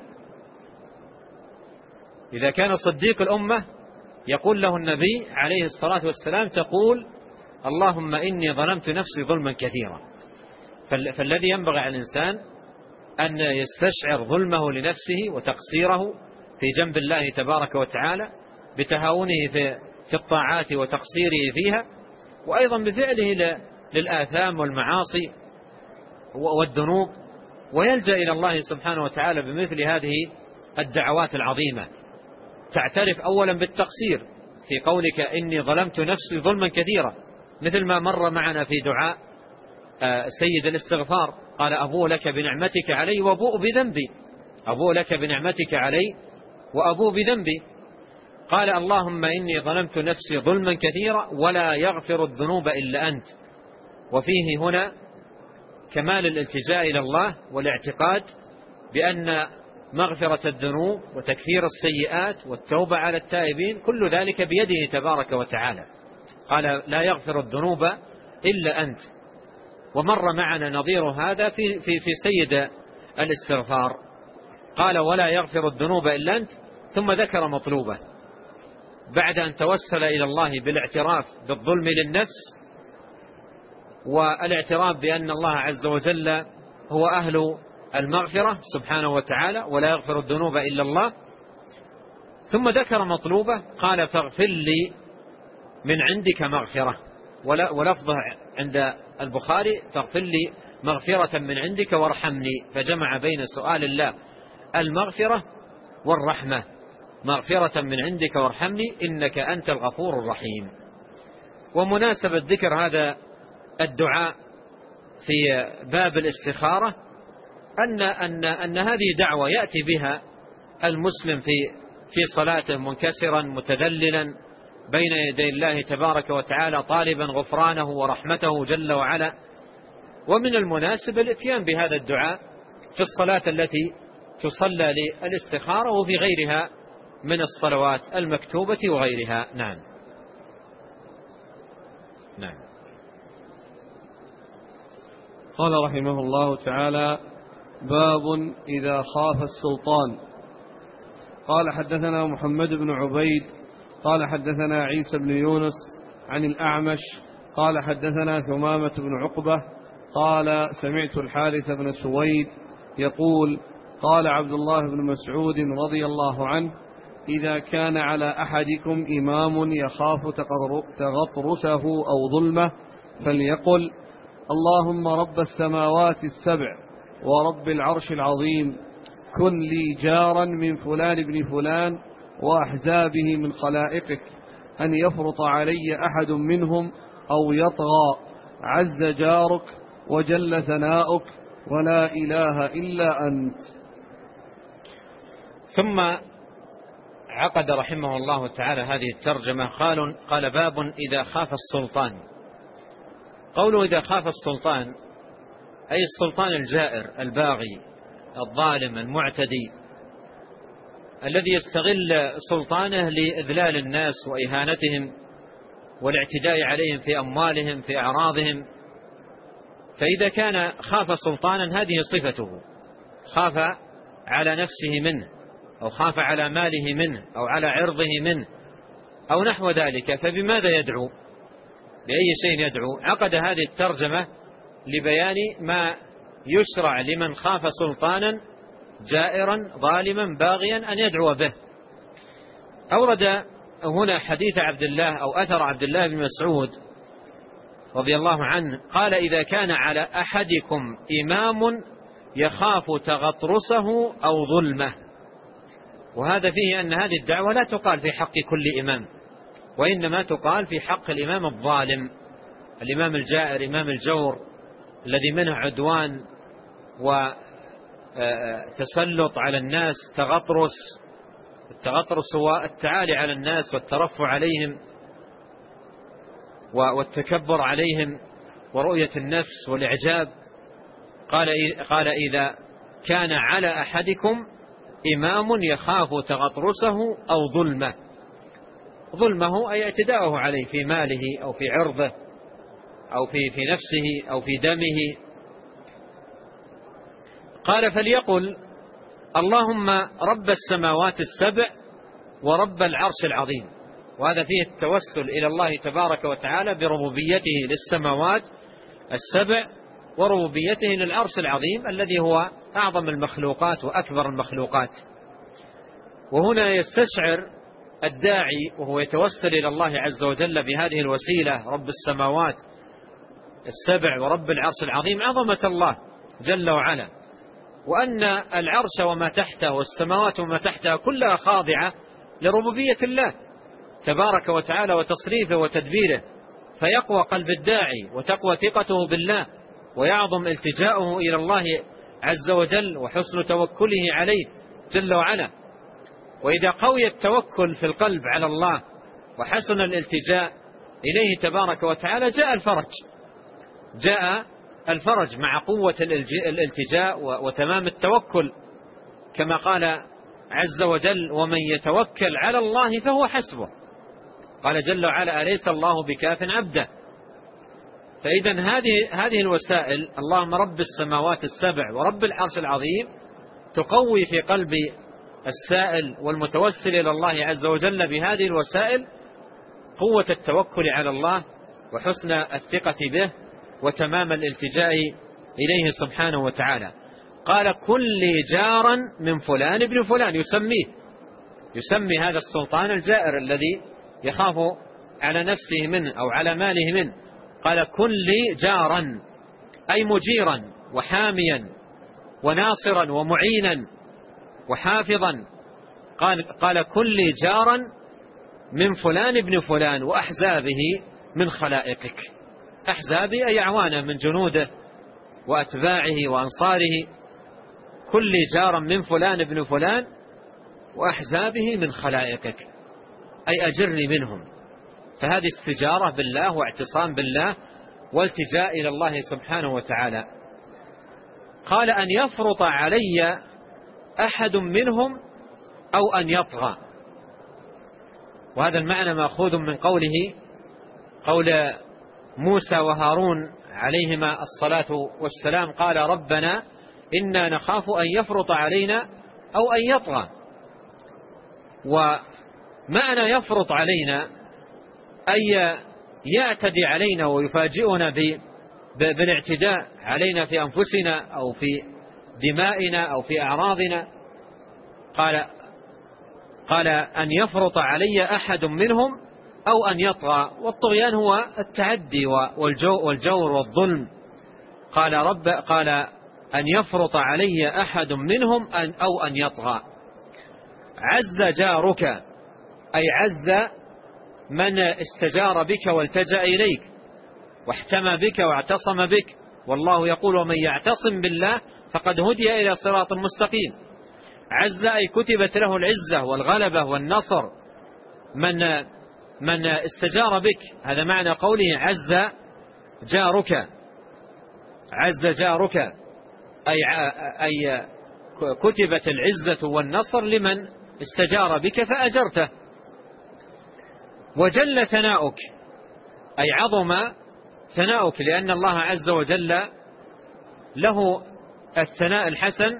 إذا كان صديق الأمة يقول له النبي عليه الصلاة والسلام تقول اللهم إني ظلمت نفسي ظلما كثيرا. فالذي ينبغي على الإنسان أن يستشعر ظلمه لنفسه وتقصيره في جنب الله تبارك وتعالى بتهاونه في الطاعات وتقصيره فيها، وأيضا بفعله للآثام والمعاصي والذنوب، ويلجأ إلى الله سبحانه وتعالى بمثل هذه الدعوات العظيمة. تعترف أولا بالتقصير في قولك إني ظلمت نفسي ظلما كثيرا، مثل ما مر معنا في دعاء سيد الاستغفار قال أبوء لك بنعمتك علي وأبوء بذنبي، أبوء لك بنعمتك علي وأبوء بذنبي. قال اللهم إني ظلمت نفسي ظلما كثيرا ولا يغفر الذنوب إلا أنت. وفيه هنا كمال الالتجاء إلى الله والاعتقاد بأن مغفرة الذنوب وتكفير السيئات والتوبة على التائبين كل ذلك بيده تبارك وتعالى. قال لا يغفر الذنوب إلا أنت. ومر معنا نظير هذا في, في, في سيد الاستغفار قال ولا يغفر الذنوب إلا أنت، ثم ذكر مطلوبه بعد أن توسل إلى الله بالاعتراف بالظلم للنفس والاعتراف بأن الله عز وجل هو أهل المغفرة سبحانه وتعالى ولا يغفر الذنوب إلا الله. ثم ذكر مطلوبه قال فاغفر لي من عندك مغفرة، ولفظه عند البخاري فاغفر لي مغفرة من عندك وارحمني، فجمع بين سؤال الله المغفرة والرحمة، مغفرة من عندك وارحمني إنك أنت الغفور الرحيم. ومناسبة ذكر هذا الدعاء في باب الاستخارة أن, أن, أن هذه دعوة يأتي بها المسلم في, في صلاته منكسرا متذللا بين يدي الله تبارك وتعالى طالبا غفرانه ورحمته جل وعلا. ومن المناسب الاتيان بهذا الدعاء في الصلاة التي تصلى للاستخارة وفي غيرها من الصلوات المكتوبة وغيرها. نعم نعم. قال رحمه الله تعالى باب إذا خاف السلطان. قال حدثنا محمد بن عبيد قال حدثنا عيسى بن يونس عن الأعمش قال حدثنا ثمامة بن عقبة قال سمعت الحارث بن سويد يقول قال عبد الله بن مسعود رضي الله عنه إذا كان على أحدكم إمام يخاف تغطرسه أو ظلمه فليقل اللهم رب السماوات السبع ورب العرش العظيم كن لي جارا من فلان بن فلان وأحزابه من خلائقك أن يفرط علي أحد منهم أو يطغى عز جارك وجل ثناؤك ولا إله إلا أنت. ثم عقد رحمه الله تعالى هذه الترجمة قال, قال باب إذا خاف السلطان. قوله إذا خاف السلطان أي السلطان الجائر الباغي الظالم المعتدي الذي يستغل سلطانه لإذلال الناس وإهانتهم والاعتداء عليهم في أموالهم في أعراضهم. فإذا كان خاف سلطانا هذه صفته، خاف على نفسه منه أو خاف على ماله منه أو على عرضه منه أو نحو ذلك، فبماذا يدعو؟ بأي شيء يدعو؟ عقد هذه الترجمة لبيان ما يشرع لمن خاف سلطانا جائرا ظالما باغيا أن يدعو به. أورد هنا حديث عبد الله أو أثر عبد الله بن مسعود رضي الله عنه قال إذا كان على أحدكم إمام يخاف تغطرسه أو ظلمه. وهذا فيه أن هذه الدعوة لا تقال في حق كل إمام، وإنما تقال في حق الإمام الظالم، الإمام الجائر، إمام الجور الذي منه عدوان وتسلط على الناس، تغطرس. التغطرس هو التعالي على الناس والترفع عليهم والتكبر عليهم ورؤية النفس والإعجاب. قال قال إذا كان على أحدكم إمام يخاف تغطرسه أو ظلمه. ظلمه أي اعتداءه عليه في ماله أو في عرضه أو في في نفسه أو في دمه. قال فليقل اللهم رب السماوات السبع ورب العرش العظيم. وهذا فيه التوسل إلى الله تبارك وتعالى بربوبيته للسماوات السبع وربوبيته للعرش العظيم الذي هو أعظم المخلوقات وأكبر المخلوقات. وهنا يستشعر الداعي وهو يتوسل إلى الله عز وجل بهذه الوسيلة رب السماوات السبع ورب العرش العظيم عظمة الله جل وعلا، وأن العرش وما تحته والسماوات وما تحتها كلها خاضعة لربوبية الله تبارك وتعالى وتصريفه وتدبيره، فيقوى قلب الداعي وتقوى ثقته بالله ويعظم التجاؤه إلى الله عز وجل وحسن توكله عليه جل وعلا. وإذا قوي التوكل في القلب على الله وحسن الالتجاء إليه تبارك وتعالى جاء الفرج، جاء الفرج مع قوة الالتجاء وتمام التوكل، كما قال عز وجل ومن يتوكل على الله فهو حسبه. قال جل وعلا أليس الله بكاف عبده. فإذا هذه هذه الوسائل اللهم رب السماوات السبع ورب العرش العظيم تقوي في قلب السائل والمتوسل إلى الله عز وجل بهذه الوسائل قوة التوكل على الله وحسن الثقة به وتمام الالتجاء إليه سبحانه وتعالى. قال كن لي جارا من فلان ابن فلان، يسميه يسمي هذا السلطان الجائر الذي يخاف على نفسه منه أو على ماله منه. قال كن لي جارا أي مجيرا وحاميا وناصرا ومعينا وحافظا. قال, قال كن لي جارا من فلان ابن فلان وأحزابه من خلائقك. أحزابه أي أعوانه من جنوده وأتباعه وأنصاره. كن لي جارا من فلان ابن فلان وأحزابه من خلائقك أي أجرني منهم. فهذه استجارة بالله واعتصام بالله والتجاء إلى الله سبحانه وتعالى. قال أن يفرط علي أحد منهم أو أن يطغى، وهذا المعنى مأخوذ من قوله قول موسى وهارون عليهما الصلاة والسلام قال ربنا إنا نخاف أن يفرط علينا أو أن يطغى. ومعنى يفرط علينا أي يعتدي علينا ويفاجئنا بالاعتداء علينا في أنفسنا أو في دمائنا أو في أعراضنا. قال قال أن يفرط علي أحد منهم أو أن يطغى، والطغيان هو التعدي والجور والظلم. قال رب قال أن يفرط علي أحد منهم أن أو أن يطغى. عز جارك أي عز من استجار بك والتجأ إليك واحتمى بك واعتصم بك، والله يقول ومن يعتصم بالله فقد هدي إلى صراط مستقيم. عز أي كتبت له العزة والغلبة والنصر من من استجار بك. هذا معنى قوله عز جارك. عز جارك أي أي كتبت العزة والنصر لمن استجار بك فأجرته. وجل ثناؤك أي عظم ثناؤك، لأن الله عز وجل له الثناء الحسن،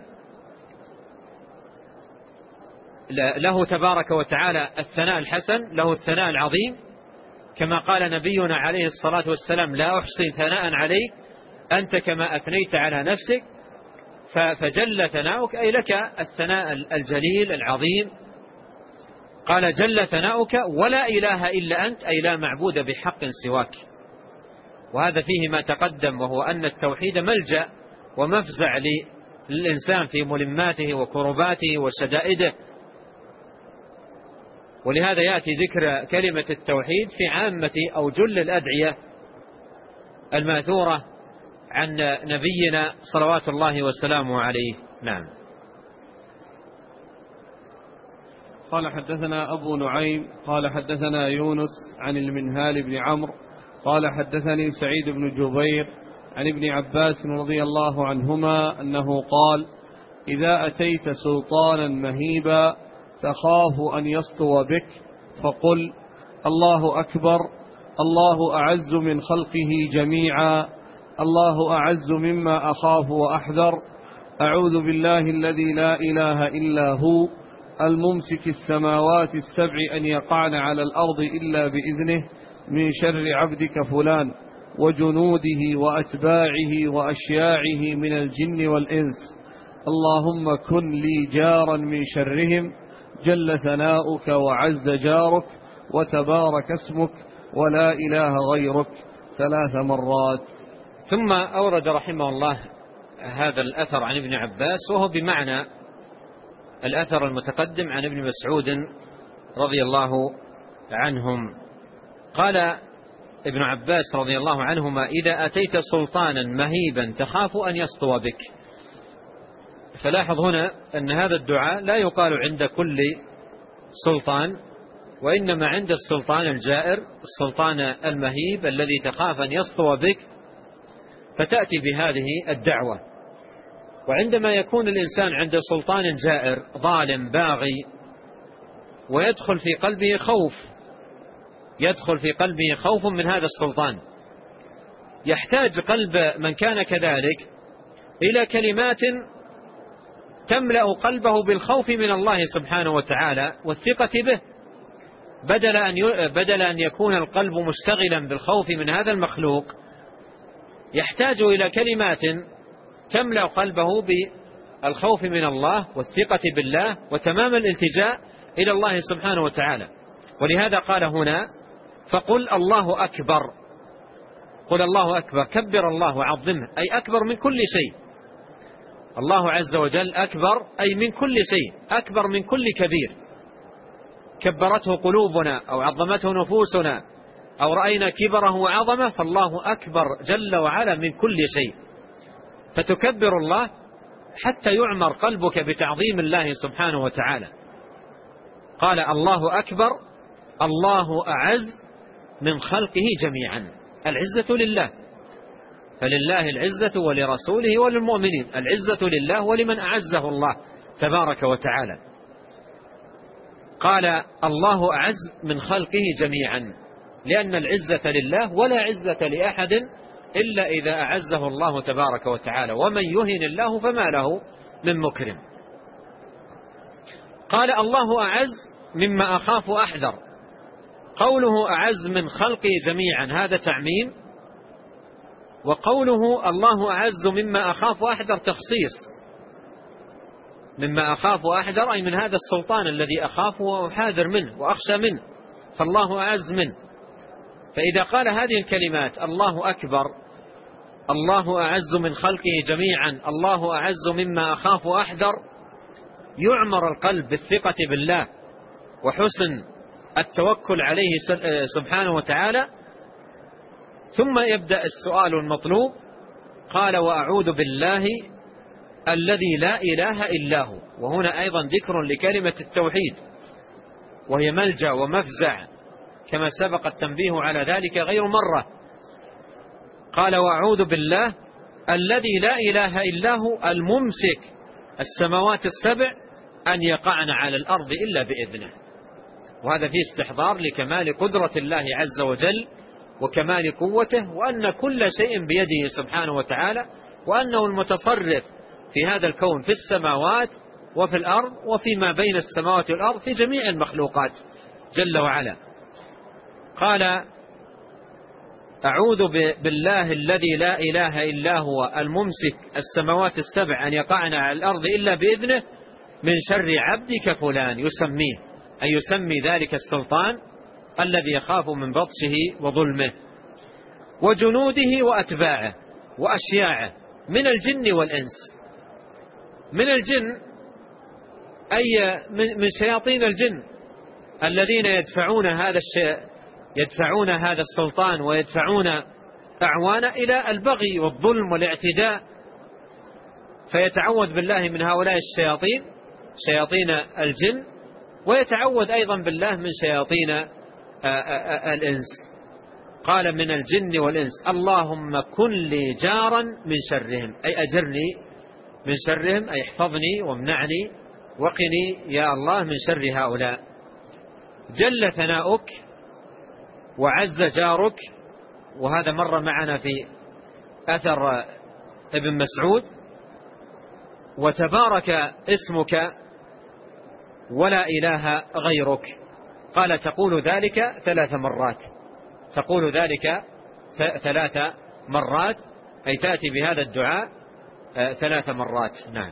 له تبارك وتعالى الثناء الحسن، له الثناء العظيم، كما قال نبينا عليه الصلاة والسلام لا أحصي ثناء عليك أنت كما أثنيت على نفسك. فجل ثناؤك أي لك الثناء الجليل العظيم. قال جل ثناؤك ولا إله إلا أنت أي لا معبود بحق سواك. وهذا فيه ما تقدم، وهو أن التوحيد ملجأ ومفزع للإنسان في ملماته وكرباته وشدائده. ولهذا يأتي ذكر كلمة التوحيد في عامة أو جل الأدعية الماثورة عن نبينا صلوات الله وسلامه عليه. نعم. قال حدثنا أبو نعيم قال حدثنا يونس عن المنهال بن عمرو قال حدثني سعيد بن جبير عن ابن عباس رضي الله عنهما أنه قال إذا أتيت سلطانا مهيبا تخاف أن يسطو بك فقل الله أكبر الله أعز من خلقه جميعا الله أعز مما أخاف وأحذر أعوذ بالله الذي لا إله إلا هو الممسك السماوات السبع أن يقعن على الأرض إلا بإذنه من شر عبدك فلان وجنوده وأتباعه وأشياعه من الجن والإنس اللهم كن لي جارا من شرهم جل ثناؤك وعز جارك وتبارك اسمك ولا إله غيرك ثلاث مرات. ثم أورد رحمه الله هذا الأثر عن ابن عباس وهو بمعنى الأثر المتقدم عن ابن مسعود رضي الله عنهم. قال ابن عباس رضي الله عنهما إذا أتيت سلطانا مهيبا تخاف أن يسطو بك. فلاحظ هنا أن هذا الدعاء لا يقال عند كل سلطان، وإنما عند السلطان الجائر السلطان المهيب الذي تخاف أن يسطو بك فتأتي بهذه الدعوة. وعندما يكون الإنسان عند سلطان جائر ظالم باغي ويدخل في قلبه خوف يدخل في قلبه خوف من هذا السلطان، يحتاج قلب من كان كذلك إلى كلمات تملأ قلبه بالخوف من الله سبحانه وتعالى والثقة به، بدل أن بدل أن يكون القلب مشتغلا بالخوف من هذا المخلوق، يحتاج إلى كلمات تملأ قلبه بالخوف من الله والثقة بالله وتمام الالتجاء إلى الله سبحانه وتعالى. ولهذا قال هنا: فقل الله أكبر. قل الله أكبر، كبر الله وعظمه، أي أكبر من كل شيء. الله عز وجل أكبر أي من كل شيء، أكبر من كل كبير كبرته قلوبنا أو عظمته نفوسنا أو رأينا كبره وعظمه، فالله أكبر جل وعلا من كل شيء. فتكبر الله حتى يعمر قلبك بتعظيم الله سبحانه وتعالى. قال: الله أكبر، الله أعز من خلقه جميعا. العزة لله، فلله العزة ولرسوله وللمؤمنين. العزة لله ولمن أعزه الله تبارك وتعالى. قال: الله أعز من خلقه جميعا، لأن العزة لله ولا عزة لأحد إلا إذا أعزه الله تبارك وتعالى، ومن يهن الله فما له من مكرم. قال: الله أعز مما أخاف أحذر. قوله أعز من خلقه جميعا هذا تعميم، وقوله الله أعز مما أخاف أحذر تخصيص. مما أخاف أحذر أي من هذا السلطان الذي أخافه وأحاذر منه وأخشى منه، فالله أعز منه. فإذا قال هذه الكلمات: الله أكبر، الله أعز من خلقه جميعا، الله أعز مما أخاف أحذر، يعمر القلب بالثقة بالله وحسن التوكل عليه سبحانه وتعالى. ثم يبدأ السؤال المطلوب. قال: وأعوذ بالله الذي لا إله إلا هو. وهنا أيضا ذكر لكلمة التوحيد، وهي ملجأ ومفزع، كما سبق التنبيه على ذلك غير مرة. قال: وأعوذ بالله الذي لا إله إلا هو الممسك السماوات السبع أن يقعن على الأرض إلا بإذنه. وهذا فيه استحضار لكمال قدرة الله عز وجل وكمال قوته، وأن كل شيء بيده سبحانه وتعالى، وأنه المتصرف في هذا الكون في السماوات وفي الأرض وفيما بين السماوات والأرض في جميع المخلوقات جل وعلا. قال: أعوذ بالله الذي لا إله إلا هو الممسك السماوات السبع أن يقعن على الأرض إلا بإذنه من شر عبدك فلان. يسميه أي يسمي ذلك السلطان الذي يخاف من بطشه وظلمه، وجنوده وأتباعه وأشياعه من الجن والإنس. من الجن أي من شياطين الجن الذين يدفعون هذا الشيء يدفعون هذا السلطان ويدفعون أعوانه إلى البغي والظلم والاعتداء، فيتعوذ بالله من هؤلاء الشياطين شياطين الجن، ويتعوذ أيضا بالله من شياطين الإنس. قال: من الجن والإنس اللهم كن لي جارا من شرهم، أي أجرني من شرهم، أي احفظني وامنعني وقني يا الله من شر هؤلاء. جل ثناؤك وعز جارك، وهذا مر معنا في أثر ابن مسعود. وتبارك اسمك ولا إله غيرك. قال: تقول ذلك ثلاث مرات تقول ذلك ثلاث مرات أي تأتي بهذا الدعاء ثلاث مرات. نعم.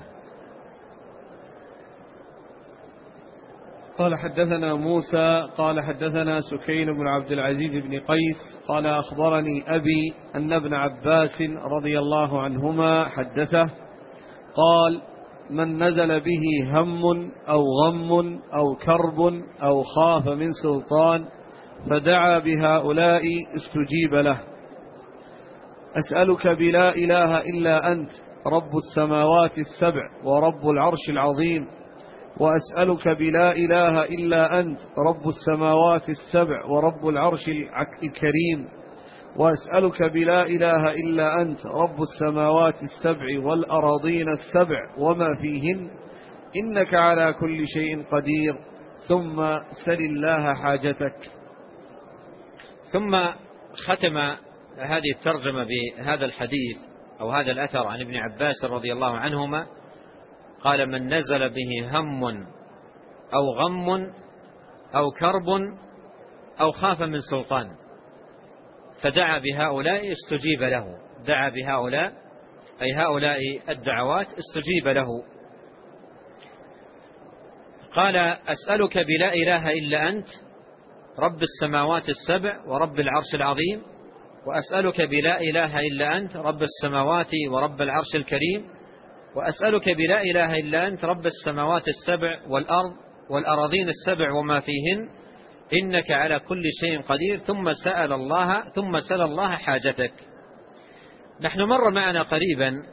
قال: حدثنا موسى قال حدثنا سكين بن عبد العزيز بن قيس قال: أخبرني أبي أن ابن عباس رضي الله عنهما حدثه قال: من نزل به هم أو غم أو كرب أو خاف من سلطان فدعا بهؤلاء استجيب له. أسألك بلا إله إلا أنت رب السماوات السبع ورب العرش العظيم، وأسألك بلا إله إلا أنت رب السماوات السبع ورب العرش الكريم، وأسألك بلا إله إلا أنت رب السماوات السبع والأراضين السبع وما فيهن، إنك على كل شيء قدير، ثم سل الله حاجتك. ثم ختم هذه الترجمة بهذا الحديث أو هذا الأثر عن ابن عباس رضي الله عنهما. قال: من نزل به هم أو غم أو كرب أو خاف من سلطان فدعا بهؤلاء استجيب له. دعا بهؤلاء أي هؤلاء الدعوات استجيب له. قال: أسألك بلا إله إلا أنت رب السماوات السبع ورب العرش العظيم، وأسألك بلا إله إلا أنت رب السماوات ورب العرش الكريم، وأسألك بلا إله إلا أنت رب السماوات السبع والأرض والأراضين السبع وما فيهن إنك على كل شيء قدير. ثم سأل الله ثم سأل الله حاجتك. نحن مر معنا قريبا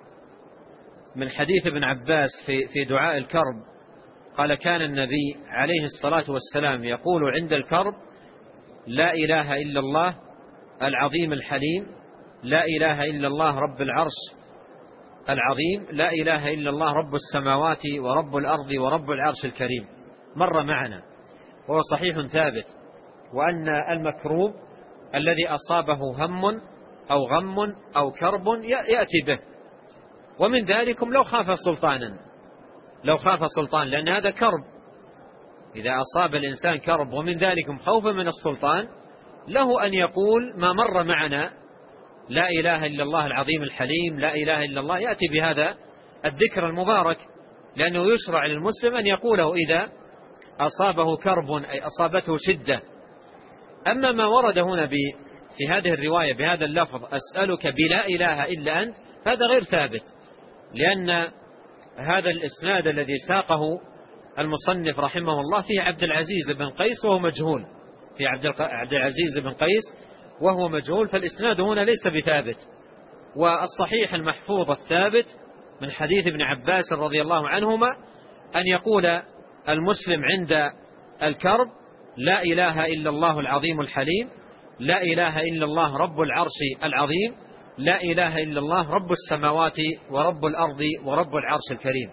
من حديث ابن عباس في في دعاء الكرب، قال: كان النبي عليه الصلاة والسلام يقول عند الكرب: لا إله إلا الله العظيم الحليم، لا إله إلا الله رب العرش العظيم، لا إله إلا الله رب السماوات ورب الأرض ورب العرش الكريم. مر معنا وهو صحيح ثابت، وأن المكروب الذي أصابه هم أو غم أو كرب يأتي به. ومن ذلكم لو خاف سلطانا، لو خاف سلطان، لأن هذا كرب. إذا أصاب الإنسان كرب ومن ذلكم خوفا من السلطان، له أن يقول ما مر معنا: لا إله إلا الله العظيم الحليم، لا إله إلا الله، يأتي بهذا الذكر المبارك، لأنه يشرع للمسلم أن يقوله إذا أصابه كرب أي أصابته شدة. أما ما ورد هنا في هذه الرواية بهذا اللفظ: أسألك بلا إله إلا أنت، فهذا غير ثابت، لأن هذا الإسناد الذي ساقه المصنف رحمه الله فيه عبد العزيز بن قيس وهو مجهول، في عبد العزيز بن قيس وهو مجهول، فالإسناد هنا ليس بثابت. والصحيح المحفوظ الثابت من حديث ابن عباس رضي الله عنهما أن يقول المسلم عند الكرب: لا إله إلا الله العظيم الحليم، لا إله إلا الله رب العرش العظيم، لا إله إلا الله رب السماوات ورب الأرض ورب العرش الكريم.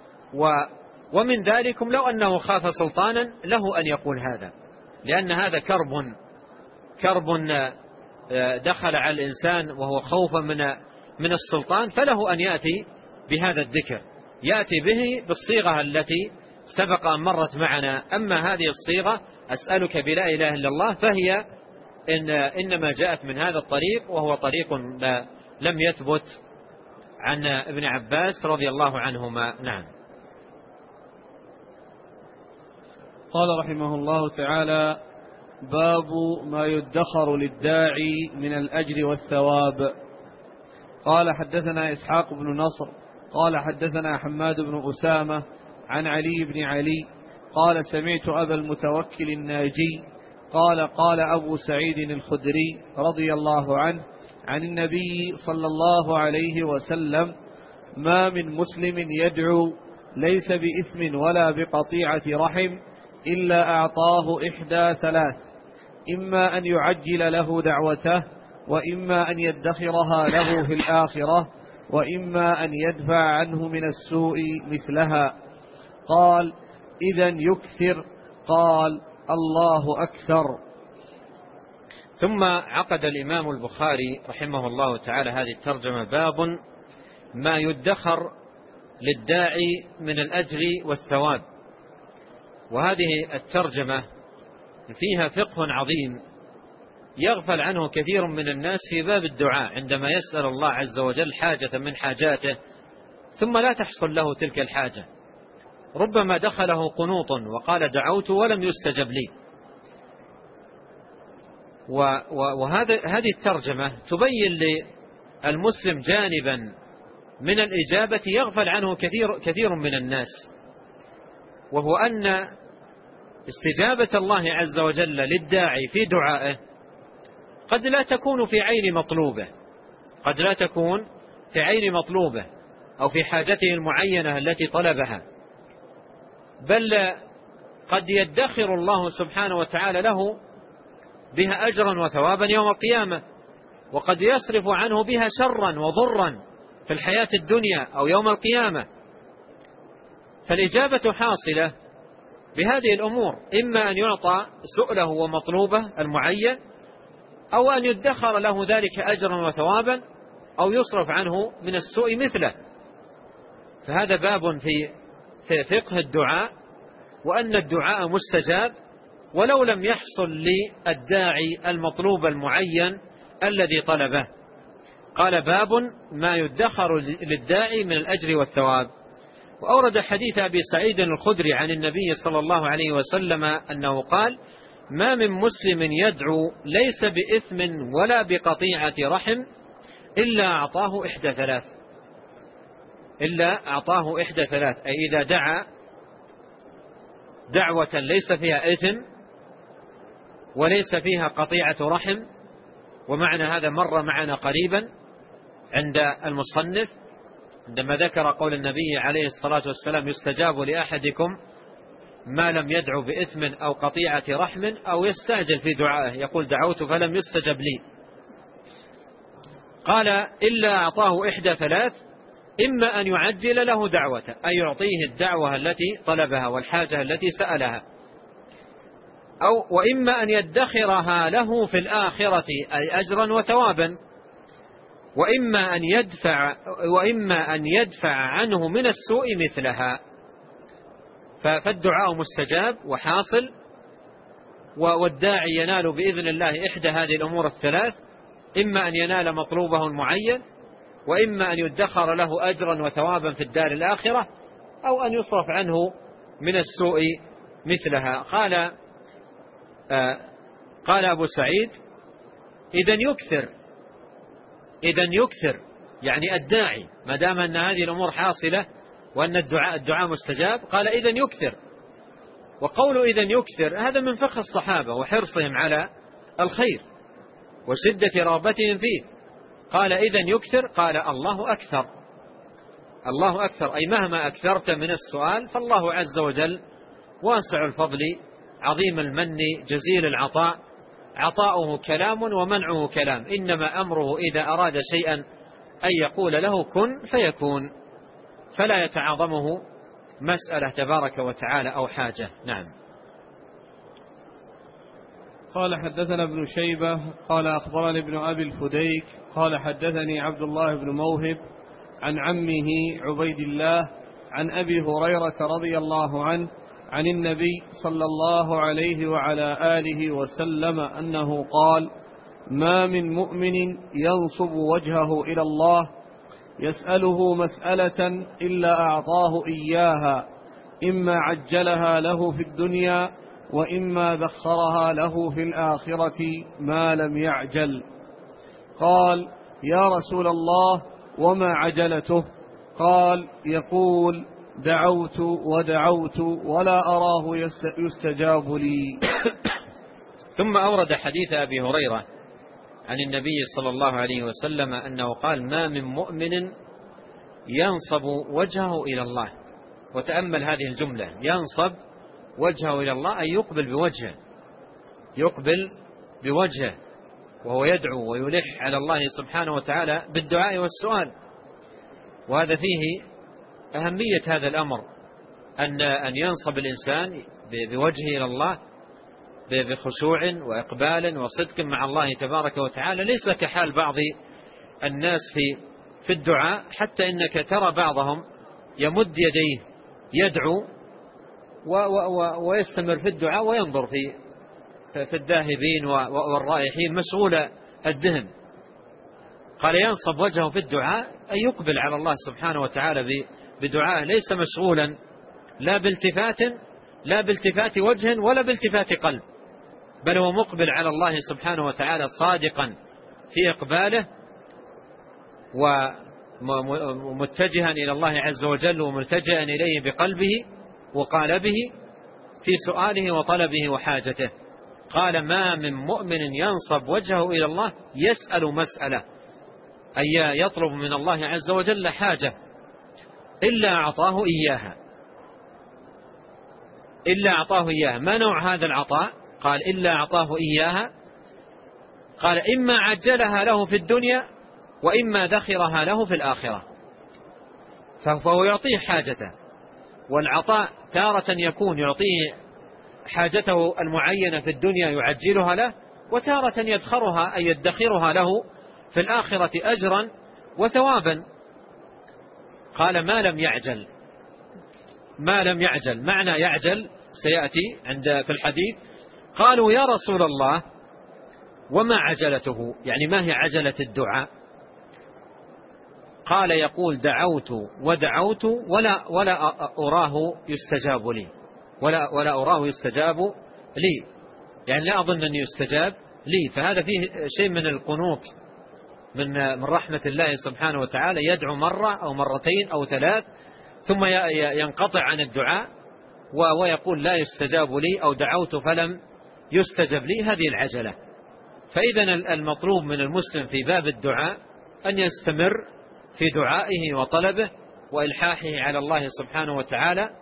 ومن ذلكم لو أنه خاف سلطانا له أن يقول هذا، لأن هذا كرب كرب دخل على الإنسان وهو خوفا من من السلطان، فله أن يأتي بهذا الذكر، يأتي به بالصيغة التي سبق أن مرت معنا. أما هذه الصيغة أسألك بلا إله إلا الله فهي إن إنما جاءت من هذا الطريق، وهو طريق لم يثبت عن ابن عباس رضي الله عنهما. نعم. قال رحمه الله تعالى: باب ما يدخر للداعي من الأجر والثواب. قال: حدثنا إسحاق بن نصر قال: حدثنا حماد بن أسامة عن علي بن علي قال: سمعت أبا المتوكل الناجي قال: قال أبو سعيد الخدري رضي الله عنه عن النبي صلى الله عليه وسلم: ما من مسلم يدعو ليس بإثم ولا بقطيعة رحم إلا أعطاه إحدى ثلاث: إما أن يعجل له دعوته، وإما أن يدخرها له في الآخرة، وإما أن يدفع عنه من السوء مثلها. قال: إذن يكثر. قال: الله أكثر. ثم عقد الإمام البخاري رحمه الله تعالى هذه الترجمة: باب ما يدخر للداعي من الأجر والثواب. وهذه الترجمة فيها فقه عظيم يغفل عنه كثير من الناس في باب الدعاء، عندما يسأل الله عز وجل حاجة من حاجاته ثم لا تحصل له تلك الحاجة، ربما دخله قنوط وقال: دعوت ولم يستجب لي. وهذا هذه الترجمة تبين للمسلم جانبا من الإجابة يغفل عنه كثير كثير من الناس، وهو أن استجابة الله عز وجل للداعي في دعائه قد لا تكون في عين مطلوبه، قد لا تكون في عين مطلوبه أو في حاجته المعينة التي طلبها، بل قد يدخر الله سبحانه وتعالى له بها أجرا وثوابا يوم القيامة، وقد يصرف عنه بها شرا وضرا في الحياة الدنيا أو يوم القيامة. فالإجابة حاصلة بهذه الأمور: إما أن يعطى سؤله ومطلوبه المعين، أو أن يدخر له ذلك أجرا وثوابا، أو يصرف عنه من السوء مثله. فهذا باب في فقه الدعاء، وأن الدعاء مستجاب ولو لم يحصل للداعي المطلوب المعين الذي طلبه. قال باب ما يدخر للداعي من الأجر والثواب. وأورد حديث أبي سعيد الخدري عن النبي صلى الله عليه وسلم أنه قال: ما من مسلم يدعو ليس بإثم ولا بقطيعة رحم إلا أعطاه إحدى ثلاث إلا أعطاه إحدى ثلاث أي إذا دعا دعوة ليس فيها إثم وليس فيها قطيعة رحم، ومعنى هذا مر معنا قريبا عند المصنف عندما ذكر قول النبي عليه الصلاة والسلام: يستجاب لأحدكم ما لم يدعو بإثم أو قطيعة رحم أو يستعجل في دعائه، يقول دعوت فلم يستجب لي. قال: إلا أعطاه إحدى ثلاث: إما أن يعجل له دعوة أي يعطيه الدعوة التي طلبها والحاجة التي سألها، أو وإما أن يدخرها له في الآخرة أي أجرا وثوابا، وإما أن يدفع وإما أن يدفع عنه من السوء مثلها. فالدعاء مستجاب وحاصل، والداعي ينال بإذن الله إحدى هذه الأمور الثلاث: إما أن ينال مطلوبه المعين، وإما أن يدخر له أجرا وثوابا في الدار الآخرة، أو أن يصرف عنه من السوء مثلها. قال آه قال أبو سعيد: إذن يكثر إذن يكثر يعني الداعي ما دام أن هذه الأمور حاصلة وأن الدعاء الدعاء مستجاب، قال: إذن يكثر. وقول إذن يكثر هذا من فقه الصحابة وحرصهم على الخير وشدة رغبتهم فيه. قال: إذن يكثر، قال: الله أكثر الله أكثر أي مهما أكثرت من السؤال فالله عز وجل واسع الفضل عظيم المن جزيل العطاء، عطاؤه كلام ومنعه كلام، إنما أمره إذا أراد شيئا أن يقول له كن فيكون، فلا يتعاظمه مسألة تبارك وتعالى أو حاجة. نعم. قال: حدثنا ابن شيبة قال أخبرني ابن أبي الفديك قال حدثني عبد الله بن موهب عن عمه عبيد الله عن أبي هريرة رضي الله عنه عن النبي صلى الله عليه وعلى آله وسلم أنه قال: ما من مؤمن ينصب وجهه إلى الله يسأله مسألة إلا أعطاه إياها، إما عجلها له في الدنيا وإما ذخرها له في الآخرة ما لم يعجل. قال: يا رسول الله وما عجلته؟ قال: يقول: دعوت ودعوت ولا أراه يستجاب لي. ثم أورد حديث أبي هريرة عن النبي صلى الله عليه وسلم أنه قال: ما من مؤمن ينصب وجهه إلى الله. وتأمل هذه الجملة: ينصب وجهه إلى الله أي يقبل بوجهه يقبل بوجهه وهو يدعو ويلح على الله سبحانه وتعالى بالدعاء والسؤال. وهذا فيه أهمية هذا الأمر، أن أن ينصب الإنسان بوجهه إلى الله بخشوع وإقبال وصدق مع الله تبارك وتعالى، ليس كحال بعض الناس في في الدعاء، حتى إنك ترى بعضهم يمد يديه يدعو ويستمر في الدعاء وينظر في في الذاهبين والرائحين مشغول الذهن. قال: ينصب وجهه في الدعاء أي يقبل على الله سبحانه وتعالى بدعائه، ليس مشغولا لا بالتفات لا بالتفات وجه ولا بالتفات قلب، بل هو مقبل على الله سبحانه وتعالى صادقا في إقباله ومتجها إلى الله عز وجل وملتجئا إليه بقلبه وقالبه في سؤاله وطلبه وحاجته. قال: ما من مؤمن ينصب وجهه إلى الله يسأل مسألة أي يطلب من الله عز وجل حاجة إلا أعطاه إياها إلا أعطاه إياها. ما نوع هذا العطاء؟ قال: إلا أعطاه إياها. قال: إما عجلها له في الدنيا وإما ذخرها له في الآخرة. فهو يعطيه حاجته، والعطاء تارة يكون يعطيه حاجته المعينة في الدنيا يعجلها له، وتارة يدخرها أي يدخرها له في الآخرة أجرا وثوابا. قال ما لم يعجل. ما لم يعجل، معنى يعجل سيأتي عند في الحديث. قالوا يا رسول الله وما عجلته، يعني ما هي عجلة الدعاء؟ قال يقول دعوت ودعوت ولا ولا أراه يستجاب لي، ولا ولا أراه يستجاب لي، يعني لا أظن أن يستجاب لي. فهذا فيه شيء من القنوط من من رحمة الله سبحانه وتعالى، يدعو مرة أو مرتين أو ثلاث ثم ينقطع عن الدعاء ويقول لا يستجاب لي أو دعوت فلم يستجب لي. هذه العجلة. فإذا المطلوب من المسلم في باب الدعاء أن يستمر في دعائه وطلبه وإلحاحه على الله سبحانه وتعالى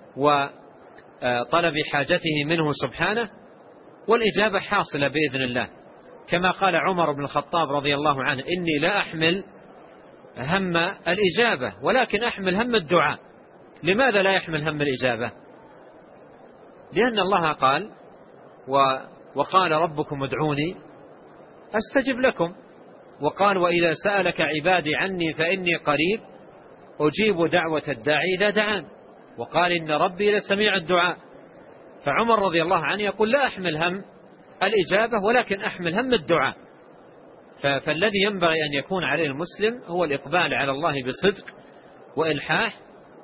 وطلب حاجته منه سبحانه، والإجابة حاصلة بإذن الله، كما قال عمر بن الخطاب رضي الله عنه إني لا أحمل هم الإجابة ولكن أحمل هم الدعاء. لماذا لا يحمل هم الإجابة؟ لأن الله قال وقال ربكم ادعوني أستجب لكم، وقال وإذا سألك عبادي عني فإني قريب أجيب دعوة الداعي إذا دعان، وقال إن ربي لسميع الدعاء. فعمر رضي الله عنه يقول لا أحمل هم الإجابة ولكن أحمل هم الدعاء. فالذي ينبغي أن يكون عليه المسلم هو الإقبال على الله بصدق وإلحاح،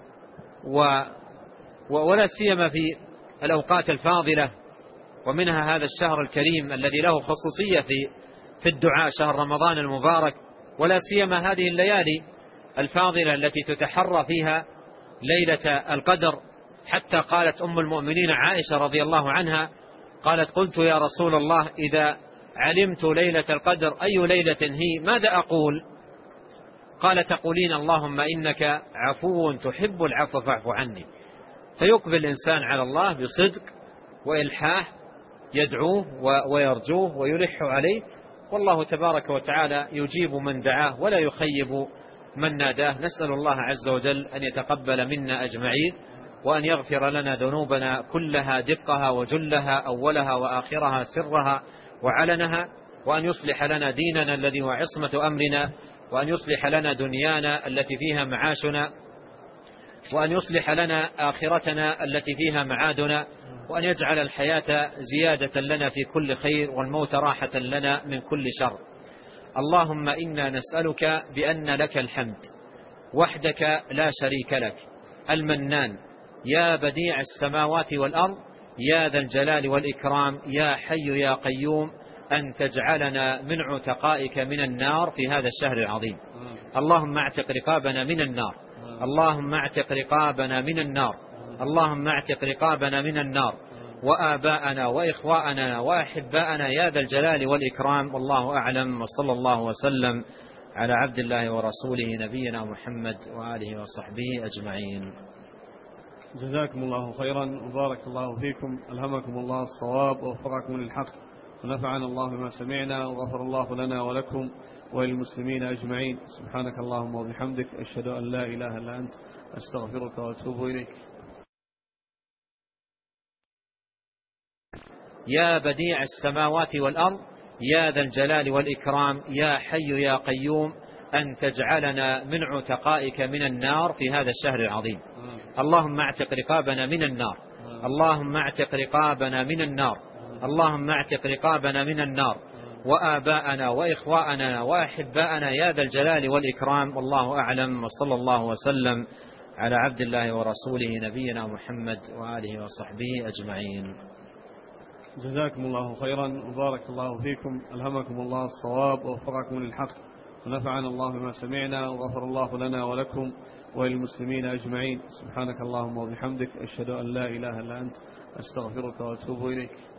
ولا سيما في الأوقات الفاضلة، ومنها هذا الشهر الكريم الذي له خصوصية في في الدعاء، شهر رمضان المبارك، ولا سيما هذه الليالي الفاضلة التي تتحرى فيها ليلة القدر. حتى قالت أم المؤمنين عائشة رضي الله عنها قالت قلت يا رسول الله إذا علمت ليلة القدر أي ليلة هي ماذا أقول؟ قال تقولين اللهم إنك عفو تحب العفو فاعف عني. فيقبل الإنسان على الله بصدق وإلحاح، يدعوه ويرجوه ويلح عليه، والله تبارك وتعالى يجيب من دعاه ولا يخيب من ناداه. نسأل الله عز وجل أن يتقبل منا أجمعين، وأن يغفر لنا ذنوبنا كلها دقها وجلها أولها وآخرها سرها وعلنها، وأن يصلح لنا ديننا الذي هو عصمة أمرنا، وأن يصلح لنا دنيانا التي فيها معاشنا، وأن يصلح لنا آخرتنا التي فيها معادنا، وأن يجعل الحياة زيادة لنا في كل خير والموت راحة لنا من كل شر. اللهم إنا نسألك بأن لك الحمد وحدك لا شريك لك المنان يا بديع السماوات والأرض يا ذا الجلال والإكرام يا حي يا قيوم أن تجعلنا من عتقائك من النار في هذا الشهر العظيم. اللهم اعتق رقابنا من النار، اللهم اعتق رقابنا من النار، اللهم اعتق رقابنا من النار، وآباءنا وإخواءنا وأحباءنا يا ذا الجلال والإكرام. والله أعلم، وصلى الله وسلم على عبد الله ورسوله نبينا محمد وآله وصحبه أجمعين. جزاكم الله خيرا وبارك الله فيكم، ألهمكم الله الصواب ووفقكم للحق، ونفعنا الله بما سمعنا، وغفر الله لنا ولكم وللمسلمين أجمعين. سبحانك اللهم وبحمدك، أشهد أن لا إله إلا أنت، أستغفرك وأتوب إليك. يا بديع السماوات والأرض يا ذا الجلال والإكرام يا حي يا قيوم أن تجعلنا من عتقائك من النار في هذا الشهر العظيم. اللهم اعتق رقابنا من النار، اللهم اعتق رقابنا من النار، اللهم اعتق رقابنا من النار، وآباءنا وإخواءنا وأحباءنا يا ذا الجلال والإكرام. والله أعلم، وصلى الله وسلم على عبد الله ورسوله نبينا محمد وآله وصحبه أجمعين. جزاكم الله خيرا وبارك الله فيكم، ألهمكم الله الصواب ووفقكم للحق، ونفعنا الله بما سمعنا، وغفر الله لنا ولكم وللمسلمين أجمعين. سبحانك اللهم وبحمدك، أشهد أن لا إله إلا أنت، أستغفرك وأتوب إليك.